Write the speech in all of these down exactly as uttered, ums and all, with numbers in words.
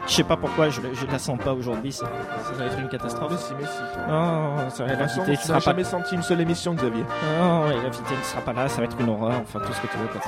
Je sais pas pourquoi, je, je la sens pas aujourd'hui, ça, ça va être une catastrophe. Mais si, mais si. Non, ça va De toute façon, l'invité, tu tu n'as seras pas... jamais senti une seule émission, Xavier. Non, ouais, l'invité ne sera pas là, ça va être une horreur, enfin tout ce que tu veux. Quoi.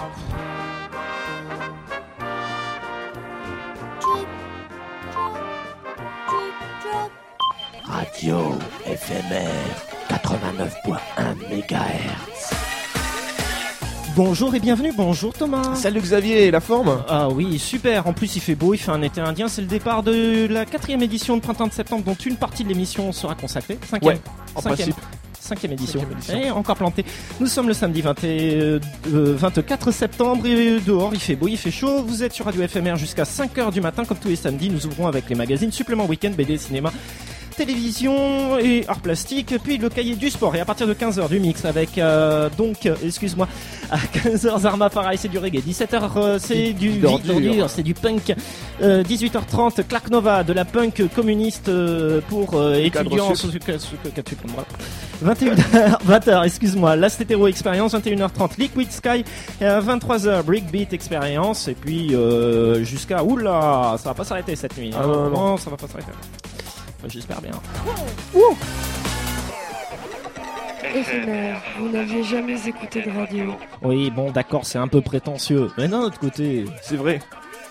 Radio F M R quatre-vingt-neuf virgule un mégahertz. Bonjour et bienvenue, bonjour Thomas. Salut Xavier, la forme? Ah oui, super, en plus il fait beau, il fait un été indien, c'est le départ de la quatrième édition de Printemps de Septembre dont une partie de l'émission sera consacrée. Cinquième, Ouais, en cinquième, principe. Cinquième édition. Cinquième édition. Et encore planté. Nous sommes le samedi vingt et, euh, vingt-quatre septembre et dehors il fait beau, il fait chaud. Vous êtes sur Radio F M R jusqu'à cinq heures du matin comme tous les samedis. Nous ouvrons avec les magazines Supplément Week-end, B D, cinéma, télévision et art plastique, puis le cahier du sport. Et à partir de quinze heures du mix avec euh, donc, euh, excuse-moi, à quinze heures Zarma Pareil, c'est du reggae. dix-sept heures euh, c'est du vide d'ordure, c'est du punk. Euh, dix-huit heures trente Clark Nova, de la punk communiste euh, pour euh, étudiants. vingt et une heures, vingt heures, excuse-moi, Last Hetero Experience. Vingt et une heures trente Liquid Sky. Et à vingt-trois heures Breakbeat Experience. Et puis euh, jusqu'à oula, ça va pas s'arrêter cette nuit. Ah, non, non. non, ça va pas s'arrêter. J'espère bien. F M R, vous n'aviez jamais écouté de radio. Oui, bon, d'accord, c'est un peu prétentieux. Mais d'un autre côté, C'est vrai.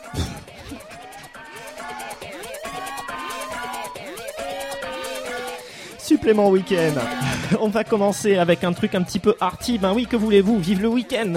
supplément week-end. On va commencer avec un truc un petit peu arty. Ben oui, que voulez-vous? Vive le week-end.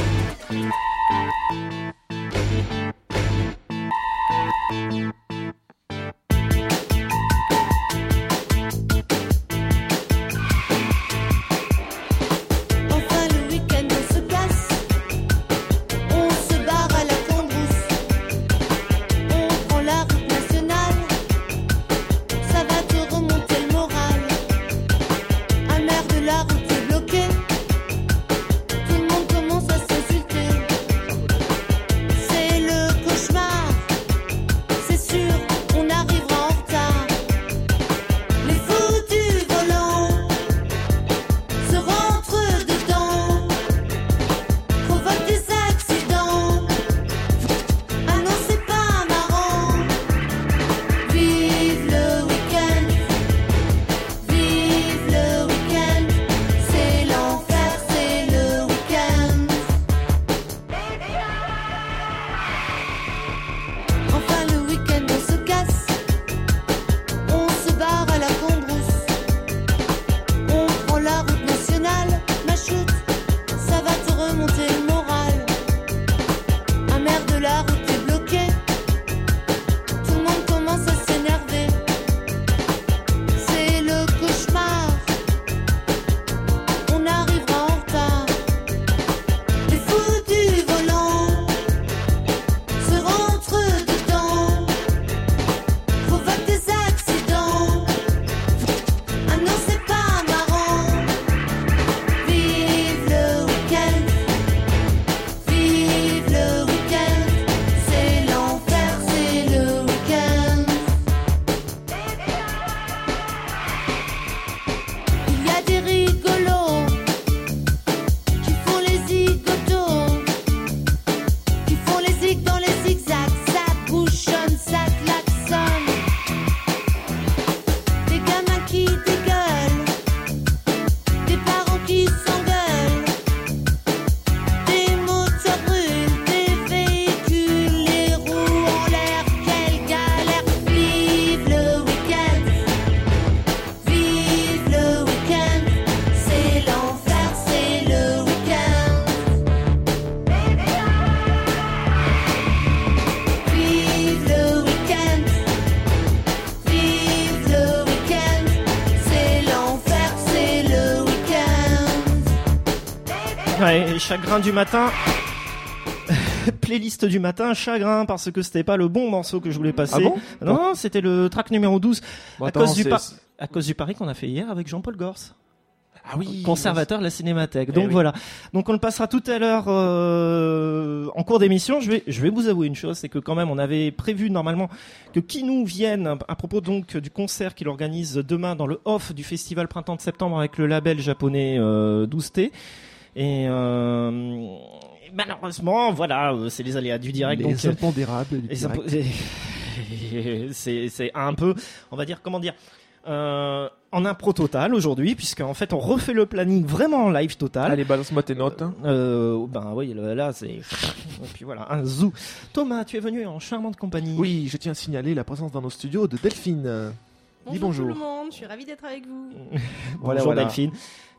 Enfin le week-end on se casse, on se barre à la cambrousse, on prend la route nationale, ça va te remonter le moral. Un maire de la route est bloqué, tout le monde commence à s'insulter. C'est le cauchemar, c'est sûr, on arrivera en retard. Les fous du volant se rentrent dedans, provoquent des accidents. Ah non, c'est pas marrant. Vive le week-end, vive le week-end, c'est l'enfer, c'est le week-end. Enfin le week-end on se casse, on se barre à la cambrousse, on prend la route nationale, ma chute, ça va te remonter le moral. Un maire de la route est bloqué, tout le monde commence à s'énerver. C'est le cauchemar, on arrivera en retard. Les fous du volant se rentrent dedans, provoquent des accidents. Ah non, c'est pas marrant. Vive le week-end, vive le week-end, c'est l'enfer, c'est le week-end. Il y a des rigolos qui font les zigotos, qui font les zigs dans les zigzags, ça bouchonne, ça klaxonne. Des gamins qui dégueulent, des parents qui s'engueulent, des moteurs brûlent, des véhicules, les roues en l'air, quelle galère. Vive le week-end, vive le week-end, c'est l'enfer, c'est le week-end. Vive le week-end, vive le week-end, c'est l'enfer, c'est le week-end. Ouais, chagrin du matin. Playlist du matin, chagrin parce que c'était pas le bon morceau que je voulais passer. Ah bon Non, non, c'était le track numéro douze. Bon, à, attends, cause du c'est- par- à cause du pari qu'on a fait hier avec Jean-Paul Gors. Ah oui. Conservateur de la Cinémathèque. Donc Eh oui. voilà. Donc on le passera tout à l'heure euh, en cours d'émission. Je vais, je vais vous avouer une chose, c'est que quand même on avait prévu normalement que Kinou vienne à propos donc du concert qu'il organise demain dans le off du festival Printemps de Septembre avec le label japonais euh, douze T. Et euh, malheureusement, voilà, euh, c'est les aléas du direct. Les donc, euh, impondérables du les direct. impo- c'est, c'est un peu, on va dire, comment dire, euh, en impro total aujourd'hui, puisqu'en fait on refait le planning vraiment en live total. Allez, balance-moi tes notes. Hein. Euh, ben oui, là c'est... Et puis voilà, un zoo. Thomas, tu es venu en charmante compagnie. Oui, je tiens à signaler la présence dans nos studios de Delphine. Dis bonjour. Bonjour tout le monde, je suis ravie d'être avec vous. Voilà, Bonjour voilà. Delphine.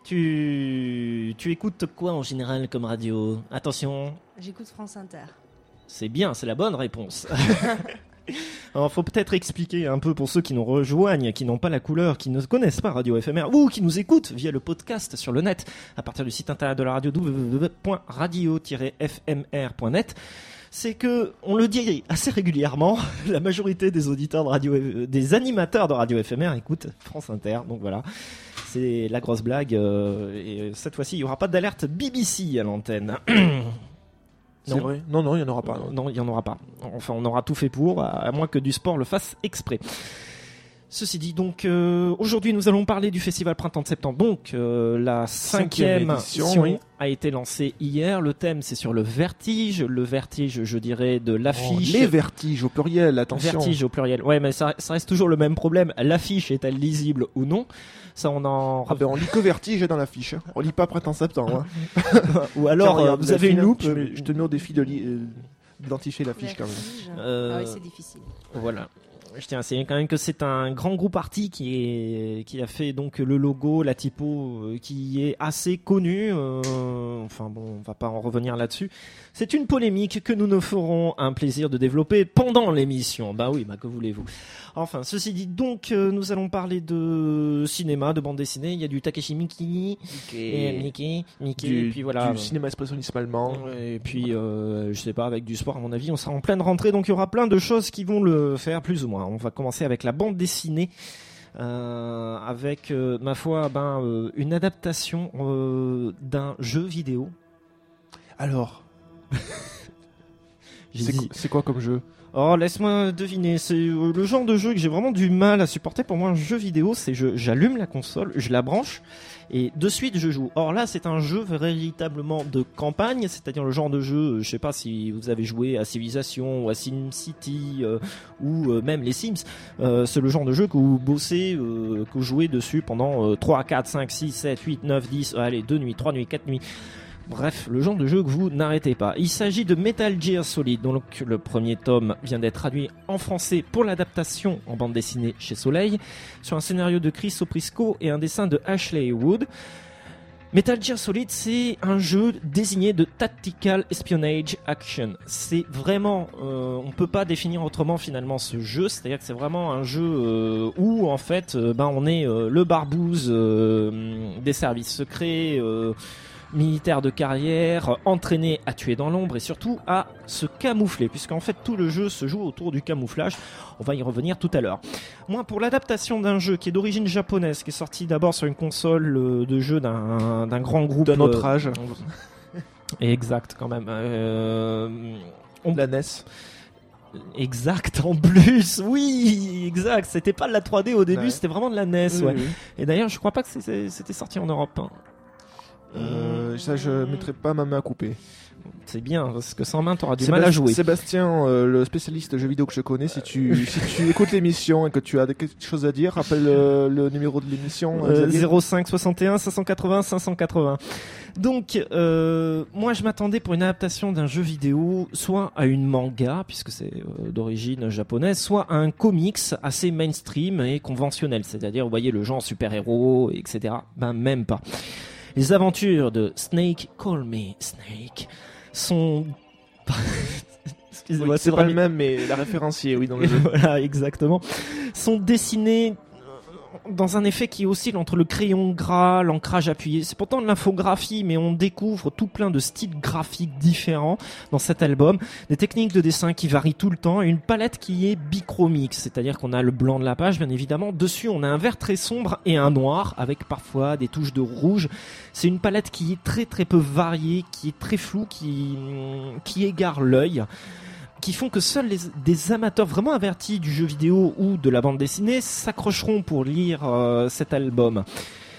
Tu... tu écoutes quoi en général comme radio? Attention. J'écoute France Inter. C'est bien, c'est la bonne réponse. Alors, faut peut-être expliquer un peu pour ceux qui nous rejoignent, qui n'ont pas la couleur, qui ne connaissent pas Radio F M R ou qui nous écoutent via le podcast sur le net à partir du site internet de la radio w w w point radio tiret f m r point net. C'est que, on le dit assez régulièrement, la majorité des auditeurs de radio, des animateurs de Radio F M R écoutent France Inter. Donc voilà, c'est la grosse blague. Euh, et cette fois-ci, il n'y aura pas d'alerte B B C à l'antenne. C'est Non. vrai? Non, non, il n'y en aura pas. Non, il n'y en aura pas. Enfin, on aura tout fait pour, à, à moins que du sport le fasse exprès. Ceci dit, donc, euh, aujourd'hui, nous allons parler du Festival Printemps de Septembre. Donc, euh, la cinquième, Cinquième édition, édition oui. a été lancée hier. Le thème, c'est sur le vertige. Le vertige, je dirais, de l'affiche. Oh, les vertiges au pluriel, attention. Vertige au pluriel. Ouais, mais ça, ça reste toujours le même problème. L'affiche est-elle lisible ou non? Ça, on en... Ah ben on lit que vertige dans l'affiche. Hein. On lit pas Printemps Septembre. Hein. Ou alors, Tiens, euh, regarde, vous avez une Delphine, loupe. Je, mets- je te mets au défi de li- euh, d'identifier l'affiche quand même. Vertige. Euh, Ah oui, c'est difficile. Voilà. Je tiens à signaler quand même que c'est un grand groupe arty qui est qui a fait donc le logo, la typo, euh, qui est assez connu. Euh, enfin bon, on va pas en revenir là-dessus. C'est une polémique que nous nous ferons un plaisir de développer pendant l'émission. Bah oui, bah que voulez-vous. Enfin, ceci dit, donc euh, nous allons parler de cinéma, de bande dessinée. Il y a du Takeshi Miki, et Mickey, Mickey, Du, et puis voilà. du cinéma expressionnisme allemand. Et puis, euh, je sais pas, avec du sport, à mon avis, on sera en pleine rentrée, donc il y aura plein de choses qui vont le faire, plus ou moins. On va commencer avec la bande dessinée, euh, avec, euh, ma foi, ben, euh, une adaptation euh, d'un jeu vidéo. Alors, J'ai c'est, dit- quoi- c'est quoi comme jeu? Oh, laisse-moi deviner. C'est euh, le genre de jeu que j'ai vraiment du mal à supporter. Pour moi, un jeu vidéo, c'est je, j'allume la console, je la branche et de suite je joue. Or là, c'est un jeu véritablement de campagne, c'est-à-dire le genre de jeu, euh, je sais pas si vous avez joué à Civilization ou à SimCity euh, ou euh, même les Sims. Euh, c'est le genre de jeu que vous bossez, euh, que vous jouez dessus pendant euh, trois, quatre, cinq, six, sept, huit, neuf, dix, euh, allez, deux nuits, trois nuits, quatre nuits. Bref, le genre de jeu que vous n'arrêtez pas. Il s'agit de Metal Gear Solid, donc le premier tome vient d'être traduit en français pour l'adaptation en bande dessinée chez Soleil, sur un scénario de Chris Oprisco et un dessin de Ashley Wood. Metal Gear Solid, c'est un jeu désigné de Tactical Espionage Action. C'est vraiment, euh, on peut pas définir autrement finalement ce jeu, c'est-à-dire que c'est vraiment un jeu euh, où en fait, euh, ben on est euh, le barbouze euh, des services secrets. Euh, militaire de carrière, entraîné à tuer dans l'ombre et surtout à se camoufler, puisqu'en fait tout le jeu se joue autour du camouflage. On va y revenir tout à l'heure. Moi, pour l'adaptation d'un jeu qui est d'origine japonaise, qui est sorti d'abord sur une console euh, de jeu d'un, d'un grand groupe D'un autre euh, âge. exact quand même. Euh, on- La N E S. Exact en plus, oui, exact. C'était pas de la trois D au début, Ouais. c'était vraiment de la N E S. Oui, Ouais. oui. Et d'ailleurs, je crois pas que c'est- c'était sorti en Europe. Hein. Euh, ça, je mettrai pas ma main à couper. C'est bien, parce que sans main, t'auras du Sébast- mal à jouer. Sébastien, euh, le spécialiste jeux vidéo que je connais, si tu, si tu écoutes l'émission et que tu as quelque chose à dire, rappelle euh, le numéro de l'émission. Euh, Xavier. zéro cinq soixante et un cinq cent quatre-vingts cinq cent quatre-vingts. Donc, euh, moi, je m'attendais pour une adaptation d'un jeu vidéo, soit à une manga, puisque c'est euh, d'origine japonaise, soit à un comics assez mainstream et conventionnel, c'est-à-dire, vous voyez, le genre super-héros, et cetera. Ben, même pas. Les aventures de Snake, Call Me Snake, sont... Excusez-moi, Oui, c'est pas vraiment- le même, mais la référencier, oui, dans le jeu. voilà, exactement, sont dessinés dans un effet qui oscille entre le crayon gras, l'ancrage appuyé. C'est pourtant de l'infographie, mais on découvre tout plein de styles graphiques différents dans cet album, des techniques de dessin qui varient tout le temps et une palette qui est bichromique, c'est-à-dire qu'on a le blanc de la page, bien évidemment. Dessus, on a un vert très sombre et un noir, avec parfois des touches de rouge. C'est une palette qui est très très peu variée, qui est très floue, qui, qui égare l'œil, qui font que seuls les, des amateurs vraiment avertis du jeu vidéo ou de la bande dessinée s'accrocheront pour lire euh, cet album.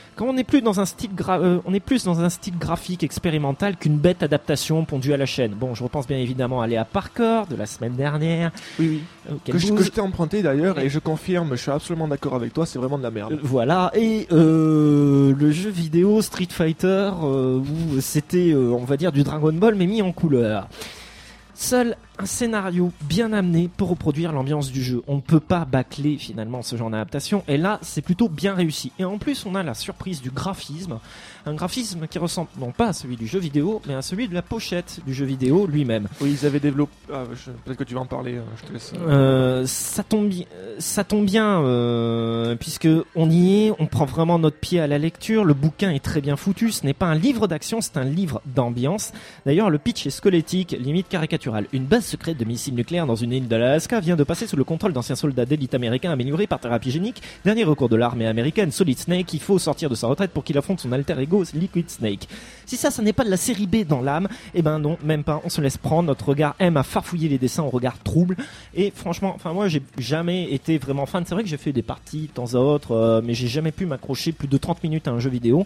Quand on est plus dans un style, gra- euh, on est plus dans un style graphique expérimental qu'une bête adaptation pondue à la chaîne. Bon, je repense bien évidemment à Léa Parker de la semaine dernière. Oui, oui. Euh, Que je, que je t'ai emprunté d'ailleurs, et je confirme, je suis absolument d'accord avec toi, c'est vraiment de la merde. Euh, Voilà, et euh, le jeu vidéo Street Fighter, euh, où c'était, euh, on va dire, du Dragon Ball, mais mis en couleur. Seul un scénario bien amené pour reproduire l'ambiance du jeu. On ne peut pas bâcler finalement ce genre d'adaptation, et là c'est plutôt bien réussi. Et en plus on a la surprise du graphisme, un graphisme qui ressemble non pas à celui du jeu vidéo, mais à celui de la pochette du jeu vidéo lui-même. Oui, ils avaient développé... Ah, je- peut-être que tu vas en parler, euh, je te laisse... Euh, ça tombe bien, ça tombe bien euh, puisque on y est, on prend vraiment notre pied à la lecture. Le bouquin est très bien foutu. Ce n'est pas un livre d'action, c'est un livre d'ambiance. D'ailleurs, le pitch est squelettique, limite caricatural. Une base secrète de missiles nucléaires dans une île d'Alaska vient de passer sous le contrôle d'anciens soldats d'élite américains améliorés par thérapie génique. Dernier recours de l'armée américaine, Solid Snake. Il faut sortir de sa retraite pour qu'il affronte son alter ego Liquid Snake. Si ça, ça n'est pas de la série B dans l'âme, eh ben non, même pas. On se laisse prendre. Notre regard aime à farfouiller les dessins au regard trouble. Et franchement, enfin moi, j'ai jamais été vraiment fan. C'est vrai que j'ai fait des parties de temps à autre, euh, mais j'ai jamais pu m'accrocher plus de trente minutes à un jeu vidéo.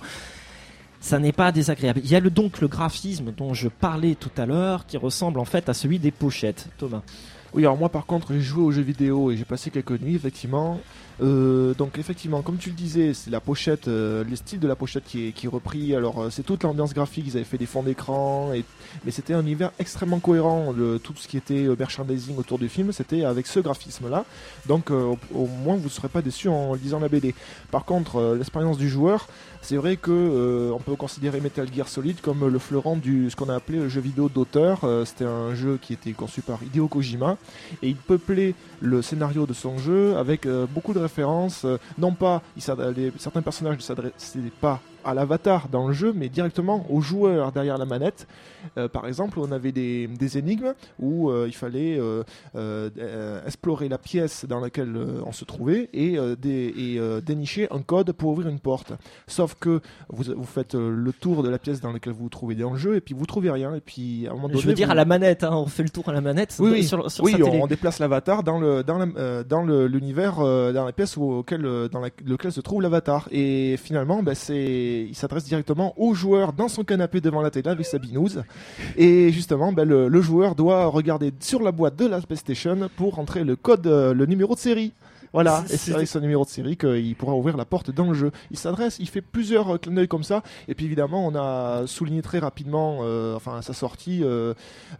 Ça n'est pas désagréable. Il y a le, donc le graphisme dont je parlais tout à l'heure, qui ressemble en fait à celui des pochettes. Thomas. Oui, alors moi par contre, j'ai joué aux jeux vidéo et j'ai passé quelques nuits, effectivement. Euh, donc effectivement, comme tu le disais, c'est la pochette, euh, le style de la pochette qui est, qui est repris. Alors euh, c'est toute l'ambiance graphique, ils avaient fait des fonds d'écran, et, mais c'était un univers extrêmement cohérent. Le, tout ce qui était euh, merchandising autour du film, c'était avec ce graphisme-là. Donc euh, au, au moins vous ne serez pas déçus en lisant la B D. Par contre, euh, l'expérience du joueur, c'est vrai que euh, on peut considérer Metal Gear Solid comme le fleuron du ce qu'on a appelé le jeu vidéo d'auteur. Euh, c'était un jeu qui était conçu par Hideo Kojima et il peuplait le scénario de son jeu avec euh, beaucoup de références. Euh, non pas, il les, certains personnages ne s'adressaient pas à l'avatar dans le jeu, mais directement aux joueurs derrière la manette. Euh, par exemple, on avait des, des énigmes où euh, il fallait euh, euh, euh, explorer la pièce dans laquelle euh, on se trouvait et, euh, des, et euh, dénicher un code pour ouvrir une porte. Sauf que vous, vous faites euh, le tour de la pièce dans laquelle vous vous trouvez dans le jeu et puis vous trouvez rien. Et puis à un moment donné, je veux dire vous... à la manette, hein, on fait le tour à la manette. Oui, oui, sur, sur oui sa on, télé. on déplace l'avatar dans le dans la, euh, dans le, l'univers, euh, dans la pièce où, auquel, euh, dans la, lequel se trouve l'avatar. Et finalement, bah, c'est, il s'adresse directement au joueur dans son canapé devant la télé avec sa binouse. Et justement, bah, le, le joueur doit regarder sur la boîte de la PlayStation pour entrer le code, euh, le numéro de série. Voilà, et c'est avec ce numéro de série qu'il pourra ouvrir la porte dans le jeu. Il s'adresse, il fait plusieurs euh, clins d'œil comme ça, et puis évidemment on a souligné très rapidement, euh, enfin à sa sortie, euh,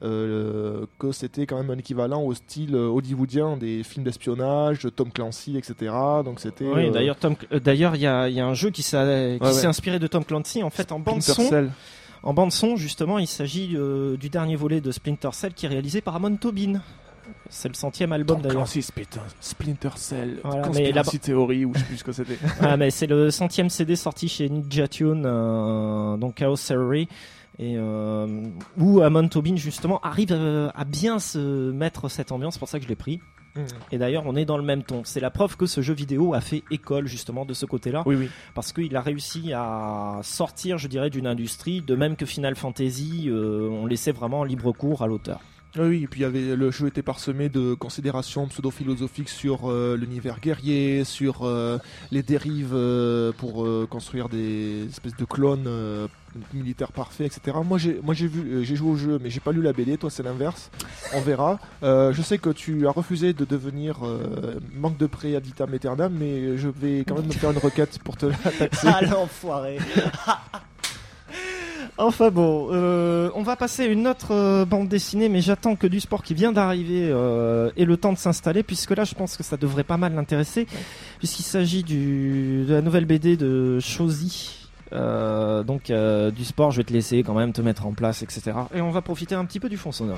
euh, que c'était quand même un équivalent au style hollywoodien des films d'espionnage, de Tom Clancy, et cetera. Donc c'était. Oui, euh, d'ailleurs, Tom, euh, d'ailleurs, il y a, y a un jeu qui s'est, qui ouais, s'est ouais. inspiré de Tom Clancy en fait en bande Splinter son. Cell. En bande son, justement, il s'agit euh, du dernier volet de Splinter Cell qui est réalisé par Amon Tobin. C'est le centième album Tom d'ailleurs. Clancy, Splinter, Splinter Cell, Voilà, Conspiracy mais là-bas- Theory, ou je sais plus ce que c'était. Ah, mais c'est le centième C D sorti chez Ninja Tune, euh, donc Chaos Theory, et euh, où Amon Tobin justement arrive à, à bien se mettre cette ambiance. C'est pour ça que je l'ai pris. Mmh. Et d'ailleurs, on est dans le même ton. C'est la preuve que ce jeu vidéo a fait école justement de ce côté-là. Oui, oui. Parce qu'il a réussi à sortir, je dirais, d'une industrie, de même que Final Fantasy, euh, on laissait vraiment libre cours à l'auteur. Oui, et puis il y avait, le jeu était parsemé de considérations pseudo-philosophiques sur euh, l'univers guerrier, sur euh, les dérives euh, pour euh, construire des espèces de clones euh, militaires parfaits, et cetera. Moi j'ai, moi j'ai vu, euh, j'ai joué au jeu, mais j'ai pas lu la B D. Toi c'est l'inverse. On verra. Euh, je sais que tu as refusé de devenir euh, manque de prêt ad vitam aeternam, mais je vais quand même me faire une requête pour te la taxer. Ah l'enfoiré. Enfin bon, euh, on va passer à une autre euh, bande dessinée, mais j'attends que du sport qui vient d'arriver euh, ait le temps de s'installer, puisque là je pense que ça devrait pas mal l'intéresser, puisqu'il s'agit du, de la nouvelle B D de Shozi. Euh, donc euh, du sport, je vais te laisser quand même te mettre en place, et cetera. Et on va profiter un petit peu du fond sonore.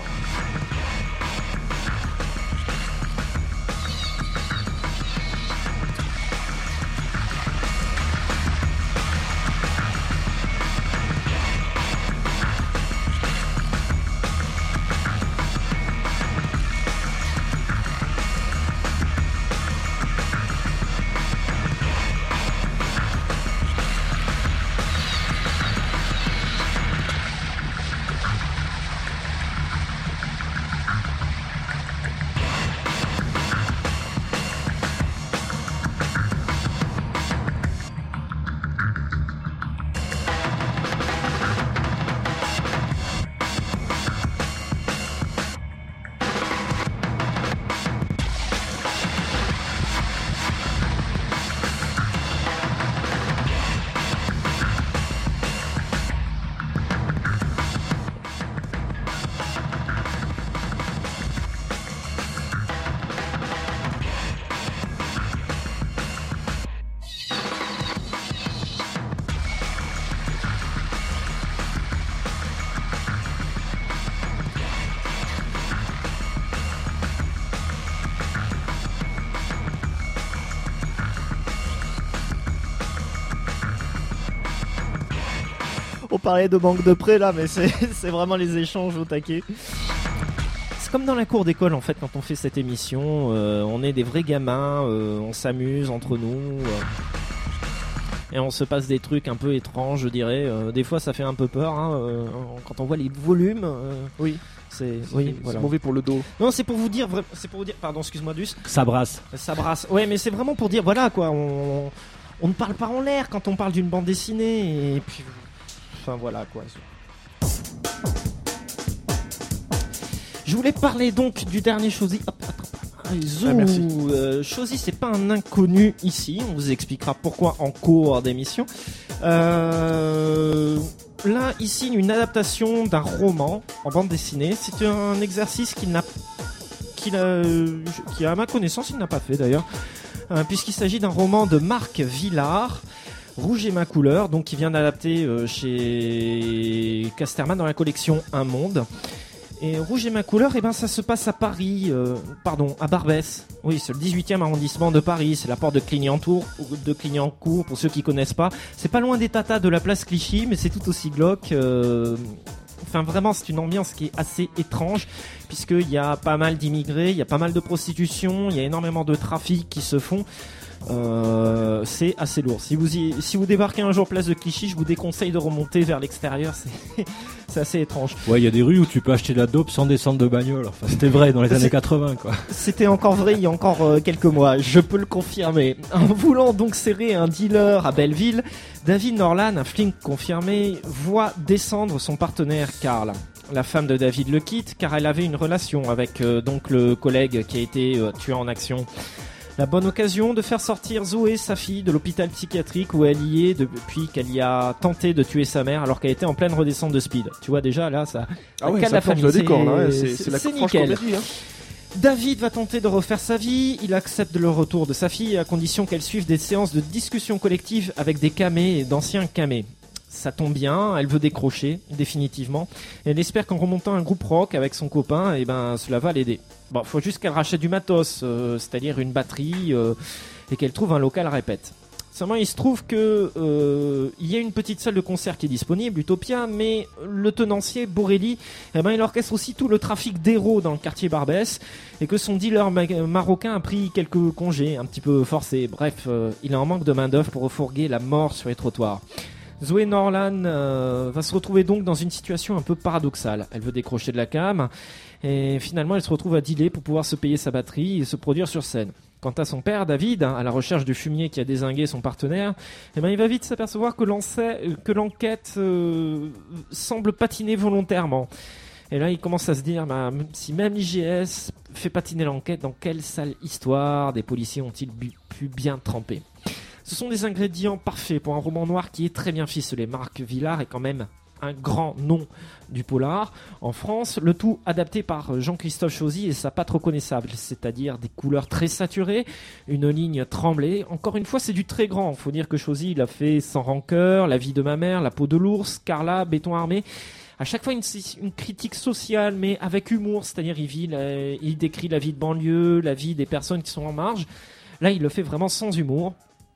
parlait de banque de prêt là, mais c'est, c'est vraiment les échanges au taquet. C'est comme dans la cour d'école en fait quand on fait cette émission, euh, on est des vrais gamins, euh, on s'amuse entre nous euh, et on se passe des trucs un peu étranges, je dirais. Euh, des fois ça fait un peu peur hein, euh, quand on voit les volumes. Euh, Oui. C'est, C'est, oui, c'est voilà. mauvais pour le dos. Non, c'est pour vous dire, vra- c'est pour vous dire, pardon, excuse-moi, Dus, Ça brasse. ça brasse. Ouais, mais c'est vraiment pour dire, voilà quoi, on, on ne parle pas en l'air quand on parle d'une bande dessinée et puis, enfin voilà quoi. Je voulais parler donc du dernier Chosy. Hop, attrape. Ah, zou. Ah, merci. Euh, Chosy, c'est pas un inconnu ici. On vous expliquera pourquoi en cours d'émission. Euh, là, ici, une adaptation d'un roman en bande dessinée. C'est un exercice qu'il n'a, qu'il a, qui à ma connaissance, il n'a pas fait d'ailleurs, euh, puisqu'il s'agit d'un roman de Marc Villard. Rouge et ma couleur, donc qui vient d'adapter euh, chez Casterman dans la collection Un Monde. Et Rouge et ma couleur, eh ben ça se passe à Paris, euh, pardon, à Barbès. Oui, c'est le dix-huitième arrondissement de Paris, c'est la porte de Clignancourt, de Clignancourt pour ceux qui connaissent pas. C'est pas loin des tatas de la place Clichy, mais c'est tout aussi glauque. Euh... Enfin vraiment, c'est une ambiance qui est assez étrange, puisqu'il y a pas mal d'immigrés, il y a pas mal de prostitution, il y a énormément de trafic qui se font. Euh, c'est assez lourd. Si vous y, si vous débarquez un jour place de Clichy, je vous déconseille de remonter vers l'extérieur. C'est, c'est assez étrange. Ouais, il y a des rues où tu peux acheter de la dope sans descendre de bagnole. Enfin, c'était vrai dans les années quatre-vingts, quoi. C'était encore vrai il y a encore euh, quelques mois. Je peux le confirmer. En voulant donc serrer un dealer à Belleville, David Norlan, un flic confirmé, voit descendre son partenaire Karl. La femme de David le quitte car elle avait une relation avec euh, donc le collègue qui a été euh, tué en action. La bonne occasion de faire sortir Zoé, sa fille, de l'hôpital psychiatrique où elle y est depuis qu'elle y a tenté de tuer sa mère alors qu'elle était en pleine redescente de speed. Tu vois déjà là, ça. Ah ouais, calme ça la plonge famille. le décor là, hein, C'est- c'est, c'est la c'est franche nickel. comédie. Hein. David va tenter de refaire sa vie, il accepte le retour de sa fille à condition qu'elle suive des séances de discussion collective avec des camés et d'anciens camés. Ça tombe bien, elle veut décrocher définitivement. Elle espère qu'en remontant un groupe rock avec son copain, eh ben cela va l'aider. Bon, faut juste qu'elle rachète du matos, euh, c'est-à-dire une batterie, euh, et qu'elle trouve un local répète. Seulement, il se trouve que euh, il y a une petite salle de concert qui est disponible, Utopia, mais le tenancier Borelli, eh ben, il orchestre aussi tout le trafic d'héros dans le quartier Barbès, et que son dealer ma- marocain a pris quelques congés, un petit peu forcés. Bref, euh, il est en manque de main d'œuvre pour refourguer la mort sur les trottoirs. Zoé Norlan euh, va se retrouver donc dans une situation un peu paradoxale. Elle veut décrocher de la cam et finalement elle se retrouve à dealer pour pouvoir se payer sa batterie et se produire sur scène. Quant à son père, David, hein, à la recherche du fumier qui a dézingué son partenaire, eh ben, il va vite s'apercevoir que, que l'enquête euh, semble patiner volontairement. Et là, il commence à se dire, bah, si même l'I G S fait patiner l'enquête, dans quelle sale histoire des policiers ont-ils bu- pu bien tremper ? Ce sont des ingrédients parfaits pour un roman noir qui est très bien ficelé. Marc Villard est quand même un grand nom du polar. En France, le tout adapté par Jean-Christophe Chosy et sa patte reconnaissable, c'est-à-dire des couleurs très saturées, une ligne tremblée. Encore une fois, c'est du très grand. Il faut dire que Chosy, il a fait Sans rancœur, La vie de ma mère, La peau de l'ours, Carla, Béton armé. À chaque fois, une, une critique sociale, mais avec humour, c'est-à-dire il, vit la, il décrit la vie de banlieue, la vie des personnes qui sont en marge. Là, il le fait vraiment sans humour.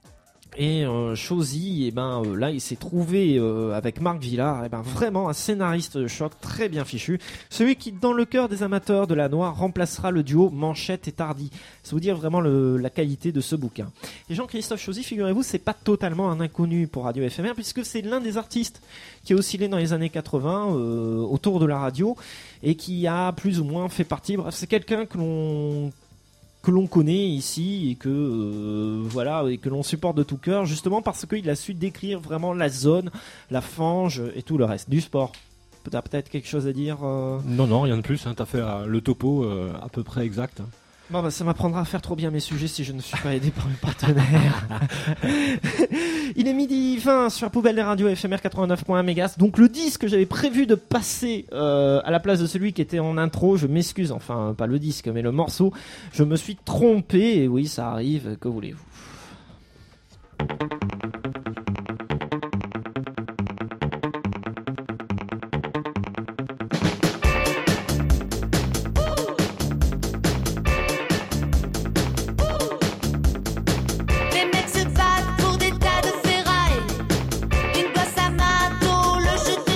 Et euh, Chosy, eh ben, euh, là il s'est trouvé euh, avec Marc Villard, eh ben, vraiment un scénariste de choc très bien fichu. Celui qui, dans le cœur des amateurs de la noire, remplacera le duo Manchette et Tardy. C'est vous dire vraiment le, la qualité de ce bouquin. Et Jean-Christophe Chosy, figurez-vous, c'est pas totalement un inconnu pour Radio F M R, puisque c'est l'un des artistes qui a oscillé dans les années quatre-vingts euh, autour de la radio et qui a plus ou moins fait partie. Bref, c'est quelqu'un que l'on que l'on connaît ici et que euh, voilà et que l'on supporte de tout cœur, justement parce qu'il a su décrire vraiment la zone, la fange et tout le reste du sport. T'as peut-être quelque chose à dire euh... Non, non, rien de plus. Hein, t'as fait euh, le topo euh, à peu près exact. Hein. Bon, bah, ça m'apprendra à faire trop bien mes sujets si je ne suis pas aidé par mes partenaires. Il est midi vingt sur la poubelle des radios F M R quatre-vingt-neuf point un mégas. Donc le disque que j'avais prévu de passer euh, à la place de celui qui était en intro, je m'excuse, enfin pas le disque mais le morceau, je me suis trompé et oui ça arrive, que voulez-vous. Les mecs se battent pour des tas de ferrailles. Une gosse à marteau, le jeu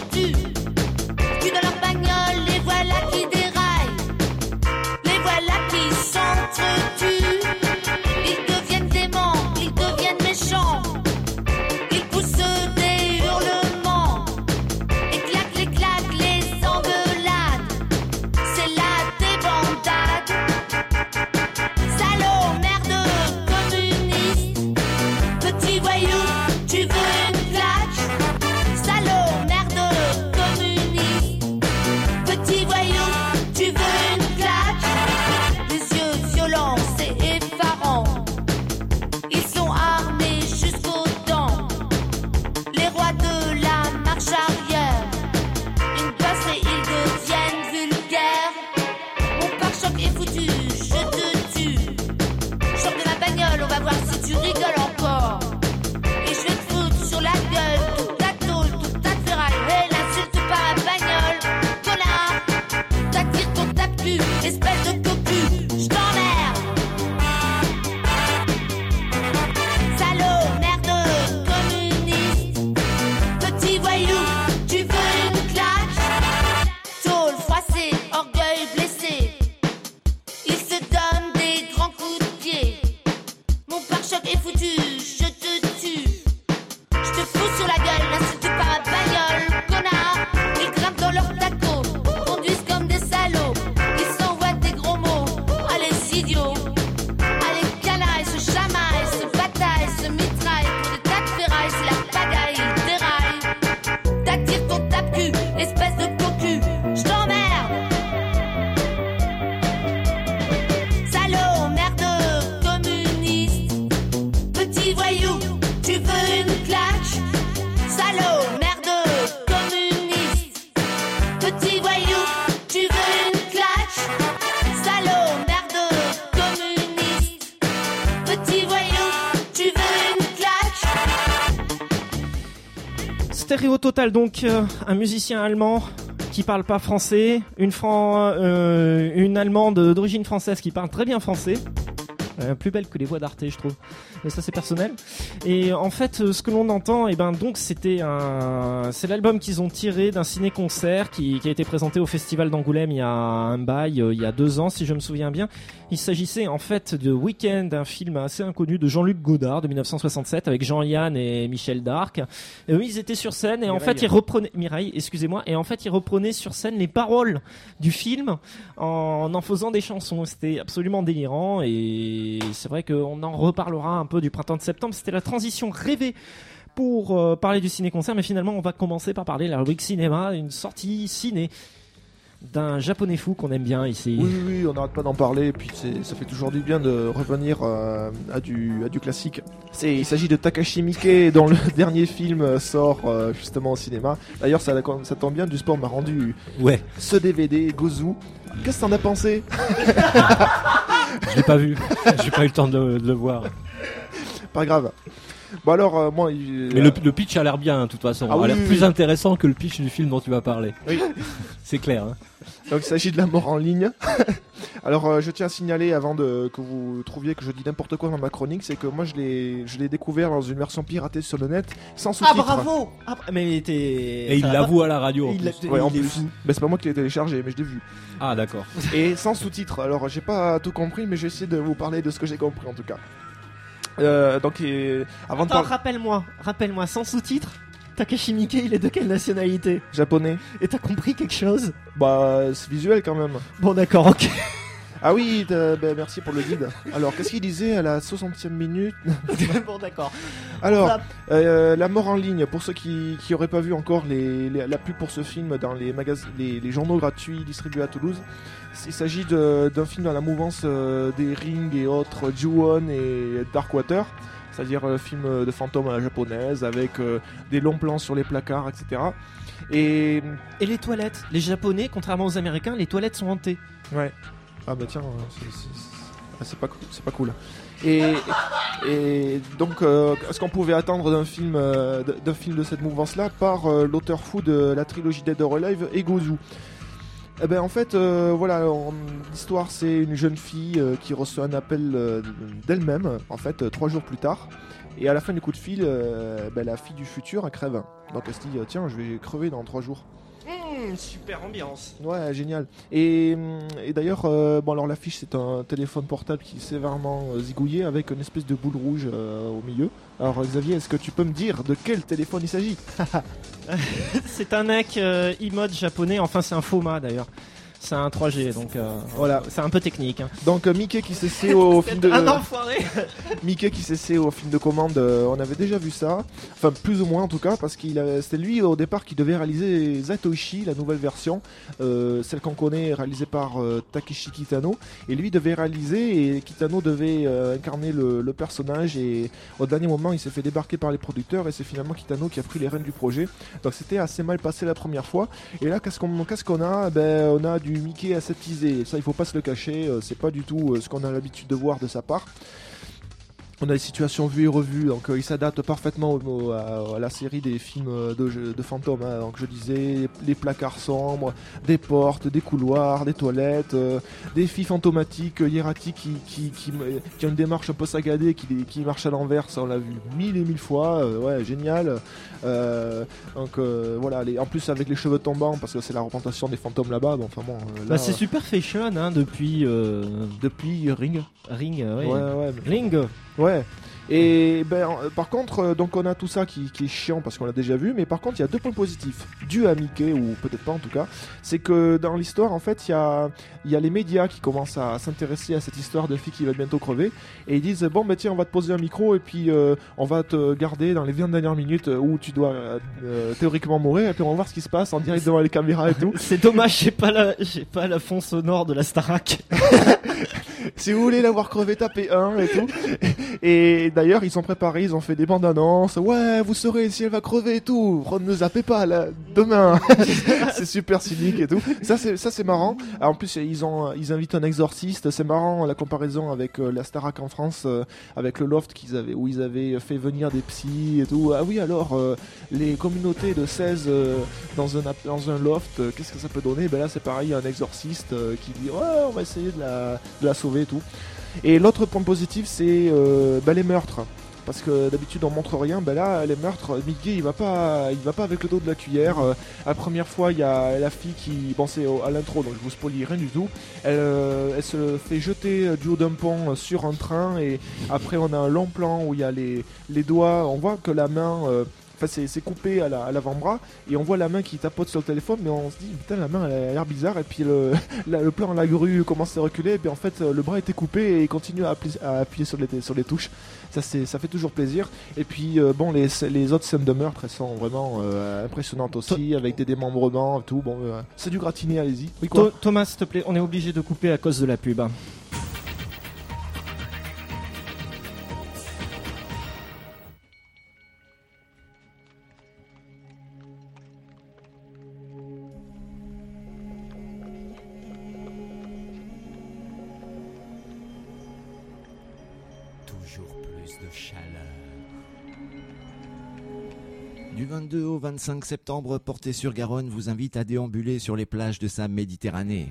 stéréo total, donc euh, un musicien allemand qui parle pas français, une, Fran- euh, une allemande d'origine française qui parle très bien français. Euh, plus belle que les voix d'Arte, je trouve. Mais ça, c'est personnel. Et en fait, euh, ce que l'on entend, et ben donc, c'était un, c'est l'album qu'ils ont tiré d'un ciné-concert qui, qui a été présenté au Festival d'Angoulême il y a un bail, euh, il y a deux ans, si je me souviens bien. Il s'agissait en fait de Weekend, un film assez inconnu de Jean-Luc Godard de dix-neuf cent soixante-sept avec Jean-Yann et Michel d'Arc. Et eux, ils étaient sur scène et Mireille. en fait, ils reprenaient Mireille, excusez-moi, et en fait, ils reprenaient sur scène les paroles du film en en faisant des chansons. C'était absolument délirant et c'est vrai qu'on en reparlera un peu du printemps de septembre. C'était la transition rêvée pour euh, parler du ciné-concert, mais finalement, on va commencer par parler de la rubrique cinéma, une sortie ciné d'un japonais fou qu'on aime bien ici. Oui, oui, oui, on n'arrête pas d'en parler, et puis c'est, ça fait toujours du bien de revenir euh, à, du, à du classique. C'est, il s'agit de Takashi Miike, dont le dernier film euh, sort euh, justement au cinéma. D'ailleurs, ça, ça tombe bien, du sport m'a rendu Ouais, ce D V D, Gozu. Qu'est-ce que t'en as pensé? je l'ai pas vu. J'ai pas eu le temps de, de le voir. Pas grave. Bon alors, euh, moi... il- Mais le, le pitch a l'air bien, hein, de toute façon. Ah il a oui, l'air oui, plus oui. intéressant que le pitch du film dont tu vas parler. Oui. C'est clair. Hein. Donc il s'agit de la mort en ligne. Alors euh, je tiens à signaler avant de, que vous trouviez que je dis n'importe quoi dans ma chronique, c'est que moi je l'ai, je l'ai découvert dans une version piratée sur le net, sans Ah sous-titres. bravo ah, mais t'es... Et il ça va l'avoue à la radio. en Il plus. l'a- Ouais, en il est plus. fou. Ben, c'est pas moi qui l'ai téléchargé, mais je l'ai vu. Ah, d'accord. Et sans sous-titres. Alors j'ai pas tout compris, mais j'ai essayé de vous parler de ce que j'ai compris en tout cas. Euh, donc et, avant de Attends, parler rappelle-moi, rappelle-moi, sans sous-titres, Takashi Miike, il est de quelle nationalité? japonais, Et t'as compris quelque chose? bah c'est visuel quand même. Bon d'accord, ok. Ah oui, euh, ben, merci pour le guide. Alors qu'est-ce qu'il disait à la soixantième minute? Bon d'accord. Alors, Ça- euh, la mort en ligne, pour ceux qui qui auraient pas vu encore les, les- la pub pour ce film dans les magasins, les, les journaux gratuits distribués à Toulouse, il s'agit de- d'un film dans la mouvance euh, des Ring et autres, Ju-On et Darkwater, c'est-à-dire un film de fantôme à la japonaise avec euh, des longs plans sur les placards, et cetera. Et Et les toilettes? Les Japonais, contrairement aux Américains, les toilettes sont hantées. ouais. Ah bah tiens, euh, c'est- c'est ah, c'est pas cool, c'est pas cool. Et, et donc, euh, ce qu'on pouvait attendre d'un film, euh, d'un film de cette mouvance-là par euh, l'auteur fou de la trilogie Dead or Alive et Gozu. Eh ben en fait, euh, voilà, en- l'histoire c'est une jeune fille euh, qui reçoit un appel euh, d'elle-même, en fait, euh, trois jours plus tard. Et à la fin du coup de fil, euh, ben, la fille du futur elle crève. Donc elle se dit euh, tiens, je vais crever dans trois jours. Mmh, super ambiance. Ouais, génial. Et, et d'ailleurs, euh, bon alors l'affiche c'est un téléphone portable qui est sévèrement euh, zigouillé avec une espèce de boule rouge euh, au milieu. Alors Xavier, est-ce que tu peux me dire de quel téléphone il s'agit? C'est un N E C euh, e-mode japonais, enfin c'est un FOMA d'ailleurs. C'est un trois G, donc euh, voilà, c'est un peu technique. Hein. Donc euh, Mickey qui s'essaie au film de Un enfoiré. Mickey qui s'essaie au film de commande, euh, on avait déjà vu ça, enfin plus ou moins en tout cas, parce qu'il avait- c'était lui au départ qui devait réaliser Zatoichi, la nouvelle version, euh, celle qu'on connaît réalisée par euh, Takeshi Kitano, et lui devait réaliser et Kitano devait euh, incarner le, le personnage, et au dernier moment il s'est fait débarquer par les producteurs et c'est finalement Kitano qui a pris les rênes du projet. Donc c'était assez mal passé la première fois, et là qu'est-ce qu'on, qu'est-ce qu'on a? Ben on a du Mickey aseptisé, et ça il faut pas se le cacher, euh, c'est pas du tout euh, ce qu'on a l'habitude de voir de sa part. On a des situations vues et revues, donc euh, il s'adapte parfaitement au- au- à, à la série des films euh, de, jeux- de fantômes. Hein. Donc je disais, les placards sombres, des portes, des couloirs, des toilettes, euh, des filles fantomatiques, euh, hiératiques qui, qui, qui, me- qui ont une démarche un peu saccadée, qui, qui marchent à l'envers, ça on l'a vu mille et mille fois, euh, ouais, génial. Euh, donc euh, voilà, les, en plus avec les cheveux tombants, parce que c'est la représentation des fantômes là-bas, bon, enfin bon. euh, là, Bah, c'est super fashion hein, depuis euh, depuis Ring. Ring, euh, ouais. Ouais, ouais, mais- Ring. Ouais. Et ben, euh, par contre, euh, donc on a tout ça qui, qui est chiant parce qu'on l'a déjà vu, mais par contre il y a deux points positifs, dû à Mickey ou peut-être pas en tout cas, c'est que dans l'histoire en fait il y a, il y a les médias qui commencent à s'intéresser à cette histoire de fille qui va bientôt crever et ils disent bon bah tiens on va te poser un micro et puis euh, on va te garder dans les vingt dernières minutes où tu dois euh, euh, théoriquement mourir et puis on va voir ce qui se passe en direct devant les caméras et tout. C'est dommage, j'ai pas la, j'ai pas la fond sonore de la Starac. si vous voulez l'avoir crevé, tapez un et tout. Et, et d'ailleurs, ils sont préparés, ils ont fait des bandes annonces. Ouais, vous saurez si elle va crever et tout. Ne zappez pas là, demain. C'est super cynique et tout. Ça, c'est ça, c'est marrant. Alors, en plus, ils ont, ils invitent un exorciste. C'est marrant la comparaison avec euh, la Starac en France, euh, avec le loft qu'ils avaient, où ils avaient fait venir des psys et tout. Ah oui, alors euh, les communautés de seize euh, dans un dans un loft, euh, qu'est-ce que ça peut donner? Ben là, c'est pareil, un exorciste euh, qui dit ouais, on va essayer de la de la sauver et tout. Et l'autre point positif, c'est euh, ben, les meurtres. Parce que d'habitude on montre rien, ben là les meurtres, Mickey il va pas, il va pas avec le dos de la cuillère. Euh, la première fois il y a la fille qui, bon c'est à l'intro donc je vous spoilie rien du tout. Elle, euh, elle se fait jeter du haut d'un pont sur un train et après on a un long plan où il y a les, les doigts, on voit que la main, euh, enfin c'est, c'est coupé à, la, à l'avant-bras et on voit la main qui tapote sur le téléphone, mais on se dit putain la main elle a l'air bizarre et puis le, la, le plan à la grue commence à reculer et puis en fait le bras était coupé et il continue à appuyer, à appuyer sur, les, sur les touches. Ça, c'est, ça fait toujours plaisir. Et puis, euh, bon, les, les autres scènes de meurtre, elles sont vraiment euh, impressionnantes aussi, to- avec des démembrements et tout. Bon, euh, c'est du gratiné, allez-y. Oui, quoi ? To- Thomas, s'il te plaît, on est obligé de couper à cause de la pub. Toujours plus de chaleur. Du vingt-deux au vingt-cinq septembre, Portet-sur-Garonne vous invite à déambuler sur les plages de sa Méditerranée.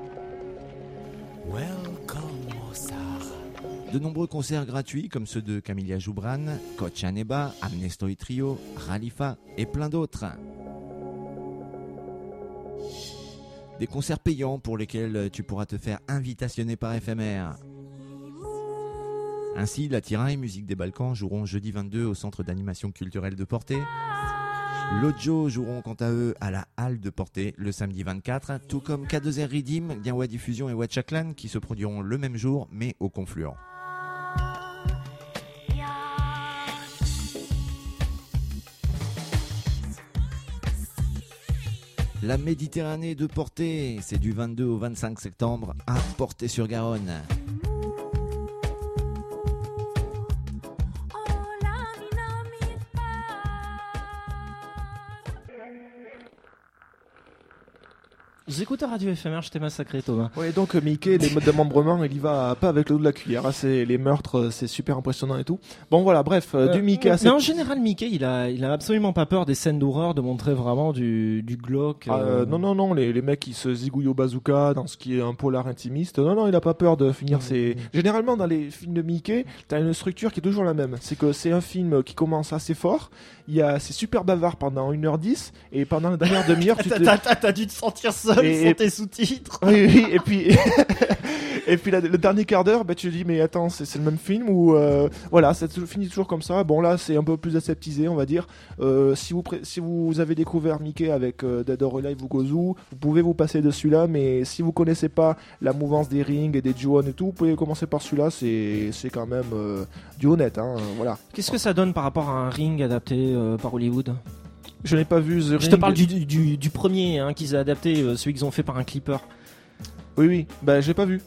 Welcome au Sahara. De nombreux concerts gratuits comme ceux de Camilla Joubran, Coach Aneba, Amnestoy Trio, Khalifa et plein d'autres. Des concerts payants pour lesquels tu pourras te faire invitationner par F M R. Ainsi, la Tira et Musique des Balkans joueront jeudi vingt-deux au Centre d'animation culturelle de Portet. L'Ojo joueront quant à eux à la Halle de Portet le samedi vingt-quatre, tout comme K deux R Redeem, Diawa Diffusion et Watchaklan qui se produiront le même jour mais au Confluent. La Méditerranée de Portet, c'est du vingt-deux au vingt-cinq septembre à Portet-sur-Garonne. Vous écoutez Radio F M R, je t'ai massacré Thomas. Oui, donc Mickey, les modes démembrement, il y va pas avec le dos de la cuillère. Hein, c'est les meurtres, c'est super impressionnant et tout. Bon voilà, bref, euh, du Mickey à cette... Mais en général, Mickey, il a, il a absolument pas peur des scènes d'horreur, de montrer vraiment du, du glauque. Ah, euh, non, non, non, les, les mecs qui se zigouillent au bazooka dans ce qui est un polar intimiste. Non, non, il a pas peur de finir ses... Généralement, dans les films de Mickey, t'as une structure qui est toujours la même. C'est que c'est un film qui commence assez fort. Il y a, c'est super bavard pendant une heure dix et pendant la dernière demi-heure, tu te... t'as, t'as, t'as dû te sentir seul et, sans et... tes sous-titres. Oui, oui, et puis... Et puis la, le dernier quart d'heure, bah, tu te dis mais attends, c'est, c'est le même film ou euh, voilà, ça finit toujours comme ça. Bon là, c'est un peu plus aseptisé, on va dire. Euh, si vous pré- si vous avez découvert Mickey avec euh, Dead or Alive ou Gozu, vous pouvez vous passer de celui-là. Mais si vous connaissez pas la mouvance des rings et des Ju-On et tout, vous pouvez commencer par celui-là. C'est c'est quand même euh, du honnête, hein. Voilà. Qu'est-ce que ça donne par rapport à un Ring adapté euh, par Hollywood ? Je n'ai pas vu The Ring. Je te parle du du, du premier hein, qu'ils ont adapté, euh, celui qu'ils ont fait par un clipper. Oui oui, bah j'ai pas vu.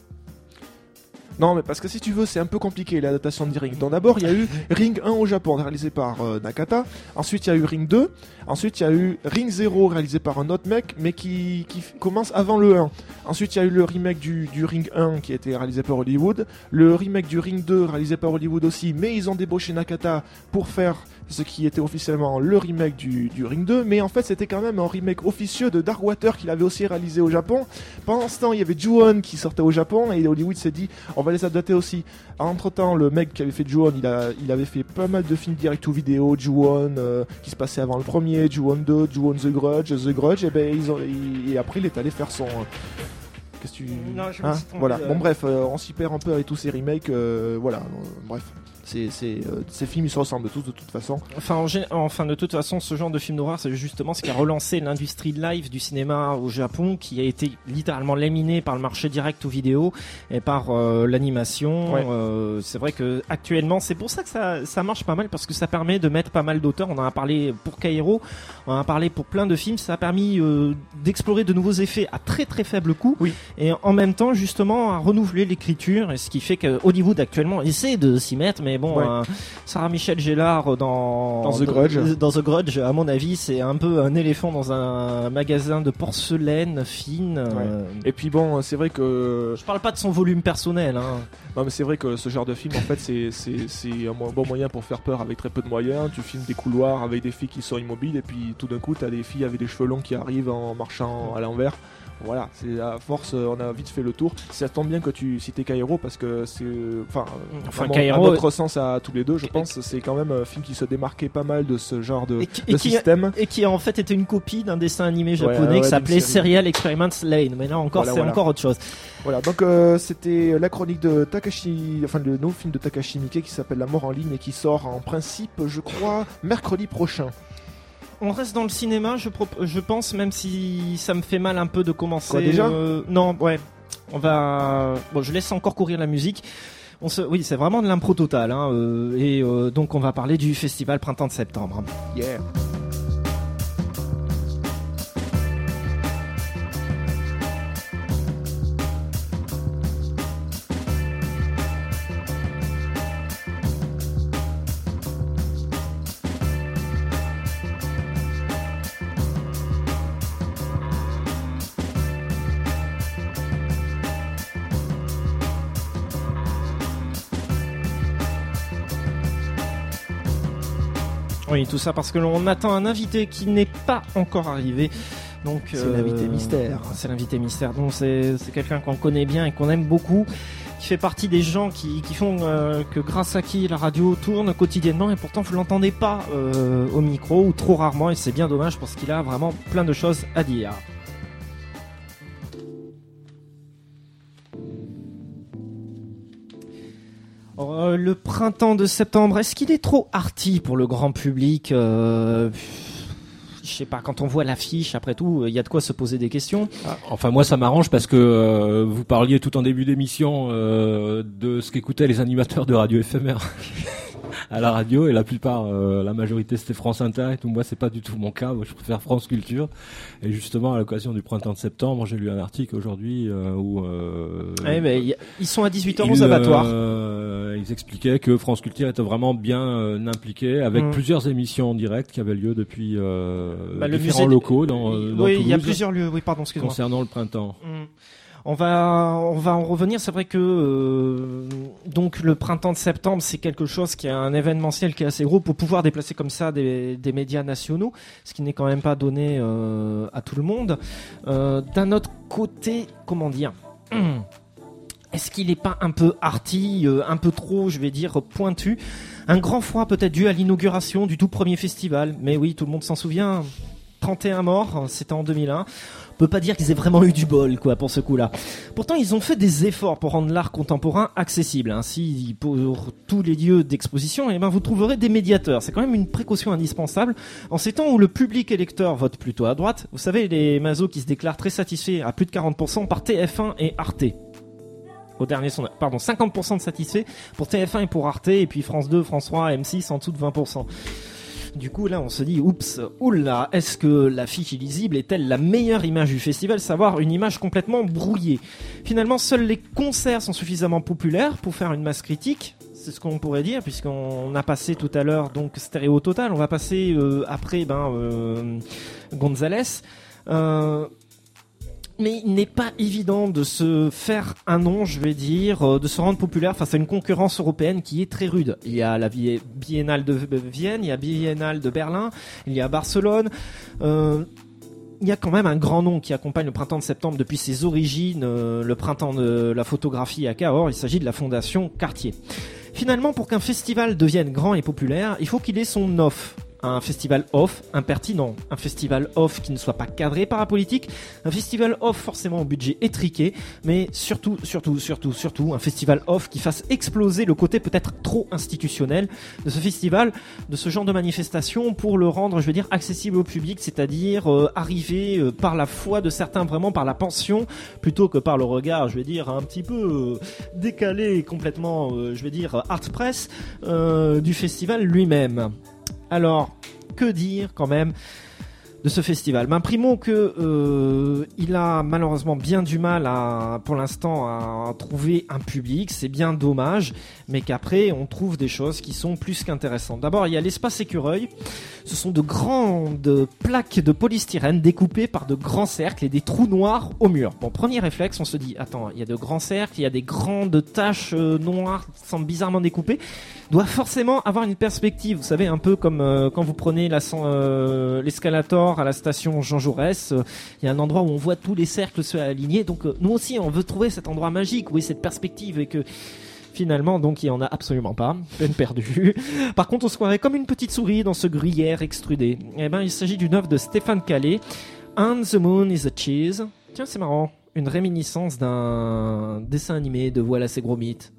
Non, mais parce que si tu veux, c'est un peu compliqué l'adaptation de Ring. Donc d'abord, il y a eu Ring un au Japon, réalisé par euh, Nakata. Ensuite, il y a eu Ring deux. Ensuite, il y a eu Ring zéro, réalisé par un autre mec, mais qui, qui f- commence avant le un. Ensuite, il y a eu le remake du, du Ring un, qui a été réalisé par Hollywood. Le remake du Ring deux, réalisé par Hollywood aussi, mais ils ont débauché Nakata pour faire ce qui était officiellement le remake du, du Ring deux. Mais en fait, c'était quand même un remake officieux de Darkwater qu'il avait aussi réalisé au Japon. Pendant ce temps, il y avait Ju-On qui sortait au Japon, et Hollywood s'est dit, on va les adapter aussi. Entre temps, le mec qui avait fait Ju-On, il, a, il avait fait pas mal de films direct ou vidéo, Ju-On euh, qui se passait avant le premier, Ju-On deux, Ju-On The Grudge, The Grudge, et, ben, ils ont, et, et après il est allé faire son... Qu'est-ce que tu... Non, je me hein suis trompé, voilà. euh... Bon bref, euh, on s'y perd un peu avec tous ces remakes, euh, voilà, euh, bref. C'est, c'est, euh, ces films ils se ressemblent tous de toute façon. Enfin, en gé- enfin, de toute façon, ce genre de film d'horreur, c'est justement ce qui a relancé l'industrie live du cinéma au Japon, qui a été littéralement laminé par le marché direct ou vidéo et par euh, l'animation. Ouais. Euh, c'est vrai que actuellement, c'est pour ça que ça, ça marche pas mal parce que ça permet de mettre pas mal d'auteurs. On en a parlé pour Kairo, on en a parlé pour plein de films. Ça a permis euh, d'explorer de nouveaux effets à très très faible coût. Oui. et en même temps justement à renouveler l'écriture, et ce qui fait que Hollywood actuellement essaie de s'y mettre, mais bon, Ouais. euh, Sarah Michelle Gellar dans Dans The Grudge. dans The Grudge, à mon avis, c'est un peu un éléphant dans un magasin de porcelaine fine. euh, Et puis bon, c'est vrai que Je parle pas de son volume personnel, hein. non, mais c'est vrai que ce genre de film, en fait, c'est c'est c'est un mo- bon moyen pour faire peur avec très peu de moyens. Tu filmes des couloirs avec des filles qui sont immobiles, et puis tout d'un coup, t'as des filles avec des cheveux longs qui arrivent en marchant à l'envers. Voilà, c'est à force, euh, on a vite fait le tour. Ça tombe bien que tu citais Kairo, parce que c'est, enfin, Enfin, vraiment, Kairo, à notre sens à tous les deux, je pense, c'est quand même un film qui se démarquait pas mal de ce genre de, Et qui- de et qui- système. Et qui en fait était une copie d'un dessin animé Ouais, japonais ouais, qui s'appelait d'une série. Serial Experiments Lane. Mais là encore, Voilà, c'est voilà. encore autre chose. Voilà, donc euh, c'était la chronique de Takashi, enfin le nouveau film de Takashi Miike qui s'appelle La Mort en ligne et qui sort en principe, je crois, mercredi prochain. On reste dans le cinéma, je, prop- je pense, même si ça me fait mal un peu de commencer. Quoi, déjà euh, Non, ouais. On va. Bon, je laisse encore courir la musique. On se... Oui, c'est vraiment de l'impro total. Hein, euh, et euh, donc, on va parler du festival Printemps de Septembre. Yeah. Oui, tout ça parce que l'on attend un invité qui n'est pas encore arrivé. Donc, C'est l'invité mystère. C'est l'invité mystère. Donc c'est c'est quelqu'un qu'on connaît bien et qu'on aime beaucoup, qui fait partie des gens qui, qui font euh, que grâce à qui la radio tourne quotidiennement, et pourtant vous l'entendez pas euh, au micro, ou trop rarement, et c'est bien dommage parce qu'il a vraiment plein de choses à dire. Euh, le printemps de septembre, est-ce qu'il est trop arty pour le grand public euh, Je sais pas, quand on voit l'affiche, après tout, il y a de quoi se poser des questions. Enfin, moi, ça m'arrange parce que euh, vous parliez tout en début d'émission euh, de ce qu'écoutaient les animateurs de radio éphémère à la radio, et la plupart, euh, la majorité, c'était France Inter et tout. Moi, c'est pas du tout mon cas. Moi, je préfère France Culture. Et justement, à l'occasion du printemps de septembre, j'ai lu un article aujourd'hui euh, où euh, Ouais, mais y a- ils sont à dix-huit heures ils, aux abattoirs. euh, ils expliquaient que France Culture était vraiment bien euh, impliqué avec Mm. plusieurs émissions en direct qui avaient lieu depuis euh, Bah, le différents musée- locaux dans, euh, dans oui, il y a Toulouse plusieurs lieux. Oui, pardon, excuse-moi. concernant le printemps. Mm. On va, on va en revenir. C'est vrai que euh, donc le printemps de septembre, c'est quelque chose qui est un événementiel qui est assez gros pour pouvoir déplacer comme ça des, des médias nationaux, ce qui n'est quand même pas donné euh, à tout le monde. Euh, d'un autre côté, comment dire hum, est-ce qu'il n'est pas un peu arty, euh, un peu trop, je vais dire, pointu? Un grand froid peut-être dû à l'inauguration du tout premier festival. Mais oui, tout le monde s'en souvient. trente et un morts, c'était en deux mille un. On peut pas dire qu'ils aient vraiment eu du bol, quoi, pour ce coup-là. Pourtant, ils ont fait des efforts pour rendre l'art contemporain accessible. Ainsi, pour tous les lieux d'exposition, eh ben, vous trouverez des médiateurs. C'est quand même une précaution indispensable en ces temps où le public électeur vote plutôt à droite. Vous savez, les mazos qui se déclarent très satisfaits à plus de quarante pour cent par T F un et Arte. Au dernier sondage, pardon, cinquante pour cent de satisfaits pour T F un et pour Arte, et puis France deux, France trois, M six en dessous de vingt pour cent. Du coup, là, on se dit, oups, oula, est-ce que l'affiche illisible est-elle la meilleure image du festival, savoir une image complètement brouillée? Finalement, seuls les concerts sont suffisamment populaires pour faire une masse critique. C'est ce qu'on pourrait dire, puisqu'on a passé tout à l'heure donc Stéréo Total. On va passer euh, après ben euh, Gonzalez. Euh, Mais il n'est pas évident de se faire un nom, je vais dire, euh, de se rendre populaire face à une concurrence européenne qui est très rude. Il y a la Bi- Biennale de Vienne, il y a Biennale de Berlin, il y a Barcelone. Euh, il y a quand même un grand nom qui accompagne le printemps de septembre depuis ses origines, euh, le printemps de la photographie à Cahors. Il s'agit de la Fondation Cartier. Finalement, pour qu'un festival devienne grand et populaire, il faut qu'il ait son off. Un festival off impertinent, un festival off qui ne soit pas cadré par la politique, un festival off forcément au budget étriqué, mais surtout, surtout, surtout, surtout, un festival off qui fasse exploser le côté peut-être trop institutionnel de ce festival, de ce genre de manifestation, pour le rendre, je veux dire, accessible au public, c'est-à-dire euh, arriver euh, par la foi de certains, vraiment par la pension, plutôt que par le regard, je vais dire, un petit peu euh, décalé, complètement, euh, je vais dire, art press euh, du festival lui-même. Alors, que dire quand même de ce festival. Ben, primo que euh, il a malheureusement bien du mal à, pour l'instant, à trouver un public. C'est bien dommage, mais qu'après on trouve des choses qui sont plus qu'intéressantes. D'abord, il y a l'espace écureuil. Ce sont de grandes plaques de polystyrène découpées par de grands cercles et des trous noirs au mur. Bon, premier réflexe, on se dit, attends, il y a de grands cercles, il y a des grandes taches euh, noires qui semblent bizarrement découpées. Doit forcément avoir une perspective. Vous savez, un peu comme euh, quand vous prenez la, euh, l'escalator à la station Jean Jaurès, il euh, y a un endroit où on voit tous les cercles se aligner. Donc euh, nous aussi, on veut trouver cet endroit magique, oui, cette perspective, et que finalement, donc, il n'y en a absolument pas. Peine perdue. Par contre, on se croirait comme une petite souris dans ce gruyère extrudé. Eh ben, il s'agit d'une œuvre de Stéphane Calais, And the Moon is a Cheese. Tiens, c'est marrant. Une réminiscence d'un dessin animé de Voilà ces gros mythes.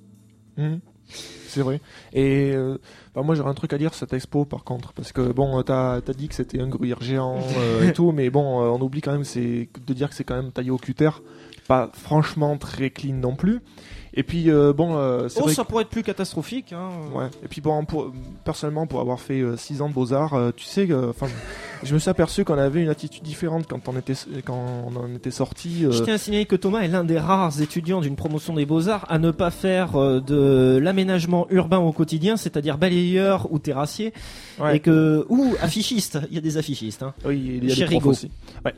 Mmh. C'est vrai. Et euh, bah moi j'aurais un truc à dire sur cette expo par contre, parce que bon, t'as as dit que c'était un gruyère géant euh, et tout, mais bon, euh, on oublie quand même c'est de dire que c'est quand même taillé au cutter, pas franchement très clean non plus. Et puis euh, bon, euh, c'est oh, vrai ça que... pourrait être plus catastrophique. Hein. Ouais. Et puis bon, pour, personnellement, pour avoir fait six euh, ans de Beaux-Arts, euh, tu sais, enfin, euh, je me suis aperçu qu'on avait une attitude différente quand on était quand on en était sorti. Euh... Je tiens à signaler que Thomas est l'un des rares étudiants d'une promotion des Beaux-Arts à ne pas faire euh, de l'aménagement urbain au quotidien, c'est-à-dire balayeur ou terrassier, ouais. et que ou affichiste. Il y a des affichistes. Hein. Oui, il y a Chez des profs aussi. Ouais.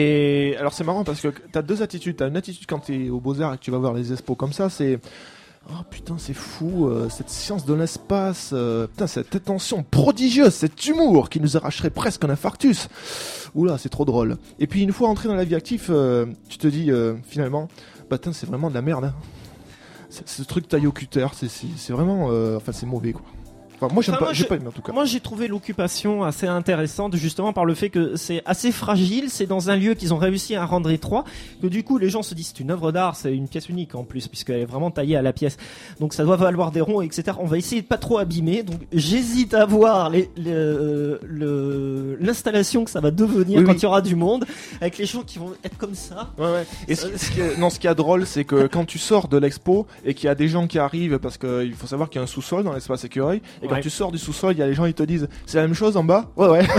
Et alors c'est marrant parce que t'as deux attitudes. T'as une attitude quand t'es aux Beaux-Arts et que tu vas voir les expos comme ça, c'est oh putain, c'est fou, euh, cette science de l'espace, euh, putain, cette attention prodigieuse, cet humour qui nous arracherait presque un infarctus. Oula, c'est trop drôle. Et puis une fois entré dans la vie active, euh, tu te dis euh, finalement, bah putain, c'est vraiment de la merde. Hein. C'est, ce truc taillé au cutter, c'est, c'est, c'est vraiment, euh, enfin, c'est mauvais quoi. Enfin, moi, j'aime enfin, pas, moi, j'ai pas aimé en tout cas. Moi, j'ai trouvé l'occupation assez intéressante, justement par le fait que c'est assez fragile. C'est dans un lieu qu'ils ont réussi à rendre étroit, que du coup, les gens se disent c'est une œuvre d'art, c'est une pièce unique en plus, puisqu'elle est vraiment taillée à la pièce. Donc, ça doit valoir des ronds, et cetera. On va essayer de pas trop abîmer. Donc, j'hésite à voir les, les, euh, le, l'installation que ça va devenir oui, quand il oui. y aura du monde, avec les gens qui vont être comme ça. Ouais, ouais. Et ce, ce qui est, non, ce qui est drôle, c'est que quand tu sors de l'expo et qu'il y a des gens qui arrivent, parce qu'il faut savoir qu'il y a un sous-sol dans l'espace écureuil, et quand ouais. tu sors du sous-sol, il y a les gens, ils te disent c'est la même chose en bas. Ouais, ouais.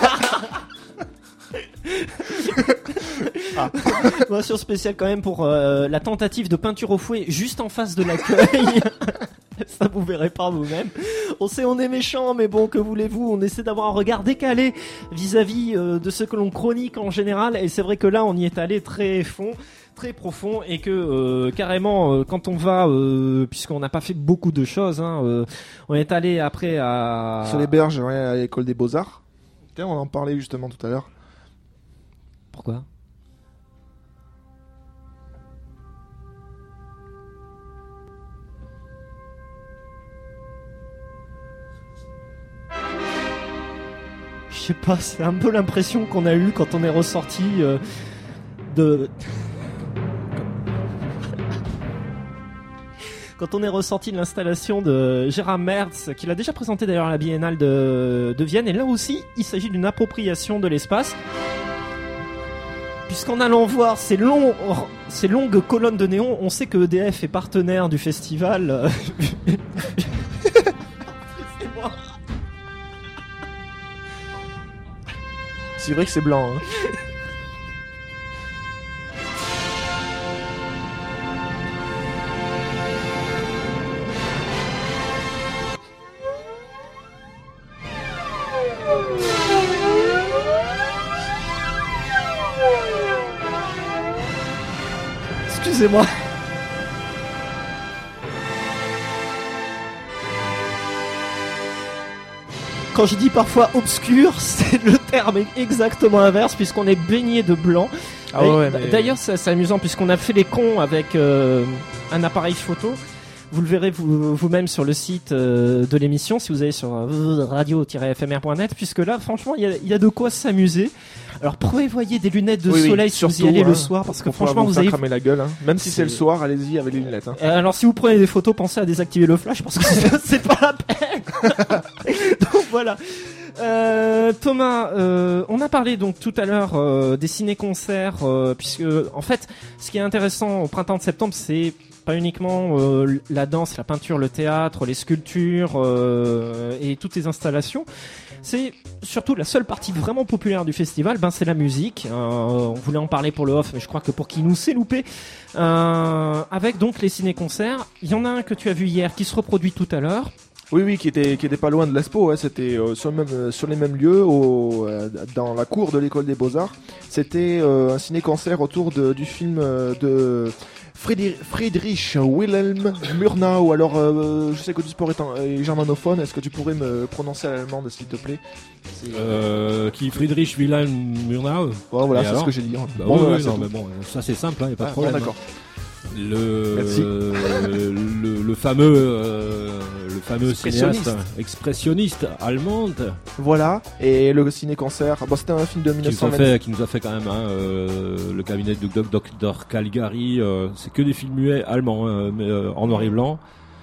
ah. Mention spéciale quand même pour euh, la tentative de peinture au fouet juste en face de l'accueil. Ça vous verrez par vous-même. On sait on est méchant, mais bon, que voulez-vous, on essaie d'avoir un regard décalé vis-à-vis euh, de ce que l'on chronique en général, et c'est vrai que là on y est allé très fond, très profond, et que euh, carrément euh, quand on va, euh, puisqu'on n'a pas fait beaucoup de choses, hein, euh, on est allé après à... Sur les berges, ouais, à l'école des Beaux-Arts. Tiens, on en parlait justement tout à l'heure. Pourquoi ? Je sais pas, c'est un peu l'impression qu'on a eue quand on est ressorti euh, de... Quand on est ressorti de l'installation de Gérard Merz, qu'il a déjà présenté d'ailleurs à la Biennale de, de Vienne, et là aussi, il s'agit d'une appropriation de l'espace. Puisqu'en allant voir ces, longs, ces longues colonnes de néon, on sait que E D F est partenaire du festival. C'est vrai que c'est blanc. Hein. Excusez-moi. Quand je dis parfois obscur, c'est le terme exactement inverse, puisqu'on est baigné de blanc. Ah ouais, mais... D'ailleurs, c'est, c'est amusant, puisqu'on a fait les cons avec euh, un appareil photo. Vous le verrez vous, vous-même sur le site euh, de l'émission, si vous allez sur euh, radio tiret f m r point net, puisque là, franchement, il y, y a de quoi s'amuser. Alors, prévoyez des lunettes de oui, soleil oui, si surtout, vous y allez hein, le soir, parce que franchement, vous, vous allez cramer la gueule. Hein. Même si c'est... c'est le soir, allez-y avec les lunettes. Hein. Alors, si vous prenez des photos, pensez à désactiver le flash, parce que c'est, c'est pas la peine. Donc voilà. Euh, Thomas, euh, on a parlé donc tout à l'heure euh, des ciné-concerts, euh, puisque en fait, ce qui est intéressant au printemps de septembre, c'est pas uniquement euh, la danse, la peinture, le théâtre, les sculptures euh, et toutes les installations. C'est surtout la seule partie vraiment populaire du festival, ben c'est la musique. Euh, on voulait en parler pour le off, mais je crois que pour qui nous s'est loupé. Euh, avec donc les ciné-concerts, il y en a un que tu as vu hier qui se reproduit tout à l'heure. Oui, oui, qui était, qui était pas loin de l'Expo, ouais, c'était euh, sur, le même, euh, sur les mêmes lieux, au, euh, dans la cour de l'école des Beaux-Arts. C'était euh, un ciné-concert autour de, du film euh, de Friedrich, Friedrich Wilhelm Murnau. Alors, euh, je sais que du sport est, en, est germanophone, est-ce que tu pourrais me prononcer à l'allemande, s'il te plaît? Euh, qui Friedrich Wilhelm Murnau. Oh, voilà, Et c'est alors ce que j'ai dit. Hein. Bah bon, oui, voilà, oui, c'est non, tout. mais bon, ça c'est simple, il hein, n'y a pas Ah, de problème. bon, d'accord. Le, Merci. euh, le, le fameux, euh, le fameux Expressionniste. cinéaste expressionniste allemande Voilà, et le ciné-concert, bon, c'était un film de qui nous, a dix-neuf cent vingt. fait, qui nous a fait quand même hein, euh, le cabinet du docteur Caligari. Euh, c'est que des films muets allemands, hein, mais, euh, en noir et blanc.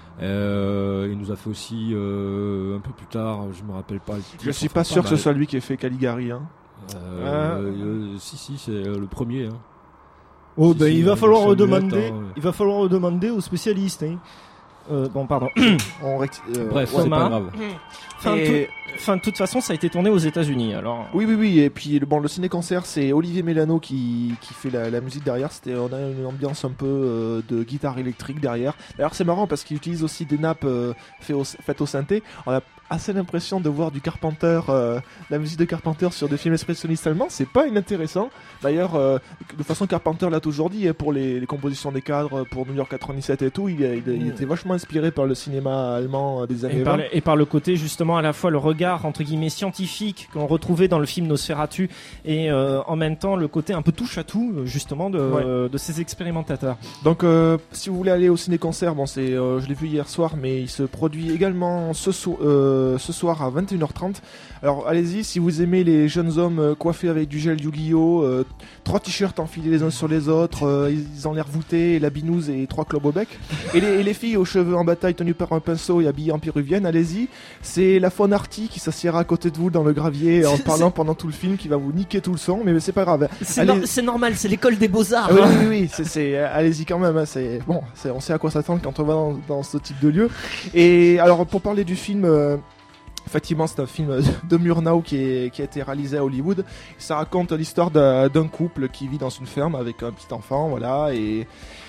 Euh, il nous a fait aussi euh, un peu plus tard, je me rappelle pas. Le titre, Je suis enfin, pas sûr que ce mal. soit lui qui ait fait Caligari. Hein. Euh, Ah. euh, si si, c'est euh, le premier. Hein. Oh Si, ben si, il va euh, falloir Samuel, demander, attends, ouais. il va falloir demander aux spécialistes. Hein. Euh, bon pardon. On recti- euh, Bref, ouais. c'est pas Thomas. grave. Enfin, Et- tout- enfin, de toute façon, ça a été tourné aux États-Unis. Alors. Oui, oui, oui. Et puis, le- bon, le ciné-concert, c'est Olivier Mélano qui, qui fait la, la musique derrière. C'était, on a une ambiance un peu euh, de guitare électrique derrière. D'ailleurs, c'est marrant parce qu'il utilise aussi des nappes euh, fait au- faites au synthé. On a assez l'impression de voir du Carpenter, euh, la musique de Carpenter sur des films expressionnistes allemands. C'est pas inintéressant. D'ailleurs, euh, de façon Carpenter l'a toujours dit, hein, pour les, les compositions des cadres, pour New York quatre-vingt-dix-sept et tout, il, il- il était vachement inspiré par le cinéma allemand euh, des années Et par, vingt. le, et par le côté justement à la fois le regard entre guillemets scientifique qu'on retrouvait dans le film Nosferatu et euh, en même temps le côté un peu touche à tout justement de, Ouais. euh, de ces expérimentateurs. Donc, euh, si vous voulez aller au ciné-concert, bon, c'est, euh, je l'ai vu hier soir, mais il se produit également ce, so- euh, ce soir à vingt et une heures trente. Alors, allez-y, si vous aimez les jeunes hommes euh, coiffés avec du gel Yu-Gi-Oh, euh, trois t-shirts enfilés les uns sur les autres, euh, ils ont l'air voûtés, la binouse et trois clubs au bec. Et les, et les filles aux cheveux en bataille tenues par un pinceau et habillées en péruvienne, allez-y. C'est la faune arty qui s'assiera à côté de vous dans le gravier en C'est- parlant pendant tout le film, qui va vous niquer tout le son, mais c'est pas grave. C'est, Allez- nor- c'est normal, c'est l'école des beaux-arts. Ah oui, hein. oui, oui, c'est, c'est, euh, allez-y quand même. Hein, c'est bon, c'est, on sait à quoi s'attendre quand on va dans, dans ce type de lieu. Et alors, pour parler du film, euh, effectivement, c'est un film de Murnau qui, est, qui a été réalisé à Hollywood. Ça raconte l'histoire d'un, d'un couple qui vit dans une ferme avec un petit enfant, voilà, et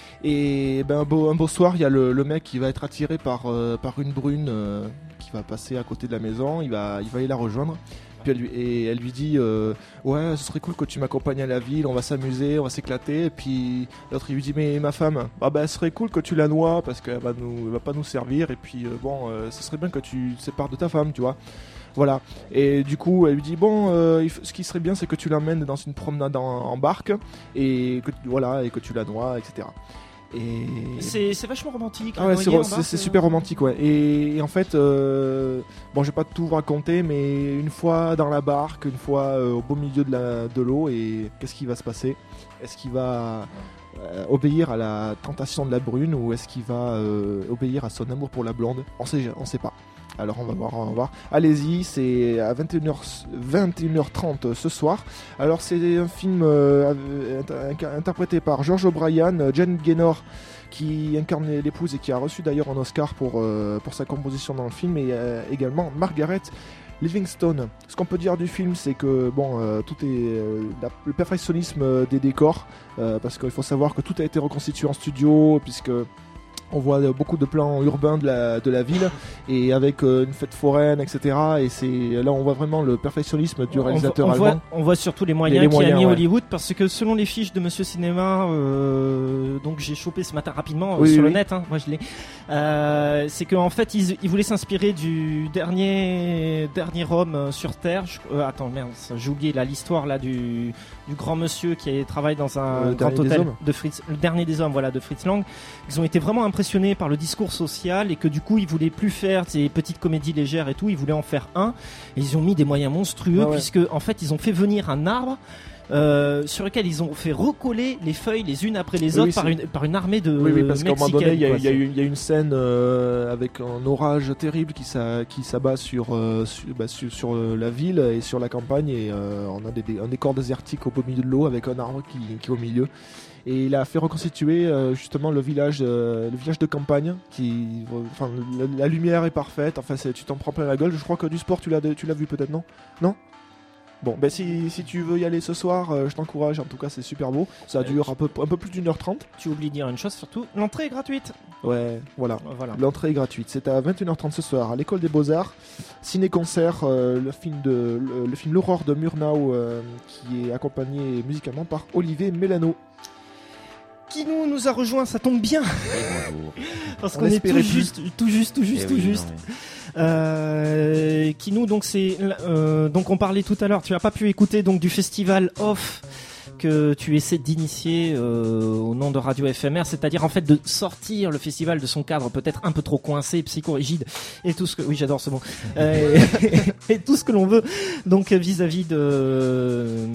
et ben un beau, un beau soir, il y a le, le mec qui va être attiré par euh, par une brune euh, qui va passer à côté de la maison. Il va il va aller la rejoindre. Puis elle lui, et elle lui dit euh, ouais, ce serait cool que tu m'accompagnes à la ville, on va s'amuser, on va s'éclater. Et puis l'autre il lui dit mais ma femme, bah bah ce serait cool que tu la noies parce qu'elle va nous elle va pas nous servir. Et puis euh, bon, euh, ce serait bien que tu te sépares de ta femme, tu vois. Voilà. Et du coup, elle lui dit bon, euh, il f- ce qui serait bien, c'est que tu l'emmènes dans une promenade en, en barque et que tu- voilà et que tu la noies, et cetera. Et C'est, c'est vachement romantique. ah la ouais, c'est, noyer ro- en c'est, barque, c'est euh. super romantique, ouais. Et, et en fait, euh, bon, je vais pas tout vous raconter, mais une fois dans la barque, une fois euh, au beau milieu de, la, de l'eau, et qu'est-ce qui va se passer? Est-ce qu'il va euh, obéir à la tentation de la brune ou est-ce qu'il va euh, obéir à son amour pour la blonde? On sait, on sait pas. Alors on va voir, on va voir. Allez-y, c'est à vingt et une heures, vingt et une heures trente ce soir. Alors c'est un film euh, inter- interprété par George O'Brien, Jen Gaynor qui incarne l'épouse et qui a reçu d'ailleurs un Oscar pour, euh, pour sa composition dans le film, et euh, également Margaret Livingstone. Ce qu'on peut dire du film, c'est que bon, euh, tout est euh, la- le perfectionnisme des décors, euh, parce qu'il faut savoir que tout a été reconstitué en studio, puisque on voit euh, beaucoup de plans urbains de la, de la ville, et avec euh, une fête foraine, et cetera. Et c'est là on voit vraiment le perfectionnisme du On réalisateur voit, on, allemand. voit, on voit surtout les moyens Les- les qu'il a moyens, mis ouais. Hollywood, parce que selon les fiches de Monsieur Cinéma, euh, donc j'ai chopé ce matin rapidement euh, Oui, sur oui, le oui. net, hein, moi je l'ai. Euh, c'est qu'en fait ils, ils voulaient s'inspirer du dernier dernier homme euh, sur Terre. Je- euh, attends merde, ça, j'ai oublié là l'histoire là du du grand monsieur qui travaille dans un Le grand Dernier des hôtel Hommes. de Fritz, le dernier des hommes, voilà, de Fritz Lang. Ils ont été vraiment impressionnés par le discours social et que du coup ils voulaient plus faire ces petites comédies légères et tout, ils voulaient en faire un. Et ils ont mis des moyens monstrueux Ah ouais. puisque en fait ils ont fait venir un arbre euh, sur lequel ils ont fait recoller les feuilles les unes après les Oui, autres oui, par, c'est- une, par une armée de Oui, oui, parce qu'à un moment donné, il y, a- Mexicaines, il y a quoi. eu- il y a une scène euh, avec un orage terrible qui, s'a- qui s'abat sur, euh, sur, bah, sur, sur, euh, la ville et sur la campagne. Et euh, on a des, des- un décor désertique au beau milieu de l'eau avec un arbre qui, qui est au milieu. Et il a fait reconstituer euh, justement le village, euh, le village de campagne. Qui, enfin, la, la lumière est parfaite. Enfin, c'est- tu t'en prends plein la gueule. Je crois que du sport, tu l'as, tu l'as vu peut-être, non? Non? Bon, ben si, si tu veux y aller ce soir, euh, je t'encourage. En tout cas, c'est super beau. Ça dure un peu, un peu plus d'une heure trente. Tu oublies de dire une chose surtout, l'entrée est gratuite. Ouais, voilà. Voilà. L'entrée est gratuite. C'est à vingt et une heures trente ce soir à l'école des Beaux-Arts. Ciné-concert, euh, le film de le, le film L'aurore de Murnau, euh, qui est accompagné musicalement par Olivier Mélano. Qui nous, nous a rejoint, ça tombe bien. Bonjour. Parce On qu'on est espérait tout plus. juste, tout juste, tout juste, Eh tout oui, juste. non, mais- Euh, qui nous donc c'est euh, donc on parlait tout à l'heure. Tu as pas pu écouter donc du festival Off que tu essaies d'initier euh, au nom de Radio F M R, c'est-à-dire en fait de sortir le festival de son cadre peut-être un peu trop coincé, psychorigide et tout ce que oui j'adore ce mot euh, et, et tout ce que l'on veut donc vis-à-vis de euh,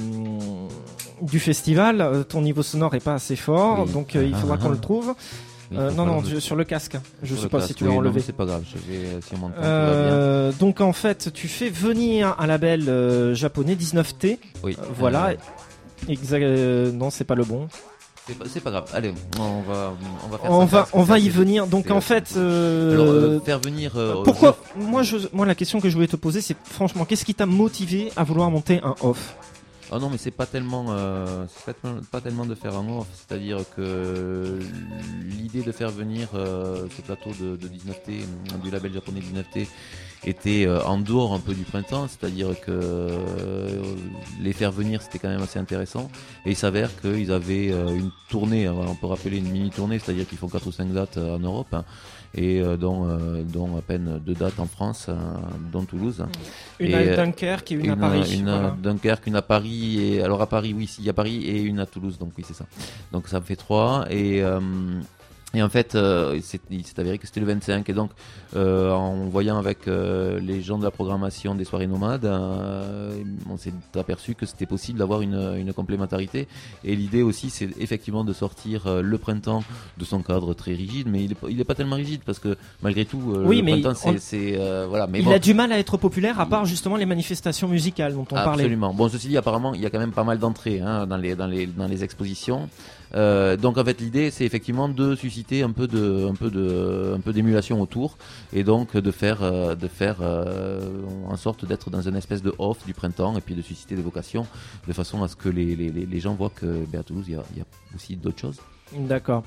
du festival. Euh, ton niveau sonore est pas assez fort, Oui. donc euh, il faudra Ah, qu'on ah. le trouve. Oui, Euh, faut non pas non le- je- sur le casque. Je sur sais le pas casque. si tu Oui, veux non, enlever. mais c'est pas grave, je vais, si on m'entend, tout va bien. Euh, donc en fait, tu fais venir un label euh, japonais dix-neuf T. Oui. Euh, voilà. Euh, Exact. euh, non, c'est pas le bon. c'est pas, c'est pas grave. Allez, on va, on va faire On ça, va, parce que on va ça, y c'est- venir. Donc c'est- en fait, euh, Alors, euh, faire venir. euh, pourquoi Moi, je, moi, la question que je voulais te poser, c'est franchement, qu'est-ce qui t'a motivé à vouloir monter un off? Ah non, mais c'est pas tellement, euh, c'est pas, tellement- pas tellement de faire un off, c'est-à-dire que l'idée de faire venir euh, ce plateau de, de dix-neuf T, euh, du label japonais dix-neuf T, était euh, en dehors un peu du printemps, c'est-à-dire que euh, les faire venir c'était quand même assez intéressant, et il s'avère qu'ils avaient euh, une tournée, hein, on peut rappeler une mini-tournée, c'est-à-dire qu'ils font quatre ou cinq dates euh, en Europe, hein, et euh, dont, euh, dont à peine deux dates en France, euh, dont Toulouse. Une Et, à euh, Dunkerque et une, à Une, Paris. une voilà. à Dunkerque, une à Paris, et alors à Paris, oui, il y a Paris, et une à Toulouse, donc oui, c'est ça. Donc ça me fait trois, et, euh, et en fait, euh, c'est- il s'est avéré que c'était le vingt-cinq, et donc euh, en voyant avec euh, les gens de la programmation des soirées nomades, euh, on s'est aperçu que c'était possible d'avoir une, une complémentarité, et l'idée aussi, c'est effectivement de sortir euh, le printemps de son cadre très rigide, mais il est, pas- il est pas tellement rigide, parce que malgré tout, euh, Oui, le mais printemps, on- c'est, c'est, euh, voilà, mais Il bon. a du mal à être populaire, à part justement les manifestations musicales dont on parlait. Absolument. Bon, ceci dit, apparemment, il y a quand même pas mal d'entrées hein, dans les dans les dans les expositions. Euh, donc en fait, l'idée, c'est effectivement de susciter un peu de un peu de un peu d'émulation autour, et donc de faire euh, de faire euh, en sorte d'être dans une espèce de off du printemps, et puis de susciter des vocations, de façon à ce que les les, les, les gens voient que ben, à Toulouse, il y a, il y a aussi d'autres choses. D'accord.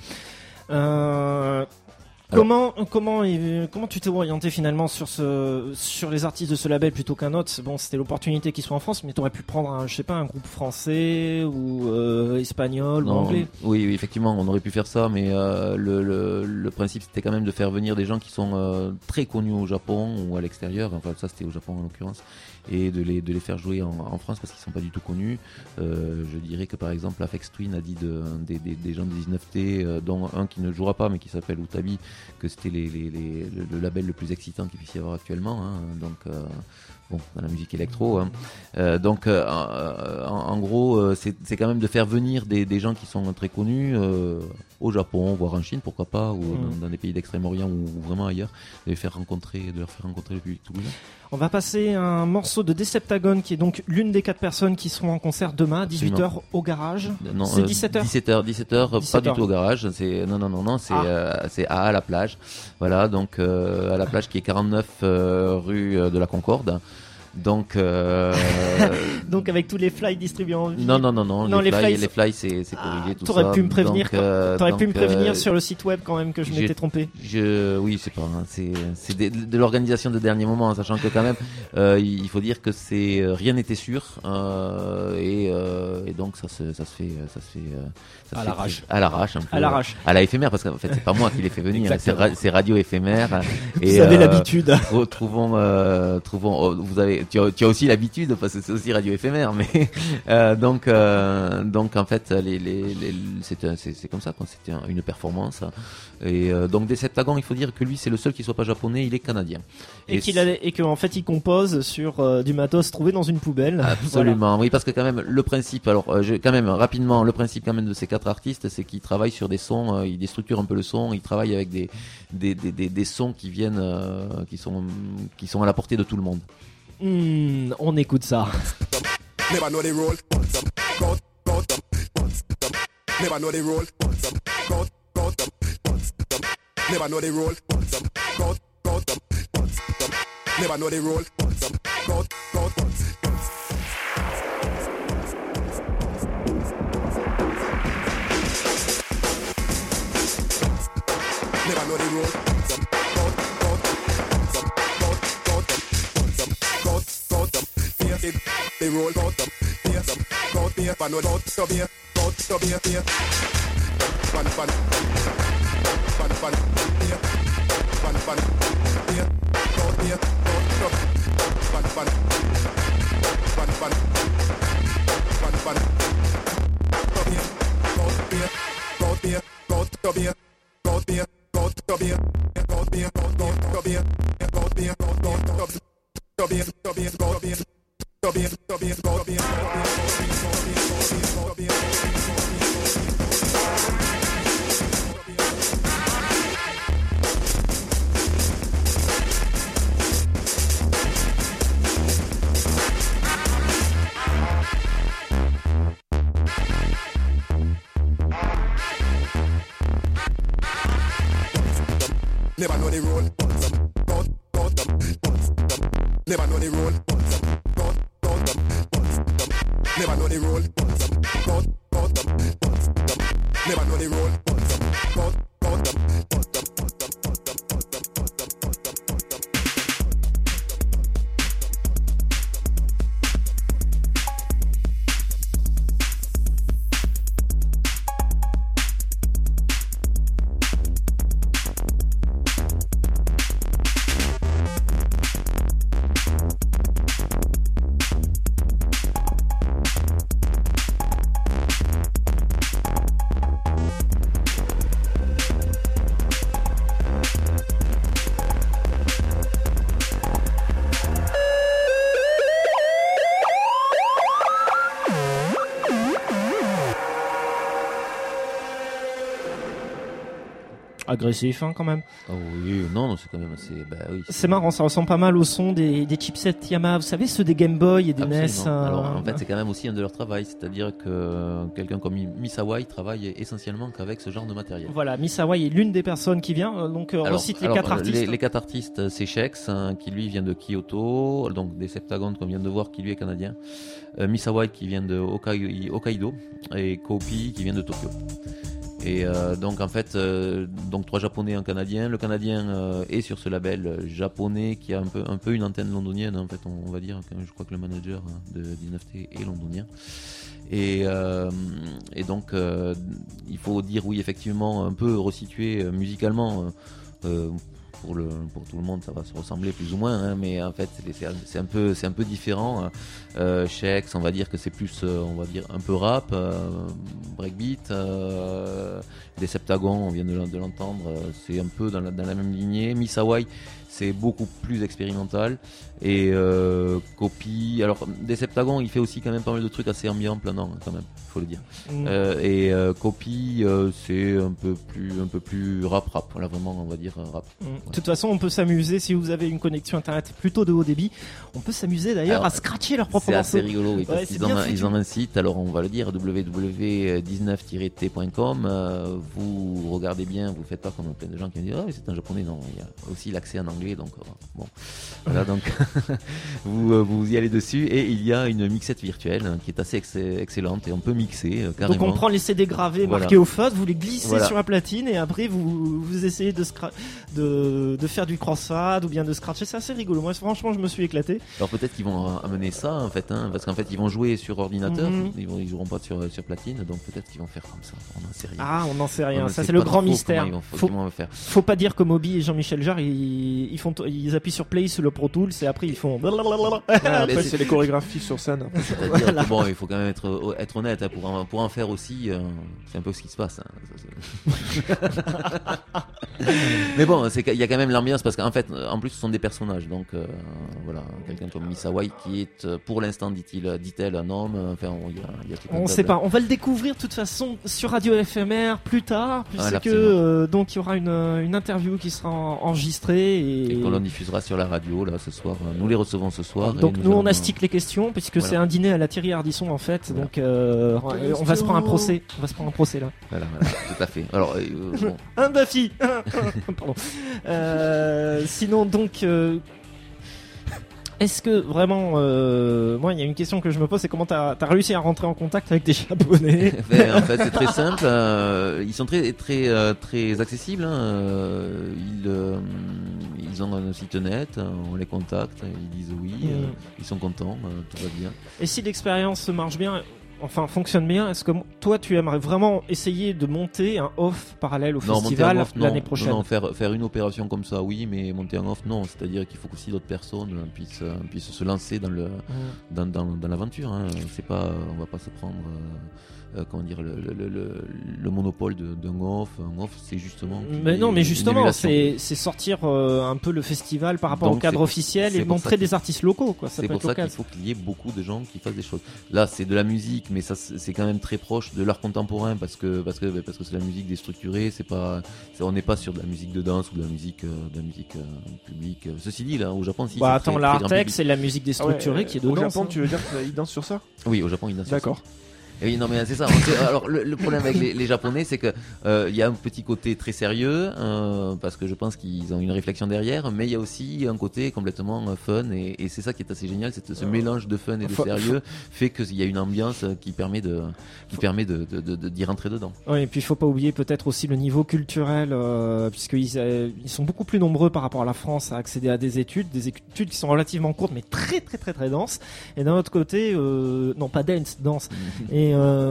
Euh, Alors- comment comment euh, comment tu t'es orienté finalement sur ce sur les artistes de ce label plutôt qu'un autre? Bon, c'était l'opportunité qu'ils soient en France, mais tu aurais pu prendre un, je sais pas, un groupe français ou euh, espagnol ou Non, anglais. Oui, oui, effectivement, on aurait pu faire ça, mais euh, le, le, le principe c'était quand même de faire venir des gens qui sont euh, très connus au Japon ou à l'extérieur, enfin ça c'était au Japon en l'occurrence, et de les, de les faire jouer en, en France parce qu'ils sont pas du tout connus. Euh, je dirais que par exemple Afex Twin a dit de, des, des, des gens de dix-neuf T, euh, dont un qui ne jouera pas mais qui s'appelle Utabi, que c'était les, les, les, le, le label le plus excitant qu'il puisse y avoir actuellement, hein, donc euh, bon, dans la musique électro. Hein. Euh, donc, euh, en, en gros, euh, c'est, c'est quand même de faire venir des, des gens qui sont très connus euh, au Japon, voire en Chine, pourquoi pas, ou Mm. dans, dans des pays d'Extrême-Orient ou, ou vraiment ailleurs, de les faire rencontrer, de leur faire rencontrer le public toulousain. On va passer un morceau de Deceptagon qui est donc l'une des quatre personnes qui seront en concert demain à dix-huit heures au garage. Non, C'est euh, dix-sept heures dix-sept heures, dix-sept heures, pas dix-sept du heures. tout au garage. C'est non, non, non, non, c'est Ah. euh, c'est à, à la plage. Voilà, donc euh, à la plage qui est quarante-neuf euh, rue euh, de la Concorde. Donc, euh, Donc avec tous les fly distribués en ville. non, non, non, non, Non, les, les fly, fly, les fly, c'est, c'est corrigé, Ah, tout t'aurais ça. pu me prévenir Donc, quand- euh, T'aurais pu me donc, prévenir euh, sur le site web quand même que je j'ai- m'étais trompé. Je, oui, c'est pas, hein, c'est, c'est des- de, l'organisation de dernier moment, hein, sachant que quand même, euh, il faut dire que c'est euh, rien n'était sûr, euh, et, euh, et donc ça se, ça se fait, ça se fait, euh, ça se À fait l'arrache. à l'arrache, un peu, À l'arrache. à la éphémère, parce qu'en fait c'est pas moi qui l'ai fait venir, c'est, Exactement. ra- c'est radio éphémère. Vous et, avez euh, l'habitude. trou- Trouvons, euh, trouvons, oh, vous avez, tu, as, tu as aussi l'habitude parce que c'est aussi radio éphémère, mais euh, donc euh, donc en fait les les, les c'est, c'est c'est comme ça quand c'était une performance et euh, donc Deceptagon, il faut dire que lui c'est le seul qui soit pas japonais, il est canadien et, et qu'il a, et qu'en fait il compose sur euh, du matos trouvé dans une poubelle. Absolument, voilà. Oui, parce que quand même le principe, alors euh, je, quand même rapidement le principe quand même de ces quatre artistes, c'est qu'ils travaillent sur des sons, euh, ils déstructurent un peu le son, ils travaillent avec des des des des, des sons qui viennent euh, qui sont qui sont à la portée de tout le monde. Mmh, on écoute ça. Never know the role. Go, go, never know the role. Go, go, never know the role. Go, go, never know the role. Go, go. Never know the role. Go, go, go, go, go, go, go. Fear it, the roll. Go, fear, go, fear, but no, go, go, fear, go, go, fear, fear. Fun, fun, fun, fun, fear, fun, fun, fear, go, fear, go, go, fun, fun, fun, fun, fun, fun. Go, fear, go, fear, go, fear, go, go, fear, go, fear. Go beer, go beer, go go go beer, go beer, go go go go beer, go beer, go beer, go beer, go beer, go beer, go beer, go beer. Never know the role. Go, go, never know the role. Go, go, never know the role. Go, go, never know the role. Go, go, Agressif hein, quand même. Oh oui, non, non c'est quand même assez. Bah, oui, c'est... c'est marrant, ça ressemble pas mal au son des, des chipsets Yamaha, vous savez, ceux des Game Boy et des Absolument. N E S. Euh... Alors en fait, c'est quand même aussi un de leur travail, c'est-à-dire que quelqu'un comme Miss Hawaii travaille essentiellement qu'avec ce genre de matériel. Voilà, Miss Hawaii est l'une des personnes qui vient, donc euh, on alors, cite les alors, quatre artistes. Les, les quatre artistes, c'est Shex, hein, qui lui vient de Kyoto, donc des Septagons qu'on vient de voir, qui lui est canadien. Euh, Miss Hawaii qui vient de Hokkaido, Hokkaido et Kopi qui vient de Tokyo. Et euh, donc en fait, euh, donc trois japonais, un canadien. Le canadien euh, est sur ce label japonais qui a un peu, un peu une antenne londonienne. En fait, on, on va dire. Je crois que le manager de dix-neuf T est londonien. Et, euh, et donc, euh, il faut dire oui, effectivement, un peu resitué musicalement. Euh, Pour, le, pour tout le monde, ça va se ressembler plus ou moins, hein, mais en fait, c'est, c'est un peu, c'est un peu différent. Euh, Shex, on va dire que c'est plus, euh, on va dire un peu rap, euh, breakbeat. Euh, des Septagons, on vient de, de l'entendre, euh, c'est un peu dans la, dans la même lignée. Miss Hawaii, c'est beaucoup plus expérimental. Et euh, Kopi, alors des Septagons, il fait aussi quand même pas mal de trucs assez ambiants, planants, quand même, faut le dire. Mmh. Euh, et euh, Kopi, euh, c'est un peu plus, un peu plus rap, rap. Voilà, vraiment, on va dire rap. Mmh. Ouais. De toute façon, on peut s'amuser si vous avez une connexion internet plutôt de haut débit. On peut s'amuser d'ailleurs alors, à scratcher leur propre morceau. C'est assez rigolo, oui, parce ouais, qu'ils ont, ils ont un site. Alors on va le dire, w w w point dix-neuf tiret t point com. Euh, vous regardez bien, vous faites pas comme plein de gens qui me disent ah, c'est un japonais. Non, il y a aussi l'accès en anglais, donc euh, bon. Voilà, donc vous, vous y allez dessus et il y a une mixette virtuelle hein, qui est assez ex- excellente et on peut mixer euh, carrément. Donc on prend les C D gravés voilà. marqués au feutre, vous les glissez voilà. sur la platine et après vous, vous essayez de, scra- de, de faire du crossfade ou bien de scratcher. C'est assez rigolo. Moi franchement je me suis éclaté. Alors peut-être qu'ils vont amener ça en fait, hein, parce qu'en fait ils vont jouer sur ordinateur, mm-hmm. ils, vont, ils joueront pas sur, sur platine, donc peut-être qu'ils vont faire comme ça. On n'en sait rien. Ah on n'en sait rien. On ça c'est le grand mystère. Ils vont, faut, vont faire. faut pas dire que Moby et Jean-Michel Jarre ils, ils font, ils appuient sur play sur le Pro Tools et après ils font. Ah, après, c'est les chorégraphies sur scène. C'est-à-dire Voilà. que bon, il faut quand même être, être honnête, hein, pour, en, pour en faire aussi, euh, c'est un peu ce qui se passe. Hein, ça, c'est- Mais bon, c'est qu'il y a quand même l'ambiance parce qu'en fait, en plus, ce sont des personnages. Donc euh, voilà, quelqu'un comme Misawai qui est, euh, pour l'instant, dit-il, dit-elle, un homme. Enfin, on- il y a, il y a tout un On tas sait de- pas, on va le découvrir de toute façon sur Radio F M R plus tard, puisque Voilà, absolument. euh, donc il y aura une, une interview qui sera en- enregistrée et, Et qu'on l'on diffusera sur la radio là ce soir. Nous les recevons ce soir. donc et nous on allons- astique les questions puisque Voilà. c'est un dîner à la Thierry Ardisson en fait, Voilà. donc euh, on va se prendre un procès, on va se prendre un procès là. Voilà, voilà, tout à fait. Alors, euh, bon. Un Buffy. Pardon. Euh, sinon donc. euh, Est-ce que vraiment, euh, moi il y a une question que je me pose, c'est comment t'as as réussi à rentrer en contact avec des Japonais? Ben, en fait, c'est très simple. euh, ils sont très très euh, très accessibles. Hein, euh, ils euh, ils ont un site net. On les contacte. Ils disent oui. Mm. euh, ils sont contents. euh, tout va bien. Et si l'expérience marche bien, enfin fonctionne bien, est-ce que m- toi tu aimerais vraiment essayer de monter un off parallèle au Non, monter festival en off, non. l'année prochaine? Non, non, faire faire une opération comme ça, oui, mais monter en off, non. C'est-à-dire qu'il faut qu'aussi d'autres personnes euh, puissent euh, puissent se lancer dans le dans dans, dans l'aventure. Hein. C'est pas, on va pas se prendre. Euh, euh, comment dire, le, le, le, le, le monopole de- d'un off. Un off, c'est justement. qu'il Mais y non, ait mais une justement, émulation. c'est c'est sortir euh, un peu le festival par rapport Donc, au cadre c'est- officiel c'est et pour montrer ça des qu'il- artistes locaux, quoi. Ça C'est peut pour être ça qu'il l'occasion. faut qu'il y ait beaucoup de gens qui fassent des choses. Là, c'est de la musique, mais ça, c'est c'est quand même très proche de l'art contemporain parce que parce que parce que c'est la musique déstructurée. C'est pas, c'est- on n'est pas sur de la musique de danse ou de la musique euh, de la musique euh, publique. Ceci dit, là, au Japon, si. Bah c'est attends, très- la très grand Artex, public. c'est la musique déstructurée Ah ouais, qui est Au dedans. Japon, ça. tu veux dire qu'ils dansent sur ça? Oui, au Japon, ils dansent sur ça. D'accord. Et oui, non, mais c'est ça. on sait- alors, le, le problème avec les, les Japonais, c'est que euh, il y a un petit côté très sérieux, euh, parce que je pense qu'ils ont une réflexion derrière, mais il y a aussi un côté complètement euh, fun, et, et c'est ça qui est assez génial, c'est ce mélange de fun et de Faut- sérieux fait qu'il y a une ambiance qui permet de, qui permet de, de, de, de- d'y rentrer dedans. Oui, et puis il faut pas oublier peut-être aussi le niveau culturel, euh, puisqu'ils euh, ils sont beaucoup plus nombreux par rapport à la France à accéder à des études, des études qui sont relativement courtes mais très très très très denses. Et d'un autre côté, euh, non pas dense, dense. Et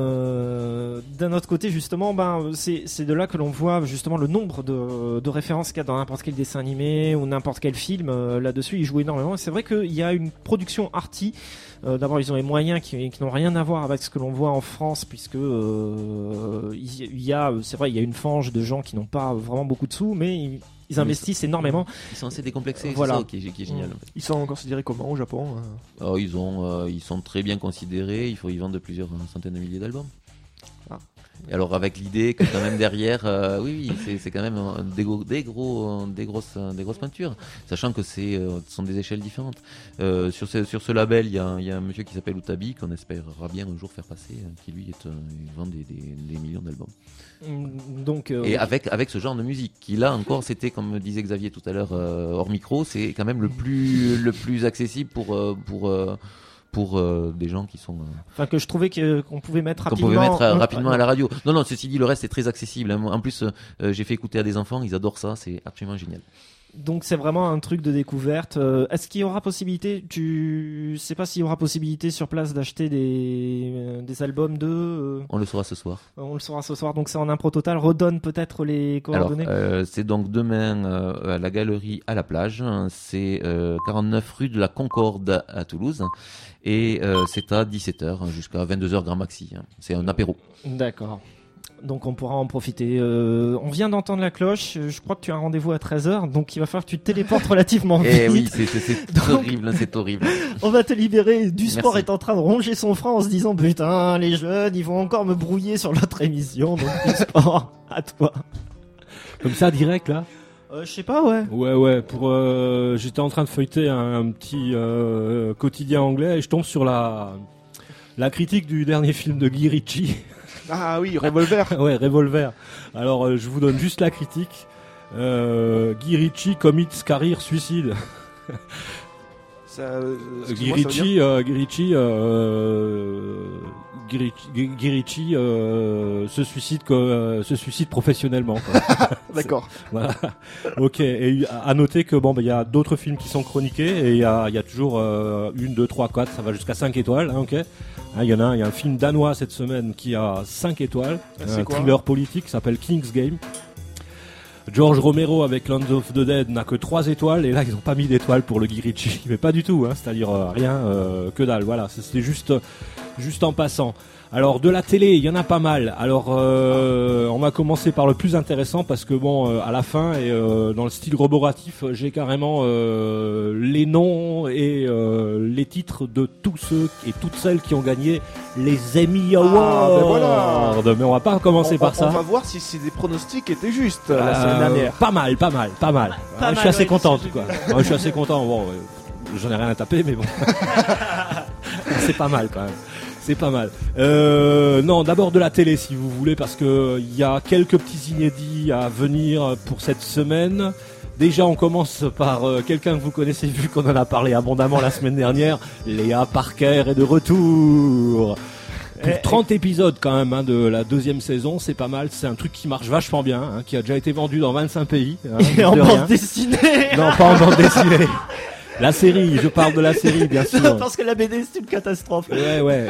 euh, d'un autre côté, justement, ben c'est c'est de là que l'on voit justement le nombre de, de références qu'il y a dans n'importe quel dessin animé ou n'importe quel film. euh, Là-dessus, ils jouent énormément. Et c'est vrai qu'il y a une production arty. Euh, D'abord, ils ont les moyens qui, qui n'ont rien à voir avec ce que l'on voit en France, puisque euh, il il y a, c'est vrai, il y a une fange de gens qui n'ont pas vraiment beaucoup de sous, mais ils, ils investissent énormément. Ils sont assez décomplexés, Voilà. c'est ça qui est, qui est génial. En fait. Ils sont considérés comment au Japon? euh Alors, ils, ont, euh, ils sont très bien considérés, il faut y vendre plusieurs centaines de milliers d'albums. Ah. Et alors avec l'idée que quand même derrière, euh, oui, oui, c'est, c'est quand même un- des, gros, des, gros, des, grosses, des grosses peintures, sachant que c'est, euh, ce sont des échelles différentes. Euh, sur, ce, sur ce label, il y a, il y a un monsieur qui s'appelle Utabi, qu'on espérera bien un jour faire passer, euh, qui lui est, euh, il vend des, des, des millions d'albums. Donc, euh, Et avec, avec ce genre de musique, qui là encore, c'était, comme disait Xavier tout à l'heure, euh, hors micro, c'est quand même le plus, le plus accessible pour, euh, pour, euh, pour euh, des gens qui sont... euh, enfin que je trouvais que qu'on pouvait mettre qu'on rapidement. pouvait mettre euh, euh, rapidement à la radio. Non, non, ceci dit, le reste est très accessible. hein. En plus, euh, j'ai fait écouter à des enfants, ils adorent ça, c'est absolument génial. Donc c'est vraiment un truc de découverte. Euh, Est-ce qu'il y aura possibilité, tu sais pas s'il y aura possibilité sur place d'acheter des, euh, des albums de... euh, On le saura ce soir. on le saura ce soir, donc c'est en impro total. Redonne peut-être les Alors, coordonnées. euh, c'est donc demain euh, à la galerie à la plage. C'est euh, quarante-neuf rue de la Concorde à Toulouse. Et euh, c'est à dix-sept heures jusqu'à vingt-deux heures grand maxi. hein. C'est un apéro. D'accord. Donc on pourra en profiter. Euh, on vient d'entendre la cloche. Je crois que tu as un rendez-vous à treize heures, donc il va falloir que tu te téléportes relativement vite. Eh oui, c'est, c'est, c'est Donc- horrible, hein, c'est horrible. On va te libérer. Du sport Merci. est en train de ronger son frein en se disant putain, les jeunes, ils vont encore me brouiller sur l'autre émission. Donc du sport, à toi. Comme ça, direct, là. Euh, je sais pas, ouais. Ouais, ouais. Pour, euh, j'étais en train de feuilleter un, un petit euh, quotidien anglais et je tombe sur la la critique du dernier film de Guy Ritchie. Ah oui, Revolver. Ouais, Revolver. Alors, euh, je vous donne juste la critique. Euh, Guy Ritchie commits career suicide. Ça, euh, Guy excuse-moi, ça veut dire- Ritchie, euh, Guy Ritchie, euh, Guy Ritchie- Guy- Guy Ritchie, euh, se suicide, co- euh, se suicide professionnellement. quoi. D'accord. Voilà. Ok. Et à noter que bon, bah, il y a d'autres films qui sont chroniqués et il y a, il y a toujours euh, une, deux, trois, quatre, ça va jusqu'à cinq étoiles. Hein, ok. Hein, Il y en a un, il y a un film danois cette semaine qui a cinq étoiles, Ah, c'est un quoi thriller politique qui s'appelle King's Game. George Romero avec Land of the Dead n'a que trois étoiles, et là ils ont pas mis d'étoiles pour le Guy Ritchie, mais pas du tout, hein, c'est-à-dire euh, rien, euh, que dalle, voilà, c'était juste, juste en passant. Alors de la télé, il y en a pas mal. Alors euh, on va commencer par le plus intéressant parce que bon, euh, à la fin et euh, dans le style roboratif, j'ai carrément euh, les noms et euh, les titres de tous ceux et toutes celles qui ont gagné les Emmy Awards. Ah, ben voilà. Mais on va pas commencer on, par on, ça. On va voir si, si les pronostics étaient justes Euh, la semaine dernière. Pas mal, pas mal, pas mal. Pas Ouais, je mal, suis assez ouais, content, j'ai quoi. Ouais, je suis assez content. Bon, euh, j'en ai rien à taper, mais bon. C'est pas mal quand même. C'est pas mal. Euh, non, d'abord de la télé si vous voulez, parce que il y a quelques petits inédits à venir pour cette semaine. Déjà, on commence par euh, quelqu'un que vous connaissez, vu qu'on en a parlé abondamment la semaine dernière. Léa Parker est de retour. Pour trente épisodes quand même, hein, de la deuxième saison, c'est pas mal. C'est un truc qui marche vachement bien, hein, qui a déjà été vendu dans vingt-cinq pays. Hein, Et en de bande rien. dessinée. Non, pas en bande dessinée. La série, je parle de la série, bien sûr. Parce que la B D c'est une catastrophe. Ouais, ouais.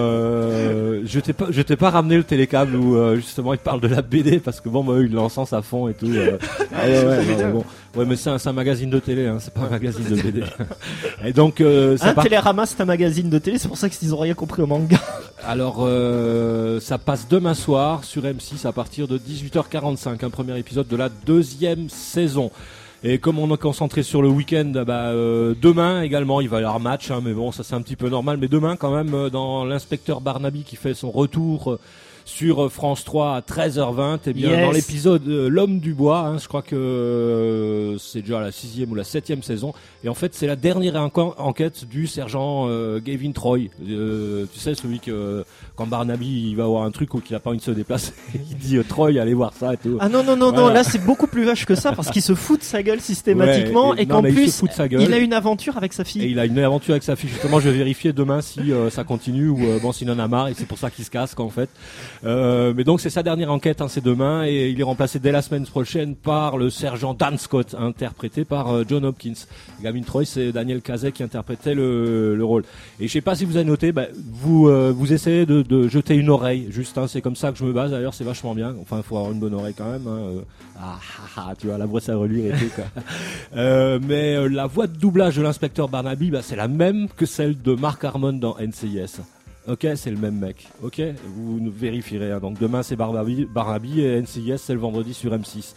Euh, je t'ai pas, je t'ai pas ramené le téléccâble où euh, justement il parle de la B D parce que bon, bah, eux, ils l'encensent à fond et tout. Euh, ah ouais, ouais, non, mais bon. Ouais, mais c'est un, c'est un magazine de télé, hein, c'est pas un magazine de B D. Et donc, euh, ça Un part... Télérama, c'est un magazine de télé, c'est pour ça qu'ils ont rien compris au manga. Alors, euh, ça passe demain soir sur M six à partir de dix-huit heures quarante-cinq, un premier épisode de la deuxième saison. Et comme on est concentré sur le week-end, bah, euh, demain également, il va y avoir match, hein, mais bon, ça c'est un petit peu normal. Mais demain, quand même, euh, dans l'inspecteur Barnaby qui fait son retour euh, sur France trois à treize heures vingt, et bien Yes. dans l'épisode euh, L'Homme du Bois, hein, je crois que euh, c'est déjà la sixième ou la septième saison. Et en fait, c'est la dernière enco- enquête du sergent euh, Gavin Troy. Euh, tu sais, celui que euh, quand Barnaby il va avoir un truc ou qu'il a pas envie de se déplacer, il dit euh, Troy, allez voir ça et tout. Ah non, non, non, non, Voilà. là c'est beaucoup plus vache que ça parce qu'il se fout de sa gueule systématiquement Ouais, et- et, non, qu'en mais il se plus fout de sa gueule. il a une aventure avec sa fille. Et il a une aventure avec sa fille. Justement, je vais vérifier demain si euh, ça continue ou euh, bon, s'il en a marre. Et c'est pour ça qu'il se casse, quoi, en fait. Euh, mais donc, c'est sa dernière enquête, hein, c'est demain. Et il est remplacé dès la semaine prochaine par le sergent Dan Scott, interprété par euh, John Hopkins. Gavin Troy, c'est Daniel Cazet qui interprétait le, le rôle. Et je sais pas si vous avez noté, bah, vous euh, vous essayez de, de jeter une oreille. Juste, hein, c'est comme ça que je me base. D'ailleurs, c'est vachement bien. Enfin, il faut avoir une bonne oreille quand même. Hein. Euh, ah, ah, ah, tu vois, la brosse à reluire et tout, quoi. Euh, mais euh, la voix de doublage de l'inspecteur Barnaby, bah, c'est la même que celle de Mark Harmon dans N C I S. Ok, c'est le même mec. Ok, vous nous vérifierez. Hein. Donc demain c'est Barnaby, Barnaby et N C I S c'est le vendredi sur M six.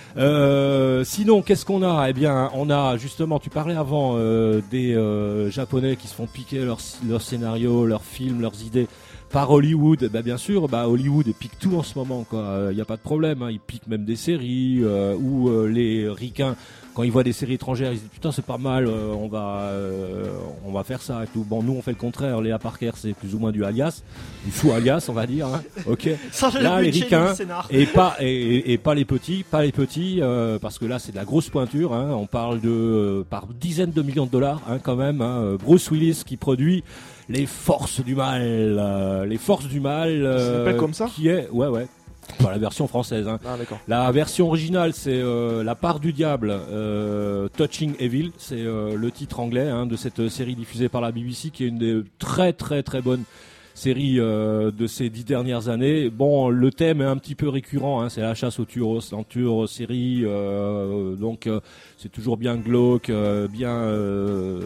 Euh, sinon, qu'est-ce qu'on a ? Eh bien, on a justement, tu parlais avant euh, des euh, Japonais qui se font piquer leurs leur scénarios, leurs films, leurs idées par Hollywood. Bah, bien sûr, bah, Hollywood pique tout en ce moment, quoi. Il euh, n'y a pas de problème, hein. Ils piquent même des séries euh, où euh, les ricains, quand ils voient des séries étrangères, ils se disent putain c'est pas mal, euh, on va euh, on va faire ça et tout. Bon, nous on fait le contraire. Léa Parker c'est plus ou moins du alias, du sous alias on va dire. Hein. Ok. Sans le Là les budget ricains du scénar. et pas et, et, et pas les petits, pas les petits euh, parce que là c'est de la grosse pointure. Hein. On parle de euh, par dizaines de millions de dollars hein, quand même. Hein. Bruce Willis qui produit Les Forces du Mal, euh, les Forces du Mal. Euh, Ça s'appelle comme ça ? Qui est ouais ouais. Dans la version française. Hein. Ah, d'accord. La version originale, c'est euh, La part du diable, euh, Touching Evil, c'est euh, le titre anglais hein, de cette série diffusée par la B B C, qui est une des très très très bonnes séries euh, de ces dix dernières années. Bon, le thème est un petit peu récurrent, hein, c'est la chasse aux tueurs, aux tueurs aux séries, euh, donc euh, c'est toujours bien glauque, euh, bien... Euh,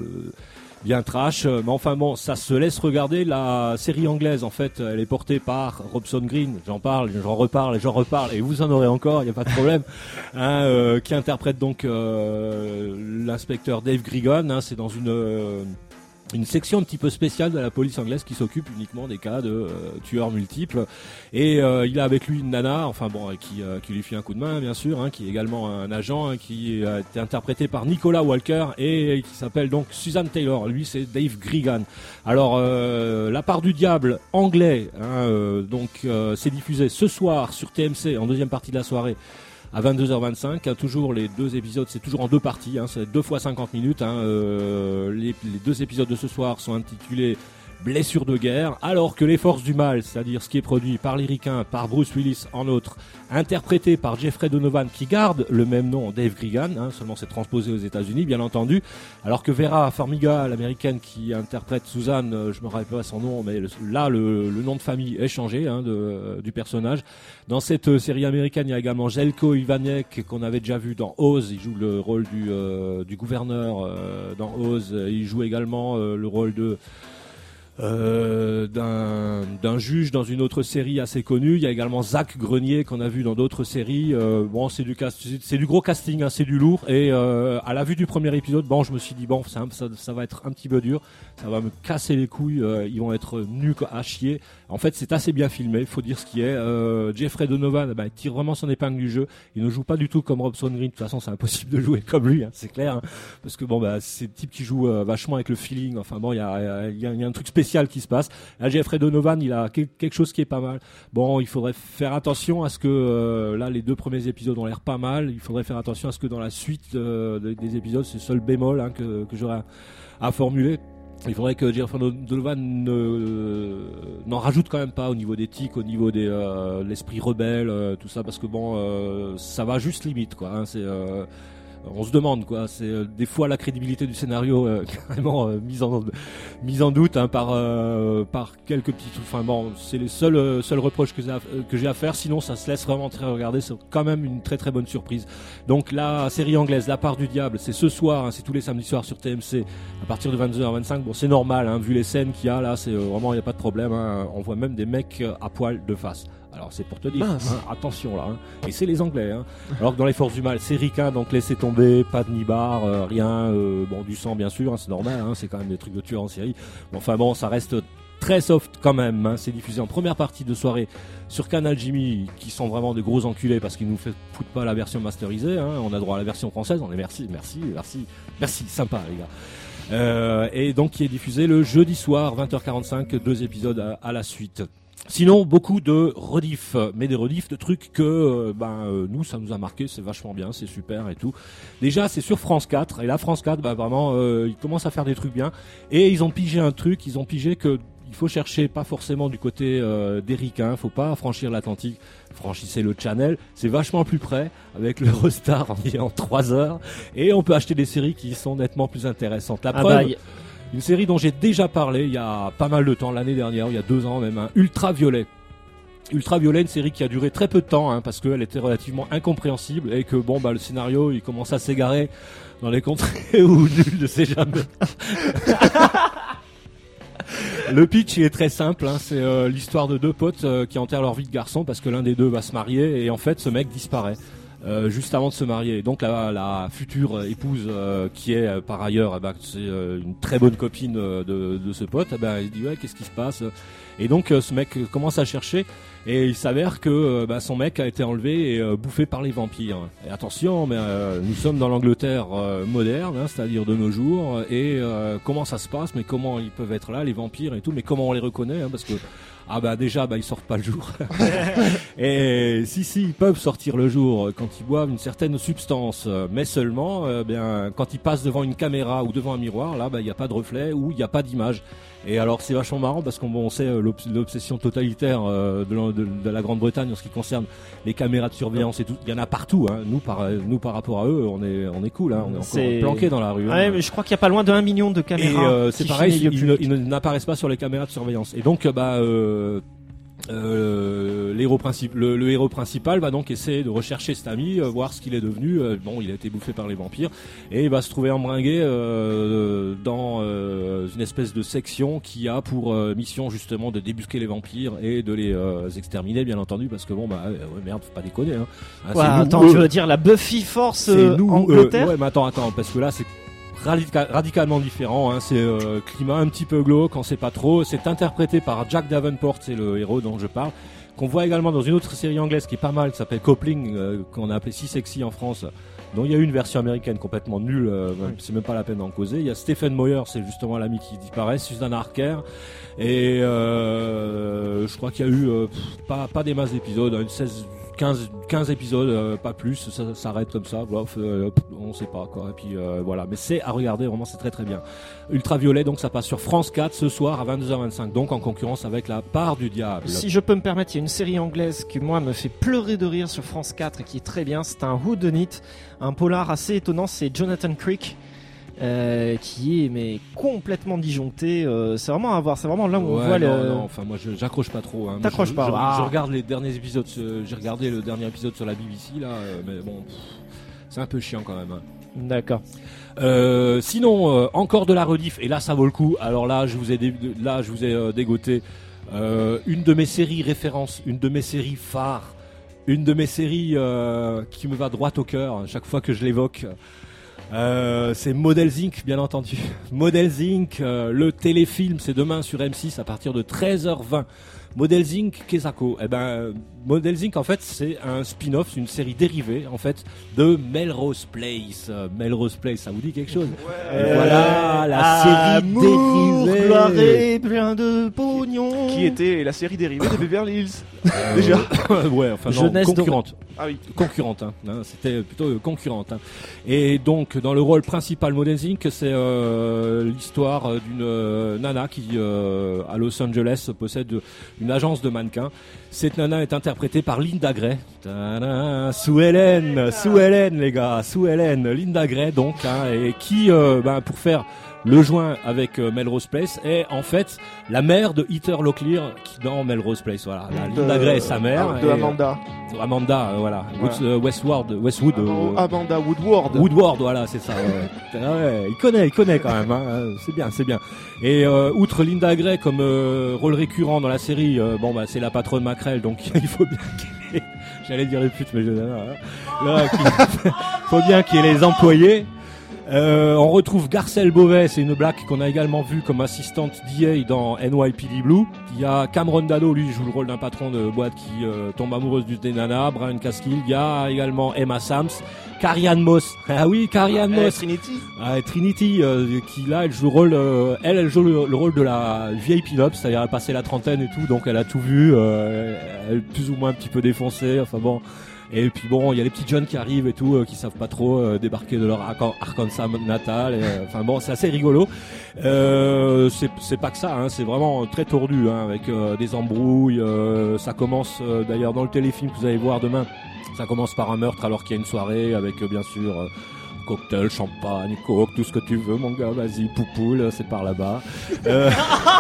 bien trash, mais enfin bon, ça se laisse regarder. La série anglaise, en fait, elle est portée par Robson Green. J'en parle, j'en reparle et j'en reparle, et vous en aurez encore, il n'y a pas de problème. hein, euh, qui interprète donc euh, l'inspecteur Dave Grigon. Hein, c'est dans une euh, une section un petit peu spéciale de la police anglaise qui s'occupe uniquement des cas de euh, tueurs multiples. Et euh, il a avec lui une nana, enfin bon, qui, euh, qui lui fait un coup de main, bien sûr, hein, qui est également un agent, hein, qui a été interprété par Nicolas Walker et qui s'appelle donc Susan Taylor. Lui, c'est Dave Grigan. Alors, euh, La part du diable anglais, hein, euh, donc euh, c'est diffusé ce soir sur T M C en deuxième partie de la soirée. À vingt-deux heures vingt-cinq, hein, toujours les deux épisodes, c'est toujours en deux parties, hein, c'est deux fois cinquante minutes. Hein, euh, les, les deux épisodes de ce soir sont intitulés blessure de guerre, alors que Les Forces du Mal, c'est-à-dire ce qui est produit par les Ricains, par Bruce Willis en autre, interprété par Jeffrey Donovan, qui garde le même nom, Dave Grigan, hein, seulement c'est transposé aux États-Unis, bien entendu, alors que Vera Farmiga, l'américaine qui interprète Suzanne, euh, je me rappelle pas son nom, mais le, là le, le nom de famille est changé hein, de, euh, du personnage. Dans cette euh, série américaine, il y a également Jelko Ivanek, qu'on avait déjà vu dans Oz, il joue le rôle du, euh, du gouverneur euh, dans Oz, il joue également euh, le rôle de Euh, d'un, d'un juge dans une autre série assez connue. Il y a également Zach Grenier qu'on a vu dans d'autres séries. Euh, bon, c'est du cast, c'est du gros casting, hein, c'est du lourd. Et euh, à la vue du premier épisode, bon, je me suis dit bon, ça, ça, ça va être un petit peu dur, ça va me casser les couilles. Euh, ils vont être nus à chier. En fait, c'est assez bien filmé, faut dire ce qui est. Euh, Jeffrey Donovan, bah, il tire vraiment son épingle du jeu. Il ne joue pas du tout comme Robson Green. De toute façon, c'est impossible de jouer comme lui, hein, c'est clair, hein, parce que bon, bah, c'est le type qui joue euh, vachement avec le feeling. Enfin bon, il y a, il y a, il y a un truc spécial qui se passe. Là, Jeffrey Donovan, il a quelque chose qui est pas mal. Bon, il faudrait faire attention à ce que euh, là, les deux premiers épisodes ont l'air pas mal. Il faudrait faire attention à ce que dans la suite euh, des, des épisodes, c'est le seul bémol hein, que, que j'aurais à, à formuler. Il faudrait que Jeffrey Donovan ne, n'en rajoute quand même pas au niveau des tics, au niveau des euh, l'esprit rebelle, euh, tout ça, parce que bon, euh, ça va juste limite, quoi. Hein, c'est euh, on se demande quoi, c'est euh, des fois la crédibilité du scénario euh, carrément euh, mise en mise en doute hein, par euh, par quelques petits, enfin bon, c'est les seuls euh, seuls reproches que j'ai à, que j'ai à faire, sinon ça se laisse vraiment très regarder, c'est quand même une très très bonne surprise. Donc la série anglaise La Part du Diable, c'est ce soir, hein, c'est tous les samedis soirs sur T M C à partir de vingt-deux heures vingt-cinq. Bon, c'est normal hein, vu les scènes qu'il y a là, c'est euh, vraiment il y a pas de problème hein, on voit même des mecs euh, à poil de face. Alors c'est pour te dire, hein, attention là, hein. Et c'est les Anglais. Hein. Alors que dans Les Forces du Mal, c'est ricain, donc laissez tomber, pas de nibar, euh, rien, euh, bon du sang bien sûr, hein, c'est normal, hein, c'est quand même des trucs de tueurs en série. Bon, enfin bon, ça reste très soft quand même. Hein. C'est diffusé en première partie de soirée sur Canal Jimmy, qui sont vraiment de gros enculés parce qu'ils nous foutent pas la version masterisée. Hein. On a droit à la version française. On est merci, merci, merci, merci, sympa les gars. Euh, et donc qui est diffusé le jeudi soir, vingt heures quarante-cinq, deux épisodes à, à la suite. Sinon, beaucoup de rediff, mais des rediffs de trucs que euh, ben euh, nous ça nous a marqué, c'est vachement bien, c'est super et tout. Déjà, c'est sur France quatre et là France quatre, bah vraiment, euh, ils commencent à faire des trucs bien et ils ont pigé un truc, ils ont pigé que il faut chercher pas forcément du côté euh, des ricains, faut pas franchir l'Atlantique, franchissez le Channel, c'est vachement plus près avec l'Eurostar en, en trois heures et on peut acheter des séries qui sont nettement plus intéressantes. La preuve. Ah bah, y... Une série dont j'ai déjà parlé il y a pas mal de temps, l'année dernière, il y a deux ans même, hein, Ultraviolet. Ultraviolet, une série qui a duré très peu de temps, hein, parce qu'elle était relativement incompréhensible et que bon bah le scénario il commence à s'égarer dans les contrées où nul ne sait jamais. Le pitch il est très simple, hein, c'est euh, l'histoire de deux potes euh, qui enterrent leur vie de garçon parce que l'un des deux va se marier et en fait ce mec disparaît. Euh, juste avant de se marier. Donc la, la future épouse euh, qui est euh, par ailleurs eh ben, c'est euh, une très bonne copine euh, de, de ce pote, eh ben, il se dit ouais qu'est-ce qui se passe, et donc euh, ce mec commence à chercher et il s'avère que euh, bah, son mec a été enlevé et euh, bouffé par les vampires. Et attention, mais euh, nous sommes dans l'Angleterre euh, moderne, hein, c'est-à-dire de nos jours, et euh, comment ça se passe, mais comment ils peuvent être là les vampires et tout, mais comment on les reconnaît, hein, parce que ah bah déjà bah ils sortent pas le jour. Et si si ils peuvent sortir le jour quand ils boivent une certaine substance, mais seulement euh, bien quand ils passent devant une caméra ou devant un miroir, là bah il y a pas de reflet ou il y a pas d'image. Et alors c'est vachement marrant parce qu'on bon, sait l'obs- l'obsession totalitaire euh, de, la, de, de la Grande-Bretagne en ce qui concerne les caméras de surveillance et tout. Il y en a partout. Hein. Nous par nous par rapport à eux, on est on est cool. Hein. On est encore c'est... planqués dans la rue. Ouais, hein. mais je crois qu'il y a pas loin de un million de caméras. Et euh, c'est pareil, ils, ils, ils n'apparaissent pas sur les caméras de surveillance. Et donc bah euh, Euh, l'héros princip- le, le héros principal va donc essayer de rechercher cet ami, euh, voir ce qu'il est devenu. Euh, bon, il a été bouffé par les vampires et il va se trouver embringué euh, dans euh, une espèce de section qui a pour euh, mission justement de débusquer les vampires et de les euh, exterminer, bien entendu, parce que bon bah ouais, merde, faut pas déconner. Hein. Ah, ouais, attends, nous, je veux dire la Buffy Force euh, nous, Angleterre. Euh, ouais, mais attends, attends, parce que là c'est Radical, radicalement différent, hein. C'est euh, climat un petit peu glauque, on sait pas trop. C'est interprété par Jack Davenport, c'est le héros dont je parle, qu'on voit également dans une autre série anglaise qui est pas mal, qui s'appelle Coupling, euh, qu'on a appelé Si Sexy en France, dont il y a eu une version américaine complètement nulle, euh, ouais. C'est même pas la peine d'en causer. Il y a Stephen Moyer, c'est justement l'ami qui disparaît, Susan Harker, et euh, je crois qu'il y a eu euh, pff, pas, pas des masses d'épisodes, une seize quinze, quinze épisodes, euh, pas plus, ça ça s'arrête comme ça, bof, euh, on sait pas quoi. Et puis euh, voilà, mais c'est à regarder, vraiment c'est très très bien. Ultraviolet, donc ça passe sur France quatre ce soir à vingt-deux heures vingt-cinq, donc en concurrence avec La Part du Diable. Si je peux me permettre, il y a une série anglaise qui moi me fait pleurer de rire sur France quatre et qui est très bien, c'est un whodunit, un polar assez étonnant, c'est Jonathan Creek. Euh, qui est mais complètement disjoncté. Euh, c'est vraiment à voir. C'est vraiment là où on Ouais, voit non, le. non, enfin moi je, j'accroche pas trop. Hein. T'accroches je, pas. Je, Ah. je regarde les derniers épisodes. euh, J'ai regardé le dernier épisode sur la B B C là, euh, mais bon, pff, c'est un peu chiant quand même. Hein. D'accord. Euh, sinon, euh, encore de la rediff et là ça vaut le coup. Alors là, je vous ai dé- là je vous ai euh, dégoté euh, une de mes séries références, une de mes séries phares, une de mes séries euh, qui me va droit au cœur chaque fois que je l'évoque. Euh, c'est Models Incorporated, bien entendu. Models Incorporated, euh, le téléfilm, c'est demain sur M six à partir de treize heures vingt. Models Incorporated, Kesako. Eh ben, Models Incorporated, en fait, c'est un spin-off, une série dérivée, en fait, de Melrose Place. Euh, Melrose Place, ça vous dit quelque chose? Euh, Voilà, la série Amour, dérivée. gloire et plein de pognon. Qui était la série dérivée de Beverly Hills. Euh, Déjà. ouais, enfin non, Jeunesse concurrente. Ah oui. Concurrente, hein, hein, c'était plutôt euh, concurrente. Hein. Et donc, dans le rôle principal, Models Incorporated, c'est euh, l'histoire d'une euh, nana qui, euh, à Los Angeles, possède une agence de mannequins. Cette nana est interprétée par Linda Gray. Tadam, Sue Ellen, Sue Ellen, les gars, Sue Ellen, Linda Gray, donc, hein, et qui, euh, ben, pour faire le joint avec euh, Melrose Place est en fait la mère de Heather Locklear qui dans Melrose Place, voilà. La De- Linda Gray est sa mère. Ah, de et, Amanda. euh, Amanda, euh, voilà. Voilà. Woods- euh, Westward, Westwood. euh, Amanda Woodward. Woodward, voilà, c'est ça. Ouais. Ah ouais, il connaît, il connaît quand même. Hein. C'est bien, c'est bien. Et euh, outre Linda Gray comme euh, rôle récurrent dans la série, euh, bon bah c'est la patronne Mackerel, donc il faut bien qu'il y ait... J'allais dire les putes, mais je... là, qu'il... faut bien qu'il y ait les employés. Euh, on retrouve Garcelle Beauvais, c'est une blague qu'on a également vue comme assistante D A dans N Y P D Blue. Il y a Cameron Dado, lui joue le rôle d'un patron de boîte qui euh, tombe amoureuse du des nanas. Brian Caskill. Il y a également Emma Sams, Carrie-Anne Moss. Ah oui, Carrie-Anne Eh, Moss. Trinity. Ah, Trinity, euh, qui là, elle joue le rôle, euh, elle, elle joue le, le rôle de la vieille pin-up, c'est-à-dire elle a passé la trentaine et tout, donc elle a tout vu, euh, elle est plus ou moins un petit peu défoncée, enfin bon. Et puis bon, il y a les petits jeunes qui arrivent et tout, euh, qui savent pas trop euh, débarquer de leur Arkan- Arkansas natal. Et, euh, enfin bon, c'est assez rigolo. Euh, c'est, c'est pas que ça, hein, c'est vraiment très tordu, hein, avec euh, des embrouilles. Euh, ça commence euh, d'ailleurs dans le téléfilm que vous allez voir demain. Ça commence par un meurtre alors qu'il y a une soirée avec euh, bien sûr. Euh, cocktail, champagne, coke, tout ce que tu veux, mon gars, vas-y, poupoule, c'est par là-bas. Euh,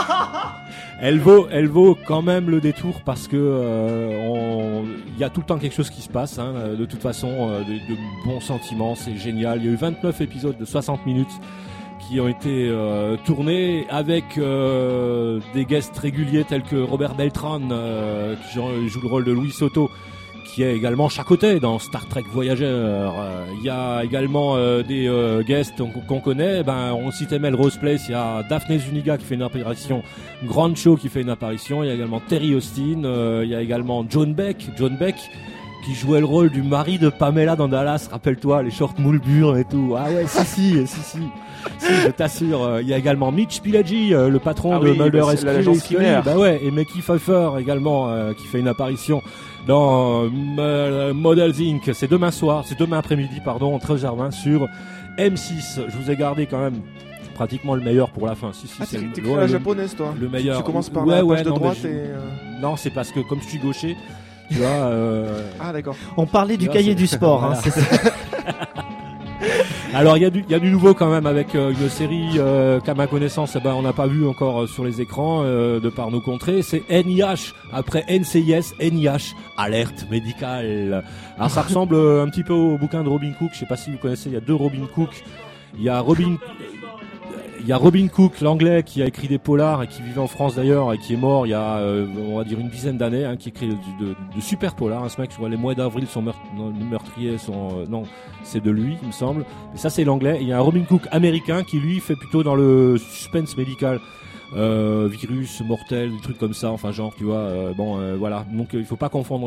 elle vaut, elle vaut quand même le détour parce que euh, on, il y a tout le temps quelque chose qui se passe. Hein, de toute façon, euh, de, de bons sentiments, c'est génial. Il y a eu vingt-neuf épisodes de soixante minutes qui ont été euh, tournés avec euh, des guests réguliers tels que Robert Beltran, euh, qui joue, joue le rôle de Louis Soto, qui est également chacoté dans Star Trek Voyager. Il y a également euh, des euh, guests qu'on, qu'on connaît. Ben, on citait Melrose Place. Il y a Daphne Zuniga qui fait une apparition, Grand Show qui fait une apparition. Il y a également Terry Austin. Euh, il y a également John Beck. John Beck qui jouait le rôle du mari de Pamela dans Dallas. Rappelle-toi, les shorts moulbures et tout. Ah ouais, si, si, si, si. Si, je t'assure. Il y a également Mitch Pileggi, euh, le patron Ah de oui, Mulder bah, et c'est la Scully. l'agence Skinner. Bah ouais, et Mickey Pfeiffer également, euh, qui fait une apparition dans euh, Models Incorporated. C'est demain soir, c'est demain après-midi, pardon, treize heures vingt sur M six. Je vous ai gardé quand même pratiquement le meilleur pour la fin. Si, si, Ah, c'est t'es- le, t'écris ouais, à la le- japonaise, toi. le meilleur. Tu commences par Ouais, la ouais, page de non, mais droite je- et. euh, Non, c'est parce que comme je suis gaucher, tu vois. Euh... Ah, d'accord. On parlait du Là, cahier c'est- du sport. Hein, Voilà. c'est ça. Alors il y a du il y a du nouveau quand même avec euh, une série euh, qu'à ma connaissance eh ben on n'a pas vu encore euh, sur les écrans euh, de par nos contrées, c'est N I H après N C I S, N I H alerte médicale. Alors ça ressemble euh, un petit peu au bouquin de Robin Cook, je sais pas si vous connaissez, il y a deux Robin Cook. Il y a Robin Il y a Robin Cook, l'anglais, qui a écrit des polars et qui vivait en France d'ailleurs et qui est mort il y a, euh, on va dire, une dizaine d'années, hein, qui écrit de, de, de super polars. Hein, ce mec, je vois les mois d'avril, son meurtre, non, les meurtriers sont, euh, non, c'est de lui, il me semble. Mais ça, c'est l'anglais. Et il y a un Robin Cook américain qui, lui, fait plutôt dans le suspense médical. Euh, virus mortel, des trucs comme ça, enfin genre, tu vois. Euh, bon, euh, voilà. Donc, euh, il faut pas confondre les deux.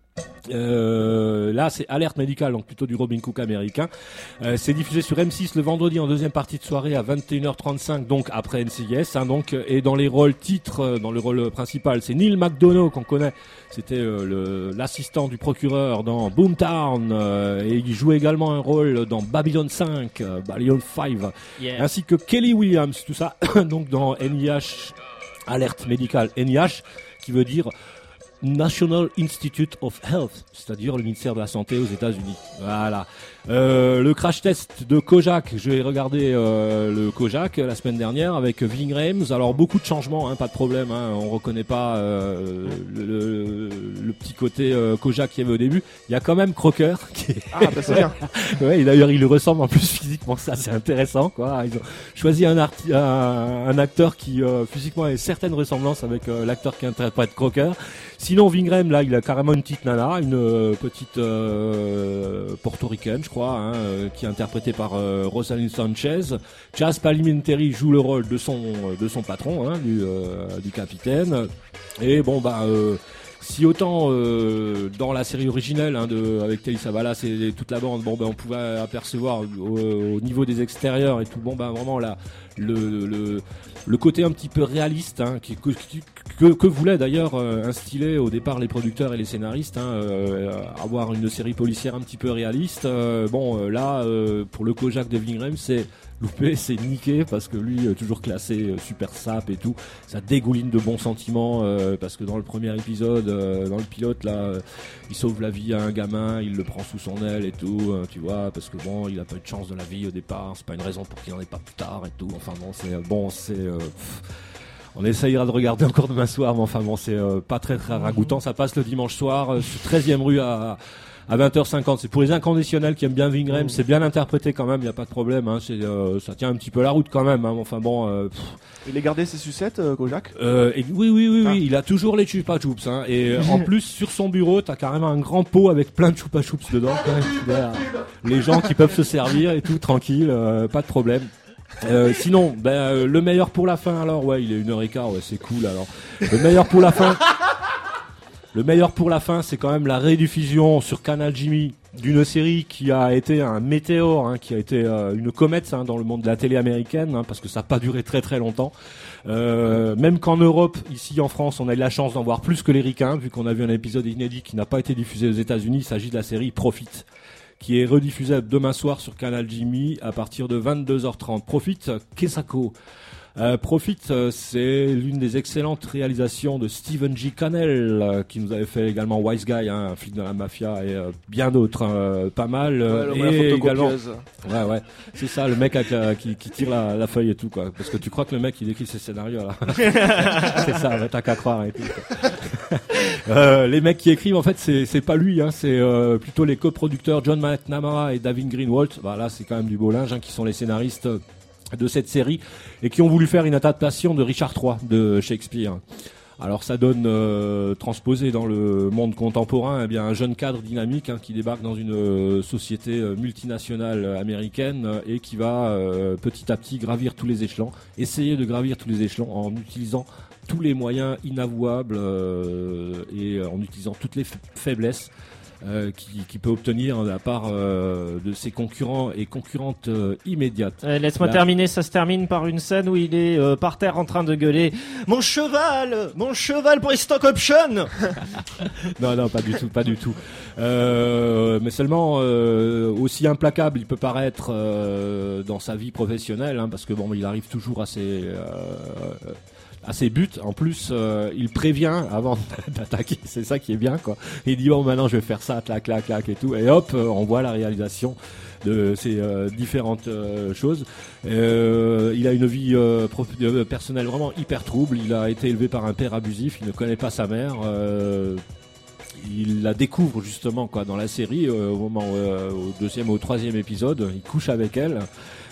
Euh, là c'est Alerte médicale, donc plutôt du Robin Cook américain. Euh, c'est diffusé sur M six le vendredi en deuxième partie de soirée à vingt et une heures trente-cinq, donc après N C I S, hein, donc, et dans les rôles titres, dans le rôle principal, c'est Neil McDonough qu'on connaît, c'était euh, le, l'assistant du procureur dans Boomtown, euh, et il jouait également un rôle dans Babylon cinq, euh, Babylon cinq, Yeah. ainsi que Kelly Williams, tout ça, donc dans N I H, Alerte médicale, N I H, qui veut dire National Institute of Health, c'est-à-dire le ministère de la Santé aux États-Unis. Voilà. Euh, le crash test de Kojak, j'ai regardé euh, le Kojak la semaine dernière avec Ving Rhames. Alors beaucoup de changements, hein, pas de problème. Hein, on reconnaît pas euh, le, le, le petit côté euh, Kojak qu'il y avait au début. Il y a quand même Crocker. Qui est... Ah bah c'est bien. Ouais, d'ailleurs il lui ressemble en plus physiquement, ça c'est intéressant, quoi. Ils ont choisi un, arti- un, un acteur qui euh, physiquement a certaines ressemblances avec euh, l'acteur qui interprète Crocker. Sinon Vingrem, là il a carrément une petite nana, une euh, petite euh, portoricaine je crois, hein, euh, qui est interprétée par euh, Rosalind Sanchez. Chaz Palminteri joue le rôle de son de son patron, hein, du, euh, du capitaine. Et bon bah euh, si autant euh, dans la série originelle, hein, de avec Telly Savalas et toute la bande, bon ben on pouvait apercevoir au, au niveau des extérieurs et tout, bon ben vraiment là le le le côté un petit peu réaliste, hein, qui, que, que que voulaient d'ailleurs euh, instiller au départ les producteurs et les scénaristes, hein, euh, avoir une série policière un petit peu réaliste. Euh, bon euh, là euh, pour le Kojak de Vingrem, c'est loupé, c'est niqué, parce que lui euh, toujours classé euh, super sap et tout, ça dégouline de bons sentiments, euh, parce que dans le premier épisode, euh, dans le pilote là, euh, il sauve la vie à un gamin, il le prend sous son aile et tout, euh, tu vois, parce que bon, il a pas eu de chance de la vie au départ, c'est pas une raison pour qu'il en ait pas plus tard et tout. Enfin bon, c'est bon, c'est euh, pff, on essayera de regarder encore demain soir, mais enfin bon, c'est euh, pas très très ragoûtant. Ça passe le dimanche soir euh, sur treizième rue à à vingt heures cinquante. C'est pour les inconditionnels qui aiment bien Vingrem, c'est bien interprété quand même, il y a pas de problème, hein, c'est euh, ça tient un petit peu la route quand même, hein, enfin bon euh, pff. Il a gardé ses sucettes, euh, Kojak Euh, et oui, oui, oui, Ah. oui, il a toujours les chupa chups, hein. Et euh, en plus, sur son bureau, t'as carrément un grand pot avec plein de chupa chups dedans, quand même. Voilà. Les gens qui peuvent se servir et tout, tranquille, euh, pas de problème. Euh, sinon, ben, euh, le meilleur pour la fin, alors, ouais, il est une heure et quart, ouais, c'est cool, alors. Le meilleur pour la fin. Le meilleur pour la fin, c'est quand même la rediffusion sur Canal Jimmy d'une série qui a été un météore, hein, qui a été euh, une comète, hein, dans le monde de la télé américaine, hein, parce que ça n'a pas duré très très longtemps. Euh, même qu'en Europe, ici en France, on a eu la chance d'en voir plus que les ricains, vu qu'on a vu un épisode inédit qui n'a pas été diffusé aux États-Unis. Il s'agit de la série Profit, qui est rediffusée demain soir sur Canal Jimmy à partir de vingt-deux heures trente. Profit, Kesako. Euh, Profit, euh, c'est l'une des excellentes réalisations de Stephen G. Cannell, euh, qui nous avait fait également Wise Guy, hein, un film de la mafia, et euh, bien d'autres, hein, euh, pas mal. Euh, Ouais, le- la et également, photocopieuse. ouais, ouais, c'est ça, le mec avec la- qui, qui tire la, la feuille et tout, quoi. Parce que tu crois que le mec il écrit ses scénarios là. C'est ça, ouais, t'as qu'à croire et tout. quoi. euh, les mecs qui écrivent, en fait, c'est c'est pas lui, hein, c'est euh, plutôt les coproducteurs John McNamara et David Greenwald. Bah là, c'est quand même du beau linge, hein, qui sont les scénaristes de cette série et qui ont voulu faire une adaptation de Richard trois de Shakespeare. Alors ça donne, euh, transposé dans le monde contemporain, eh bien un jeune cadre dynamique, hein, qui débarque dans une euh, société euh, multinationale euh, américaine, euh, et qui va euh, petit à petit gravir tous les échelons, essayer de gravir tous les échelons en utilisant tous les moyens inavouables euh, et euh, en utilisant toutes les fa- faiblesses Euh, qui, qui peut obtenir de la part euh, de ses concurrents et concurrentes euh, immédiates. Euh, Laisse-moi Là- terminer, ça se termine par une scène où il est euh, par terre en train de gueuler « Mon cheval Mon cheval pour les stock options !» Non, non, pas du tout, pas du tout. Euh, mais seulement, euh, aussi implacable il peut paraître euh, dans sa vie professionnelle, hein, parce que bon, il arrive toujours à ses... Euh, à ses buts. En plus, euh, il prévient avant d'attaquer. C'est ça qui est bien, quoi. Il dit bon, maintenant je vais faire ça, clac, clac, clac et tout. Et hop, euh, on voit la réalisation de ces euh, différentes euh, choses. Euh, il a une vie euh, prof- euh, personnelle vraiment hyper trouble. Il a été élevé par un père abusif. Il ne connaît pas sa mère. Euh, il la découvre justement, quoi, dans la série, euh, au moment euh, au deuxième ou au troisième épisode. Il couche avec elle.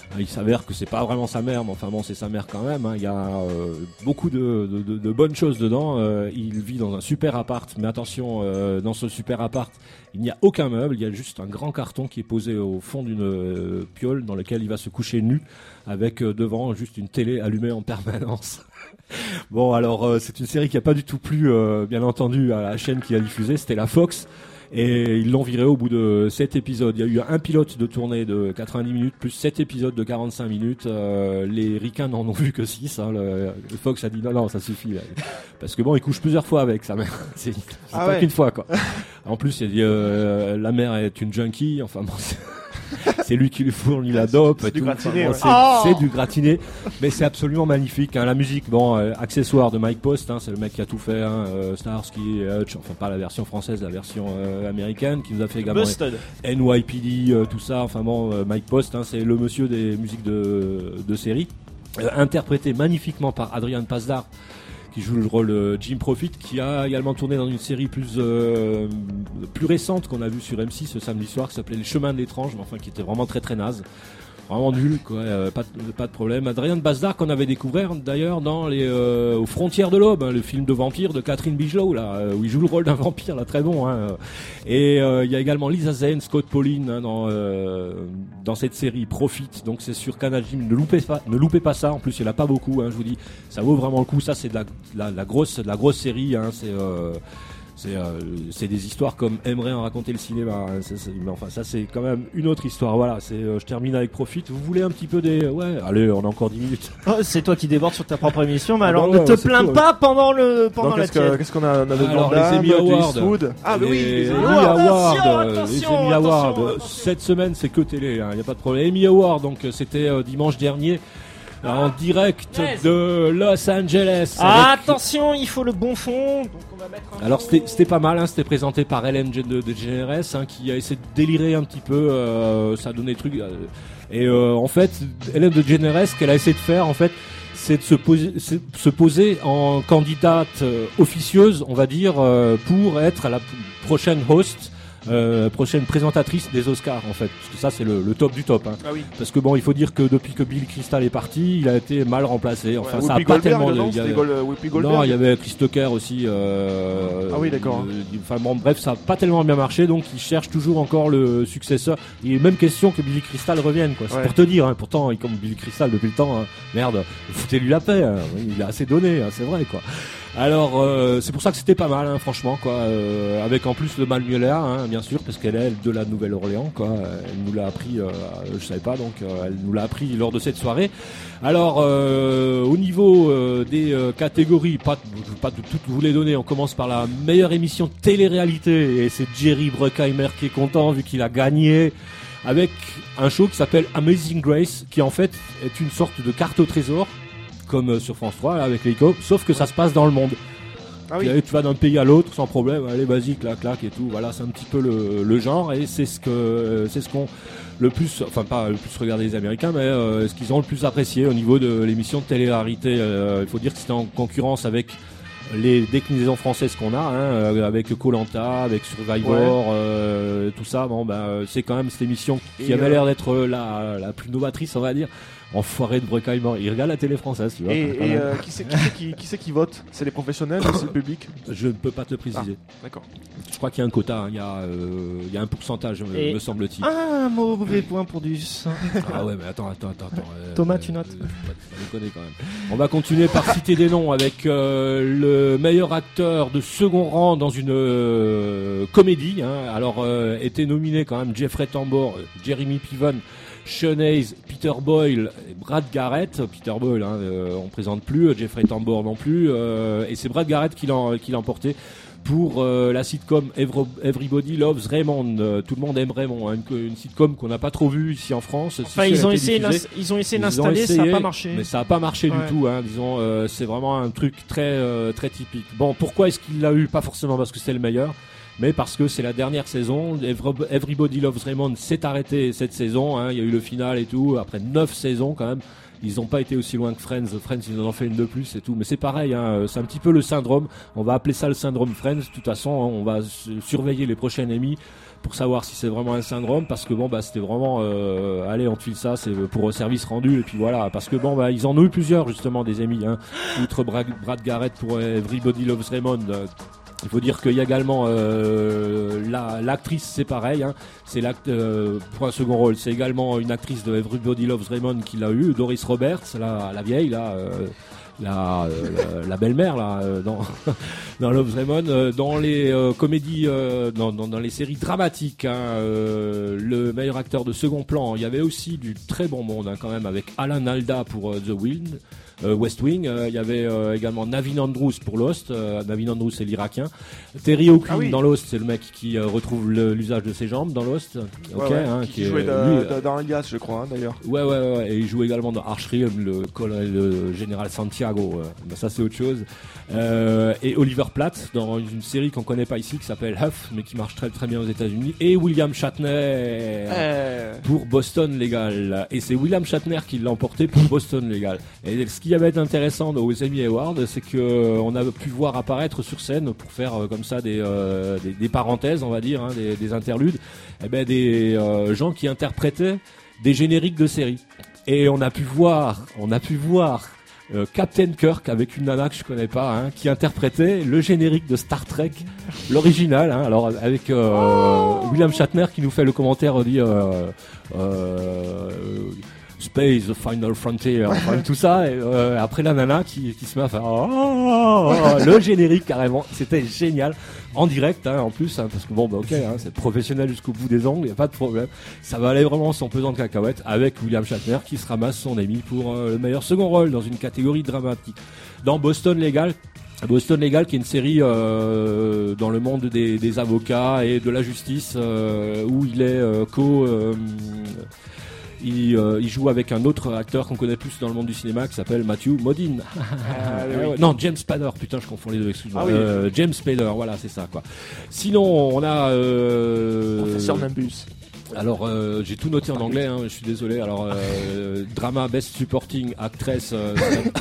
Il s'avère que c'est pas vraiment sa mère, mais enfin bon, c'est sa mère quand même. Hein. Il y a euh, beaucoup de, de, de, de bonnes choses dedans. Euh, il vit dans un super appart, mais attention, euh, dans ce super appart, il n'y a aucun meuble. Il y a juste un grand carton qui est posé au fond d'une euh, piole dans lequel il va se coucher nu, avec euh, devant juste une télé allumée en permanence. Bon, alors euh, c'est une série qui a pas du tout plu, euh, bien entendu, à la chaîne qui a diffusé. C'était la Fox. Et ils l'ont viré au bout de sept épisodes. Il y a eu un pilote de tournée de quatre-vingt-dix minutes plus sept épisodes de quarante-cinq minutes. Euh, les ricains n'en ont vu que six. Hein. Le, le Fox a dit non, non, ça suffit. Là. Parce que bon, il couche plusieurs fois avec sa mère. C'est, c'est Ah pas ouais. qu'une fois, quoi. En plus, il a dit euh, la mère est une junkie. Enfin bon, c'est, c'est lui qui lui fournit la dope. C'est et du tout. gratiné, Enfin, ouais. bon, c'est, Oh c'est du gratiné. Mais c'est absolument magnifique. Hein. La musique, bon, euh, accessoire de Mike Post. Hein, c'est le mec qui a tout fait. Hein, euh, Starsky et Hutch. Enfin, pas la version française, la version euh, américaine, qui nous a fait également Busted. N Y P D, euh, tout ça. Enfin bon, euh, Mike Post, hein, c'est le monsieur des musiques de, de série, euh, interprété magnifiquement par Adrian Pasdar, qui joue le rôle de Jim Profit, qui a également tourné dans une série plus euh, plus récente qu'on a vue sur M six ce samedi soir, qui s'appelait Les Chemins de l'étrange, mais enfin qui était vraiment très très naze. Vraiment nul, quoi, euh, pas, de, pas de problème. Adrien Basdar qu'on avait découvert d'ailleurs dans les euh, aux frontières de l'aube, hein, le film de vampire de Catherine Bigelow là, euh, où il joue le rôle d'un vampire là, très bon. Hein. Et il euh, y a également Lisa Zane, Scott Pauline hein, dans euh, dans cette série Profit. Donc c'est sur Canal Jim. Ne loupez pas, ne loupez pas ça. En plus il y en a pas beaucoup. Hein, je vous dis, ça vaut vraiment le coup. Ça c'est de la, la, la grosse de la grosse série. Hein, c'est euh, C'est, euh, c'est des histoires comme aimerait en raconter le cinéma. Hein. C'est, c'est, mais enfin, ça c'est quand même une autre histoire. Voilà, c'est, euh, je termine avec Profit. Vous voulez un petit peu des, ouais, allez, on a encore dix minutes. Oh, c'est toi qui débordes sur ta propre émission, mais alors Ah bah ne ouais, te c'est plains tout, pas pendant le pendant Donc, la qu'est-ce, que, tienne. qu'est-ce qu'on a, on a de Alors Van les Emmy Damme, du Awards, Eastwood. Ah bah oui, les les Emmy Emmy Awards, Attention, euh, les attention, Emmy attention, Awards. attention. Cette semaine c'est que télé, il hein, y a pas de problème. Emmy Awards, donc euh, c'était euh, dimanche dernier. En direct de Los Angeles. Ah, avec- attention, il faut le bon fond. Donc on va mettre un Alors fond. c'était c'était pas mal, hein, c'était présenté par Ellen DeGeneres hein, qui a essayé de délirer un petit peu, euh, ça a donné des trucs. Euh, et euh, en fait, Ellen DeGeneres, ce qu'elle a essayé de faire, en fait, c'est de se poser, c'est de se poser en candidate euh, officieuse, on va dire, euh, pour être la p- prochaine host. Euh, prochaine présentatrice des Oscars en fait, parce que ça c'est le, le top du top hein. Ah oui. Parce que bon, il faut dire que depuis que Billy Crystal est parti, il a été mal remplacé. Enfin, Ouais, ça a Whoopi pas Goldberg, tellement de. non, il y avait- c'était Gol- Whoopi Goldberg. Non, il y avait Chris Tucker aussi. Euh, Ah oui, d'accord. euh, Enfin bon, bref, ça a pas tellement bien marché, donc il cherche toujours encore le successeur. Il est même question que Billy Crystal revienne, quoi. C'est Ouais. pour te dire. Hein. Pourtant, il comme Billy Crystal depuis le temps, hein. Merde, foutez-lui la paix. Hein. Il a assez donné, hein, c'est vrai, quoi. Alors, euh, c'est pour ça que c'était pas mal, hein, franchement, quoi. Euh, avec en plus le Mal Mueller, hein, bien sûr, parce qu'elle est elle, de la Nouvelle-Orléans, quoi. Elle nous l'a appris, euh, je savais pas, donc euh, elle nous l'a appris lors de cette soirée. Alors, euh, au niveau euh, des euh, catégories, pas, pas de toutes vous les donner. On commence par la meilleure émission de télé-réalité, et c'est Jerry Bruckheimer qui est content vu qu'il a gagné. Avec un show qui s'appelle Amazing Grace, qui en fait est une sorte de carte au trésor, comme euh, sur France trois, là, avec l'hélico, sauf que ça se passe dans le monde. Ah oui. Tu vas d'un pays à l'autre sans problème, allez vas-y, clac clac et tout. Voilà, c'est un petit peu le, le genre, et c'est ce que c'est ce qu'on le plus, enfin pas le plus regardé les Américains, mais euh, ce qu'ils ont le plus apprécié au niveau de l'émission de télé-réalité. Euh, il faut dire que c'était en concurrence avec les déclinaisons françaises qu'on a, hein, euh, avec Koh-Lanta, avec Survivor, Ouais. euh, tout ça. Bon, bah, c'est quand même cette émission qui Et avait euh, l'air d'être la, la plus novatrice, on va dire. Enfoiré de Bruckheimer. Il regarde la télé française, tu vois. Et, quand et, même. euh, qui, c'est, qui, c'est qui, qui c'est qui vote? C'est les professionnels ou c'est le public? Je ne peux pas te le préciser. Ah, d'accord. Je crois qu'il y a un quota, hein. il, y a, euh, il y a un pourcentage, me, Et- me semble-t-il. Un mauvais point pour du sang. Ah ouais, mais attends, attends, attends. attends euh, Thomas, tu notes. euh, faut pas- faut pas déconner quand même. On va continuer par citer des noms avec euh, le meilleur acteur de second rang dans une euh, comédie. Hein. Alors, euh, était nominé quand même Jeffrey Tambor, euh, Jeremy Piven, Sean Hayes, Peter Boyle, et Brad Garrett. Peter Boyle, hein, euh, on présente plus, Jeffrey Tambor non plus, euh, et c'est Brad Garrett qui l'a, qui l'a emporté pour euh, la sitcom Every- Everybody Loves Raymond. Euh, tout le monde aime Raymond, hein, une, une sitcom qu'on n'a pas trop vue ici en France. Enfin, Si ils elle ont a été essayé, diffusée. d'ins- ils ont essayé Ils ont d'installer, ça n'a essayé, pas marché. Mais ça n'a pas marché Ouais. du tout, hein, disons, euh, c'est vraiment un truc très euh, très typique. Bon, pourquoi est-ce qu'il l'a eu? Pas forcément parce que c'est le meilleur, mais parce que c'est la dernière saison. Every- Everybody Loves Raymond s'est arrêté cette saison, hein, il y a eu le final et tout, après neuf saisons quand même. Ils n'ont pas été aussi loin que Friends. Friends, ils en ont fait une de plus et tout. Mais c'est pareil, hein, c'est un petit peu le syndrome. On va appeler ça le syndrome Friends. De toute façon, hein, on va su- surveiller les prochaines Emmy. pour savoir si c'est vraiment un syndrome, parce que bon bah c'était vraiment euh, allez on te file ça, c'est pour service rendu, et puis voilà, parce que bon bah ils en ont eu plusieurs justement des Emmy, hein, outre Brad, Brad Garrett pour Everybody Loves Raymond. Euh, Il faut dire qu'il y a également euh, la, l'actrice, c'est pareil, hein, c'est l'acte euh, pour un second rôle, c'est également une actrice de Everybody Loves Raymond qui l'a eu, Doris Roberts, la, la vieille là. Euh, La, euh, la, la belle-mère là euh, dans dans Loves Raymond, euh, dans les euh, comédies, euh, dans, dans dans les séries dramatiques, hein, euh, le meilleur acteur de second plan. Il y avait aussi du très bon monde, hein, quand même, avec Alan Alda pour euh, The Wind, euh, West Wing. Euh, il y avait euh, également Navin Andrews pour Lost. Euh, Navin Andrews c'est l'Irakien. Terry O'Quinn ah oui. dans Lost, c'est le mec qui euh, retrouve le, l'usage de ses jambes dans Lost. Ouais, okay, ouais, hein, qui, qui jouait est, dans, lui, dans, dans Alias, je crois, hein, d'ailleurs. Ouais, ouais, ouais. Et il joue également dans Archrim, le, colonel, le général Santiago. Ben ça c'est autre chose. Euh, et Oliver Platt dans une série qu'on connaît pas ici qui s'appelle Huff, mais qui marche très très bien aux États-Unis. Et William Shatner euh... pour Boston Legal. Et c'est William Shatner qui l'a emporté pour Boston Legal. Et ce qui avait été intéressant aux Emmy Awards, c'est que euh, on a pu voir apparaître sur scène pour faire euh, comme ça des, euh, des des parenthèses, on va dire, hein, des, des interludes. Et ben des euh, gens qui interprétaient des génériques de séries. Et on a pu voir, on a pu voir. Euh, Captain Kirk avec une nana que je connais pas, hein, qui interprétait le générique de Star Trek, l'original, hein, alors avec euh, oh William Shatner qui nous fait le commentaire, dit euh, euh, Space, The Final Frontier, enfin, tout ça, et euh, après la nana qui, qui se met à faire oh, oh, oh, le générique carrément, c'était génial, en direct, hein, en plus, hein, parce que bon, bah ok, hein, c'est professionnel jusqu'au bout des ongles, y a pas de problème, ça va aller vraiment sans pesant de cacahuètes, avec William Shatner qui se ramasse son Emmy pour euh, le meilleur second rôle dans une catégorie dramatique. Dans Boston Legal, Boston Legal, qui est une série euh, dans le monde des, des avocats et de la justice, euh, où il est euh, co... Euh, Il, euh, il joue avec un autre acteur qu'on connaît plus dans le monde du cinéma qui s'appelle Matthew Modine. Ah, oui. Non, James Spader, putain, je confonds les deux, excuse-moi. Ah, oui. euh, James Spader, voilà, c'est ça, quoi. Sinon, on a... Euh, Professeur Nimbus. Alors, euh, j'ai tout noté en anglais, hein, je suis désolé. Alors, euh, drama Best Supporting Actress, euh,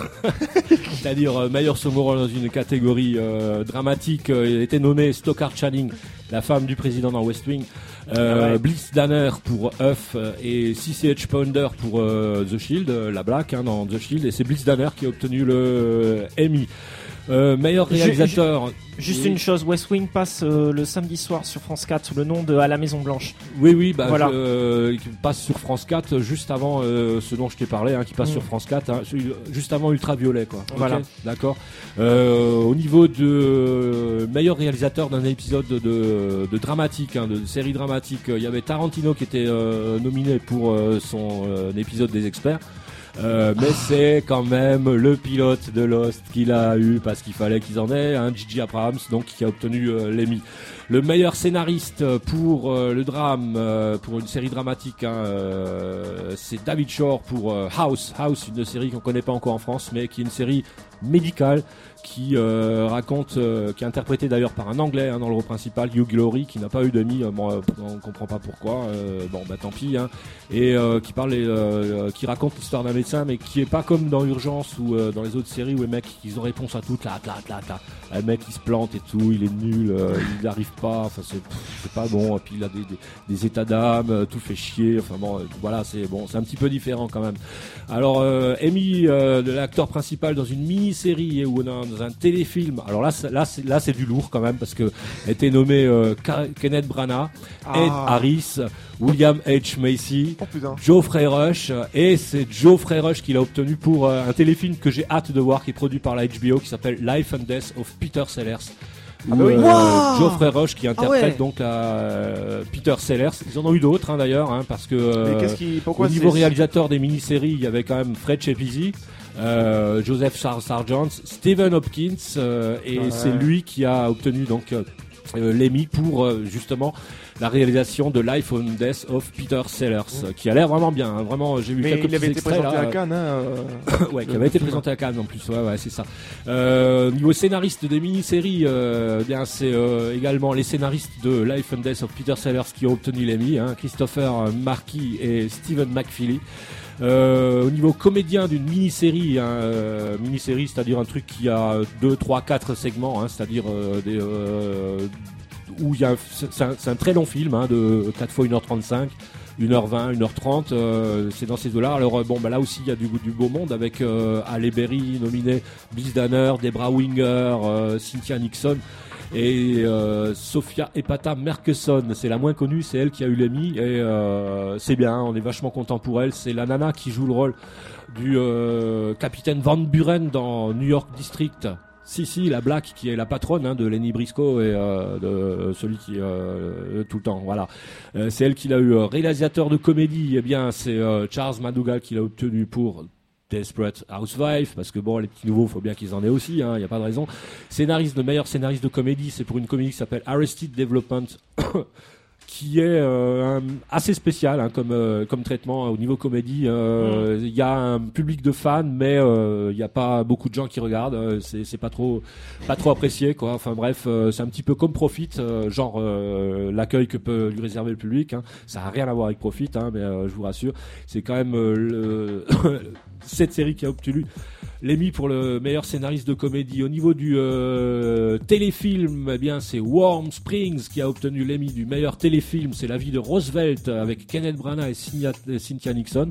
c'est-à-dire euh, meilleur second rôle dans une catégorie euh, dramatique, euh, il a été nommé Stockard Channing, la femme du président dans West Wing. Euh, ah ouais. Bliss Danner pour Huff et C C H Pounder pour euh, The Shield, la Black, hein, dans The Shield, et c'est Bliss Danner qui a obtenu le euh, Emmy. Euh, meilleur réalisateur. Juste oui. une chose, West Wing passe euh, le samedi soir sur France quatre sous le nom de À la Maison Blanche. Oui, oui, bah, voilà. euh, qui passe sur France quatre juste avant euh, ce dont je t'ai parlé, hein, qui passe mmh. sur France quatre, hein, juste avant Ultraviolet, quoi. Voilà. Okay, d'accord. Euh, au niveau de euh, meilleur réalisateur d'un épisode de, de, de dramatique, hein, de série dramatique, il y avait Tarantino qui était euh, nominé pour euh, son euh, épisode des Experts. Euh, mais c'est quand même le pilote de Lost qu'il a eu parce qu'il fallait qu'ils en aient, hein, J J Abrams, donc qui a obtenu euh, l'Emmy. Le meilleur scénariste pour euh, le drame, euh, pour une série dramatique, hein, euh, c'est David Shore pour euh, House. House, une série qu'on connaît pas encore en France, mais qui est une série médicale qui euh, raconte, euh, qui est interprétée d'ailleurs par un Anglais, hein, dans le rôle principal, Hugh Laurie, qui n'a pas eu d'Emmy, euh, bon, euh, on comprend pas pourquoi, euh, bon bah tant pis, hein, et euh, qui parle, euh, qui raconte l'histoire d'un médecin, mais qui est pas comme dans Urgence ou euh, dans les autres séries où les mecs ils ont réponse à tout, là, là, là, là, le mec il se plante et tout, il est nul, euh, il n'arrive pas, enfin c'est, pff, c'est pas bon, et puis il a des, des, des états d'âme, euh, tout fait chier, enfin bon, euh, voilà, c'est bon, c'est un petit peu différent quand même. Alors euh, Emmy euh, de l'acteur principal dans une mini-série ou dans, dans un téléfilm. Alors là, c'est, là, c'est, là, c'est du lourd quand même parce que a été nommé euh, Kenneth Branagh, ah. Ed Harris, William H. Macy, oh, Geoffrey Rush, et c'est Geoffrey Rush qui l'a obtenu pour euh, un téléfilm que j'ai hâte de voir, qui est produit par la H B O, qui s'appelle Life and Death of Peter Sellers. Ah bah oui. euh, wow. Geoffrey Rush qui interprète ah ouais. donc la, euh, Peter Sellers. Ils en ont eu d'autres, hein, d'ailleurs, hein, parce que euh, qu'est-ce qui, pourquoi au niveau c'est... réalisateur des mini-séries, il y avait quand même Fred Schepisi, euh, Joseph Sargent, Stephen Hopkins, euh, et ouais. c'est lui qui a obtenu donc euh, l'Emmy pour euh, justement la réalisation de Life and Death of Peter Sellers, mmh. qui a l'air vraiment bien, hein, vraiment. J'ai vu mais quelques il avait été extraits, présenté là, à Cannes, hein, euh... ouais, qui avait été présenté à Cannes en plus, ouais, ouais, c'est ça. Euh, niveau scénariste des mini-séries, euh, bien c'est euh, également les scénaristes de Life and Death of Peter Sellers qui ont obtenu l'Emmy, hein, Christopher Marquis et Stephen McFeely. Euh, au niveau comédien d'une mini-série, hein, euh, mini-série, c'est-à-dire un truc qui a deux, trois, quatre segments, hein, c'est-à-dire euh, des, euh, où il y a, c'est un, c'est un très long film hein, de quatre fois une heure trente-cinq. une heure vingt, une heure trente, euh, c'est dans ces deux-là. Alors euh, bon, bah là aussi il y a du, du beau monde avec euh, Halle Berry nominé, Bliss Danner, Debra Winger, euh, Cynthia Nixon et euh, Sofia Epata Merkesson. C'est la moins connue, c'est elle qui a eu l'Emmy et euh, c'est bien, on est vachement content pour elle. C'est la nana qui joue le rôle du euh, capitaine Van Buren dans New York District. Si, si, la Black qui est la patronne hein, de Lenny Briscoe et euh, de celui qui euh, tout le temps, voilà. Euh, c'est elle qui l'a eu. Euh, réalisateur de comédie, eh bien, c'est euh, Charles Madugal qui l'a obtenu pour Desperate Housewife, parce que bon, les petits nouveaux, faut bien qu'ils en aient aussi, hein, y a pas de raison. Scénariste, le meilleur scénariste de comédie, c'est pour une comédie qui s'appelle Arrested Development. Qui est euh, un, assez spécial hein, comme euh, comme traitement hein, au niveau comédie. Il euh, mm. y a un public de fans, mais il euh, y a pas beaucoup de gens qui regardent. Euh, c'est c'est pas trop pas trop apprécié quoi. Enfin bref, euh, c'est un petit peu comme Profit, euh, genre euh, l'accueil que peut lui réserver le public. Hein. Ça a rien à voir avec Profit, hein, mais euh, je vous rassure, c'est quand même euh, le cette série qui a obtenu l'Emmy pour le meilleur scénariste de comédie. Au niveau du euh, téléfilm, eh bien c'est Warm Springs qui a obtenu l'Emmy du meilleur téléfilm. C'est La vie de Roosevelt avec Kenneth Branagh et Cynthia, Cynthia Nixon,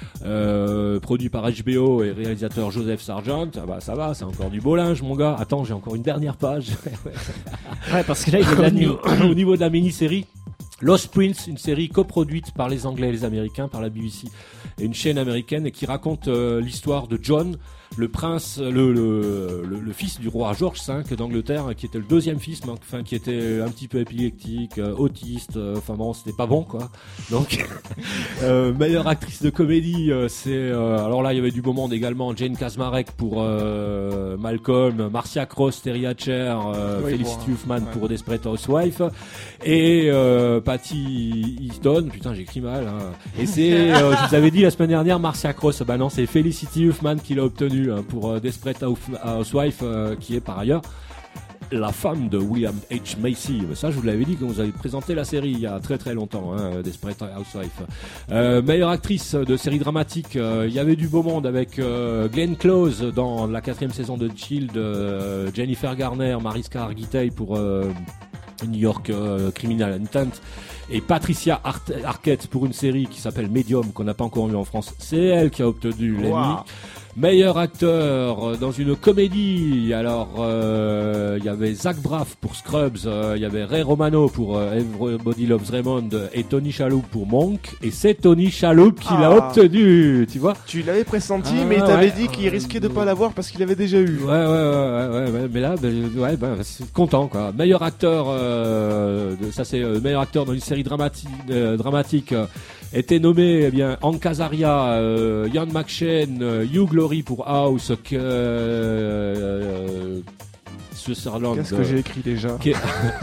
euh, produit par H B O et réalisateur Joseph Sargent. Ah bah ça va, c'est encore du beau linge mon gars. Attends, j'ai encore une dernière page. Ouais, parce que là il est de la nuit. Au niveau de la mini-série, Lost Prince, une série coproduite par les Anglais et les Américains, par la B B C et une chaîne américaine, et qui raconte euh, l'histoire de John, le prince, le, le, le, le fils du roi George cinq d'Angleterre, qui était le deuxième fils, mais enfin qui était un petit peu épileptique, euh, autiste, euh, enfin bon, c'était pas bon quoi. Donc euh, meilleure actrice de comédie, euh, c'est euh, alors là il y avait du beau monde également, Jane Kaczmarek pour euh, Malcolm, Marcia Cross, Terry Hatcher, euh, oui, Felicity bon, Huffman ouais. pour Desperate Housewife et euh, Patty Easton, putain j'écris mal. Hein. Et c'est, euh, je vous avais dit la semaine dernière Marcia Cross, bah non c'est Felicity Huffman qui l'a obtenu pour euh, Desperate Housewife, euh, qui est par ailleurs la femme de William H. Macy. Ça, je vous l'avais dit quand vous avez présenté la série il y a très très longtemps, hein, Desperate Housewife. Euh, meilleure actrice de série dramatique, euh, il y avait du beau monde avec euh, Glenn Close dans la quatrième saison de Shield, euh, Jennifer Garner, Mariska Hargitay pour euh, New York euh, Criminal Intent, et Patricia Ar- Arquette pour une série qui s'appelle Medium, qu'on n'a pas encore vu en France. C'est elle qui a obtenu l'Emmy. Wow. Meilleur acteur dans une comédie, alors il euh, y avait Zach Braff pour Scrubs, il euh, y avait Ray Romano pour euh, Everybody Loves Raymond et Tony Shalhoub pour Monk, et c'est Tony Shalhoub qui ah. l'a obtenu, tu vois. Tu l'avais pressenti, ah, mais il ouais, t'avait ouais. dit qu'il risquait de pas l'avoir parce qu'il avait déjà eu. Ouais, ouais, ouais, ouais, ouais mais là, ben, ouais, ben, c'est content quoi. Meilleur acteur, euh, de, ça c'est euh, meilleur acteur dans une série dramatique, euh, dramatique. Euh, était nommé eh bien Hank Azaria, euh, Ian McShane, euh, Hugh Laurie pour House, que, euh, Sutherland. Qu'est-ce que j'ai écrit déjà? Ke-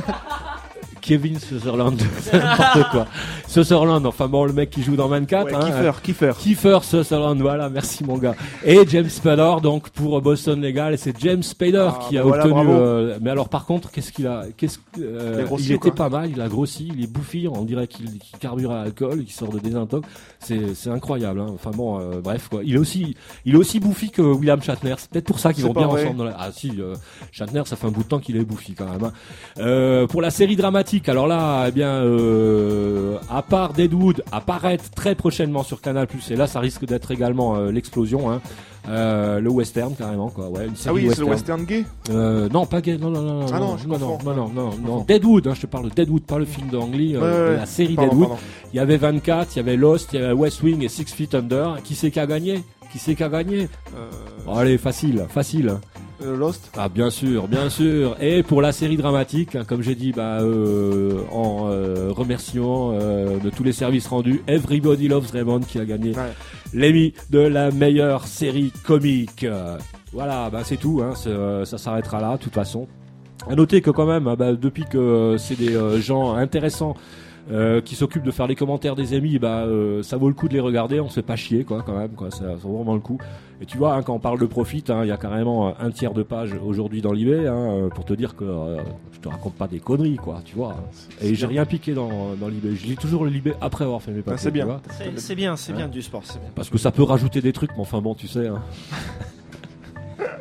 Kevin Sutherland, c'est n'importe quoi. Sutherland, enfin bon, le mec qui joue dans vingt-quatre. Ouais, hein, Kiefer, euh, Kiefer. Kiefer Sutherland, voilà, merci mon gars. Et James Spader, donc pour Boston Legal, et c'est James Spader ah, qui a voilà, obtenu. Euh, mais alors par contre, qu'est-ce qu'il a, qu'est-ce, euh, il, grossi, il était pas mal, il a grossi, il est bouffi, on dirait qu'il, qu'il carbure à l'alcool, qu'il sort de désintox. C'est, c'est incroyable. Hein. Enfin bon, euh, bref quoi. Il est aussi, il est aussi bouffi que William Shatner. C'est peut-être pour ça qu'ils c'est vont bien vrai. Ensemble. Dans la... Ah si, euh, Shatner, ça fait un bout de temps qu'il est bouffi quand même. Hein. Euh, pour la série dramatique, alors là, eh bien, euh, à part Deadwood, apparaître très prochainement sur Canal+, et là, ça risque d'être également euh, l'explosion. Hein. Euh, le western carrément quoi, ouais, une série ah oui, western. c'est le western gay. Euh, non, pas gay, non, non, non, ah non, non, je non, confonds. non, non, non, non, non, Deadwood, hein, je te parle de Deadwood, pas le film d'Ang Lee, euh, ouais, ouais, la série pardon, Deadwood. Pardon. Il y avait vingt-quatre, il y avait Lost, il y avait West Wing et Six Feet Under. Qui c'est qui a gagné? Qui c'est qui a gagné? euh... oh, allez, facile, facile. Euh, Lost. Ah bien sûr, bien sûr. Et pour la série dramatique, hein, comme j'ai dit, bah euh, en euh, remerciement euh, de tous les services rendus, Everybody Loves Raymond qui a gagné ouais. l'Emmy de la meilleure série comique. Euh, voilà, bah c'est tout. Hein, c'est, euh, ça s'arrêtera là, de toute façon. À noter que quand même, bah, depuis que euh, c'est des euh, gens intéressants. Euh, qui s'occupent de faire les commentaires des Emmy, bah euh, ça vaut le coup de les regarder, on se fait pas chier quoi quand même quoi, ça, ça vaut vraiment le coup. Et tu vois hein, quand on parle de Profit, il hein, y a carrément un tiers de page aujourd'hui dans l'I B hein, pour te dire que euh, je te raconte pas des conneries quoi, tu vois. Et j'ai rien piqué dans dans l'I B, je lis toujours le l'I B après avoir fait mes papiers. Bah, c'est bien. Tu vois. C'est, c'est bien, c'est hein. bien du sport, c'est bien. Parce que ça peut rajouter des trucs, mais enfin bon, tu sais. Hein.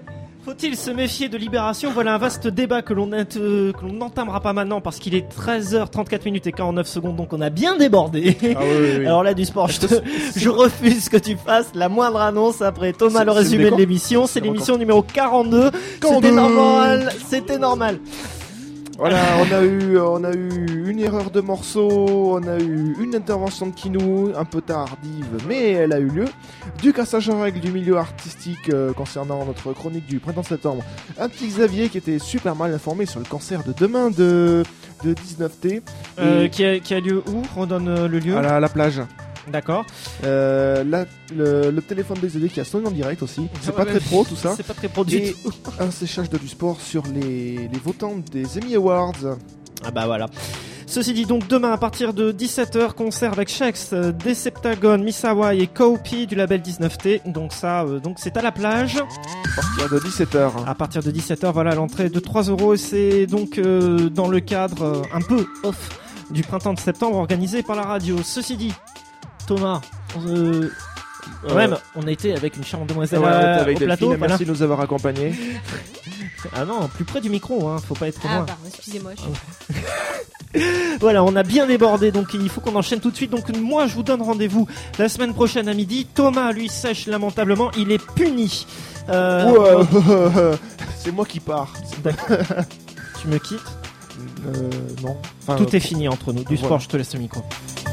Faut-il se méfier de Libération? Voilà un vaste débat que l'on int- euh, que l'on n'entamera pas maintenant parce qu'il est treize heures trente-quatre minutes et quarante-neuf secondes, donc on a bien débordé. Ah oui, oui, oui. Alors là, du sport, je, te- je refuse que tu fasses la moindre annonce après Thomas C'est- le c'est résumé le de décor. l'émission. C'est C'est le l'émission numéro quarante-deux. quarante-deux. C'était normal, c'était normal. Voilà, on a eu, on a eu une erreur de morceau, on a eu une intervention de Kinou, un peu tardive, mais elle a eu lieu. Du cassage en règle du milieu artistique euh, concernant notre chronique du printemps-septembre. Un petit Xavier qui était super mal informé sur le cancer de demain de, de dix-neuf T. Euh, Et- qui, a, qui a lieu où? Redonne euh, le lieu. à la, à la plage. D'accord. Euh, la- le, le téléphone de Xavier qui a sonné en direct aussi. C'est Ah pas ouais, très mais pro tout ça. C'est pas très pro du Et tout. un séchage de du sport sur les, les votants des Emmy Awards. Ah bah voilà. Ceci dit, donc demain à partir de dix-sept heures, concert avec Shex, euh, Deceptagon, Miss Hawaii et Kopi du label dix-neuf T. Donc ça, euh, donc c'est à la plage. À partir de dix-sept heures. À partir de dix-sept heures, voilà, l'entrée de trois euros. Et c'est donc euh, dans le cadre euh, un peu off du printemps de septembre organisé par la radio. Ceci dit, Thomas, euh, quand même, on a été avec une charmante demoiselle Ouais, on à- était avec au Delphine, plateau. Voilà. merci de nous avoir accompagnés. Ah non, plus près du micro, hein, faut pas être Ah, loin. pardon, excusez-moi. je- Voilà, on a bien débordé, donc il faut qu'on enchaîne tout de suite. Donc moi, je vous donne rendez-vous la semaine prochaine à midi. Thomas, lui, sèche lamentablement, il est puni. Euh, Ouais, c'est moi qui pars. Tu me quittes. Euh, non. Enfin, Tout est fini entre nous. Du voilà. sport, je te laisse le micro.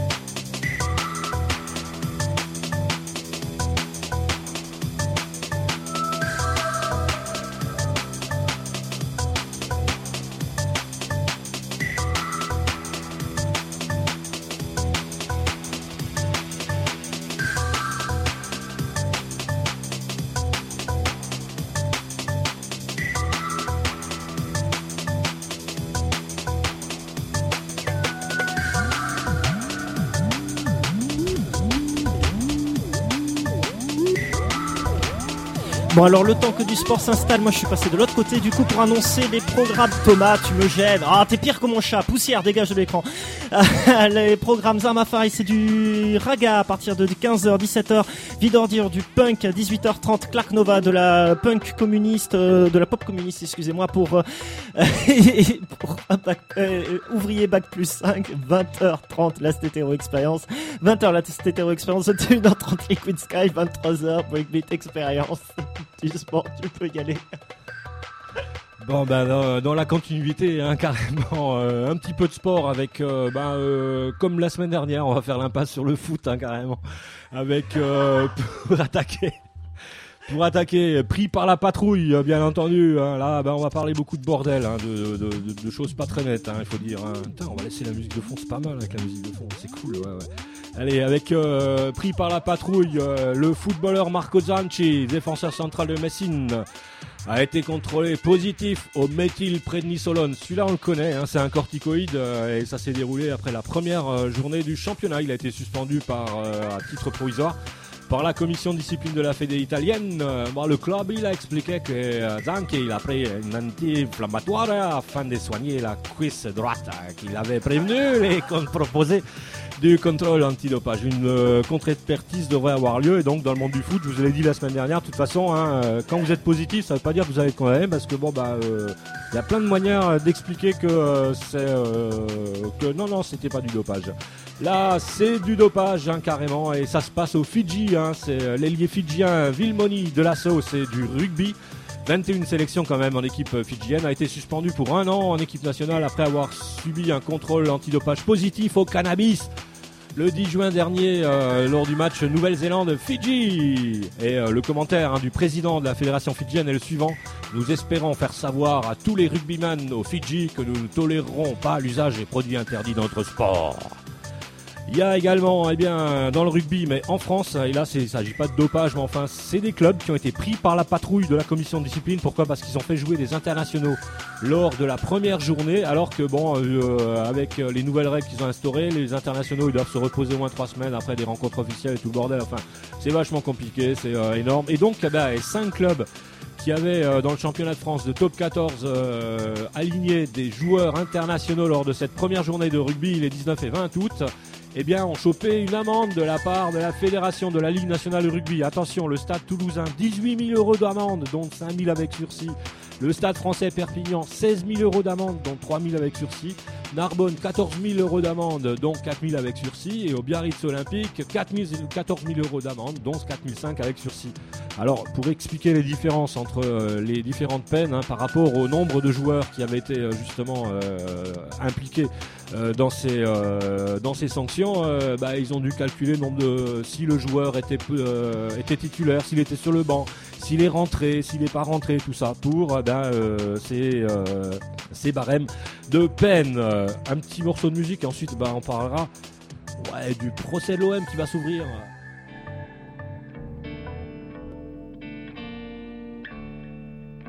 Bon alors le temps que du sport s'installe, moi je suis passé de l'autre côté du coup pour annoncer les programmes. Thomas, tu me gênes. Ah t'es pire que mon chat, poussière, dégage de l'écran. Les programmes Zamafari, c'est du raga à partir de quinze heures, dix-sept heures, Vide Ordure, du punk à dix-huit heures trente, Clark Nova, de la punk communiste, euh, de la pop communiste, excusez-moi, pour, euh, pour un bac, euh, ouvrier bac plus cinq, vingt heures trente, la Stétéro Experience, vingt heures la Stétéro Experience, vingt et une heures trente, Liquid Sky, vingt-trois heures, Breakbeat Experience. Du sport, tu peux y aller. Bon bah dans, dans la continuité hein, carrément euh, un petit peu de sport avec euh, bah, euh, comme la semaine dernière on va faire l'impasse sur le foot hein, carrément avec euh, pour attaquer pour attaquer pris par la patrouille bien entendu hein, là bah, on va parler beaucoup de bordel hein, de, de, de, de choses pas très nettes hein, il faut dire hein. Putain, on va laisser la musique de fond, c'est pas mal avec la musique de fond, c'est cool ouais ouais. Allez, avec euh, pris par la patrouille, euh, le footballeur Marco Zanchi, défenseur central de Messine, a été contrôlé positif au méthylprednisolone. Celui-là, on le connaît, hein, c'est un corticoïde euh, et ça s'est déroulé après la première euh, journée du championnat. Il a été suspendu par, euh, à titre provisoire par la commission de discipline de la fédé italienne. Euh, bon, le club, il a expliqué que euh, Zanchi, il a pris un anti-inflammatoire afin de soigner la cuisse droite euh, qu'il avait prévenu et qu'on proposait du contrôle antidopage. Une euh, contre-expertise devrait avoir lieu et donc dans le monde du foot, je vous l'ai dit la semaine dernière, de toute façon, hein, euh, quand vous êtes positif, ça ne veut pas dire que vous allez être condamné parce que bon bah il euh, y a plein de manières d'expliquer que euh, c'est euh, que non non c'était pas du dopage. Là c'est du dopage hein, carrément et ça se passe au Fidji. Hein, c'est euh, l'ailier fidjien Vilmoni de l'Asso, c'est du rugby. vingt et une sélections quand même en équipe fidjienne, a été suspendu pour un an en équipe nationale après avoir subi un contrôle antidopage positif au cannabis le dix juin dernier euh, lors du match Nouvelle-Zélande-Fidji. Et euh, le commentaire hein, du président de la fédération fidjienne est le suivant: nous espérons faire savoir à tous les rugbyman au Fidji que nous ne tolérerons pas l'usage des produits interdits dans notre sport. Il y a également, eh bien, dans le rugby, mais en France, et là, il ne s'agit pas de dopage, mais enfin, c'est des clubs qui ont été pris par la patrouille de la commission de discipline. Pourquoi ? Parce qu'ils ont fait jouer des internationaux lors de la première journée, alors que, bon, euh, avec les nouvelles règles qu'ils ont instaurées, les internationaux, ils doivent se reposer au moins trois semaines après des rencontres officielles et tout le bordel. Enfin, c'est vachement compliqué, c'est euh, énorme. Et donc, eh ben, cinq clubs qui avaient euh, dans le championnat de France de top quatorze euh, aligné des joueurs internationaux lors de cette première journée de rugby les dix-neuf et vingt août. eh bien, ont chopé une amende de la part de la Fédération de la Ligue nationale de rugby. Attention, le Stade Toulousain, dix-huit mille euros d'amende, dont cinq mille avec sursis. Le Stade Français Perpignan, seize mille euros d'amende, dont trois mille avec sursis. Narbonne, quatorze mille euros d'amende, dont quatre mille avec sursis. Et au Biarritz Olympique, quatorze mille euros d'amende, dont quatre mille cinq avec sursis. Alors, pour expliquer les différences entre euh, les différentes peines hein, par rapport au nombre de joueurs qui avaient été euh, justement euh, impliqués euh, dans, ces, euh, dans ces sanctions, euh, bah, ils ont dû calculer le nombre de si le joueur était, euh, était titulaire, s'il était sur le banc, s'il est rentré, s'il n'est pas rentré, tout ça pour ben, euh, ces, euh, ces barèmes de peine. Un petit morceau de musique et ensuite ben, on parlera ouais, du procès de l'O M qui va s'ouvrir.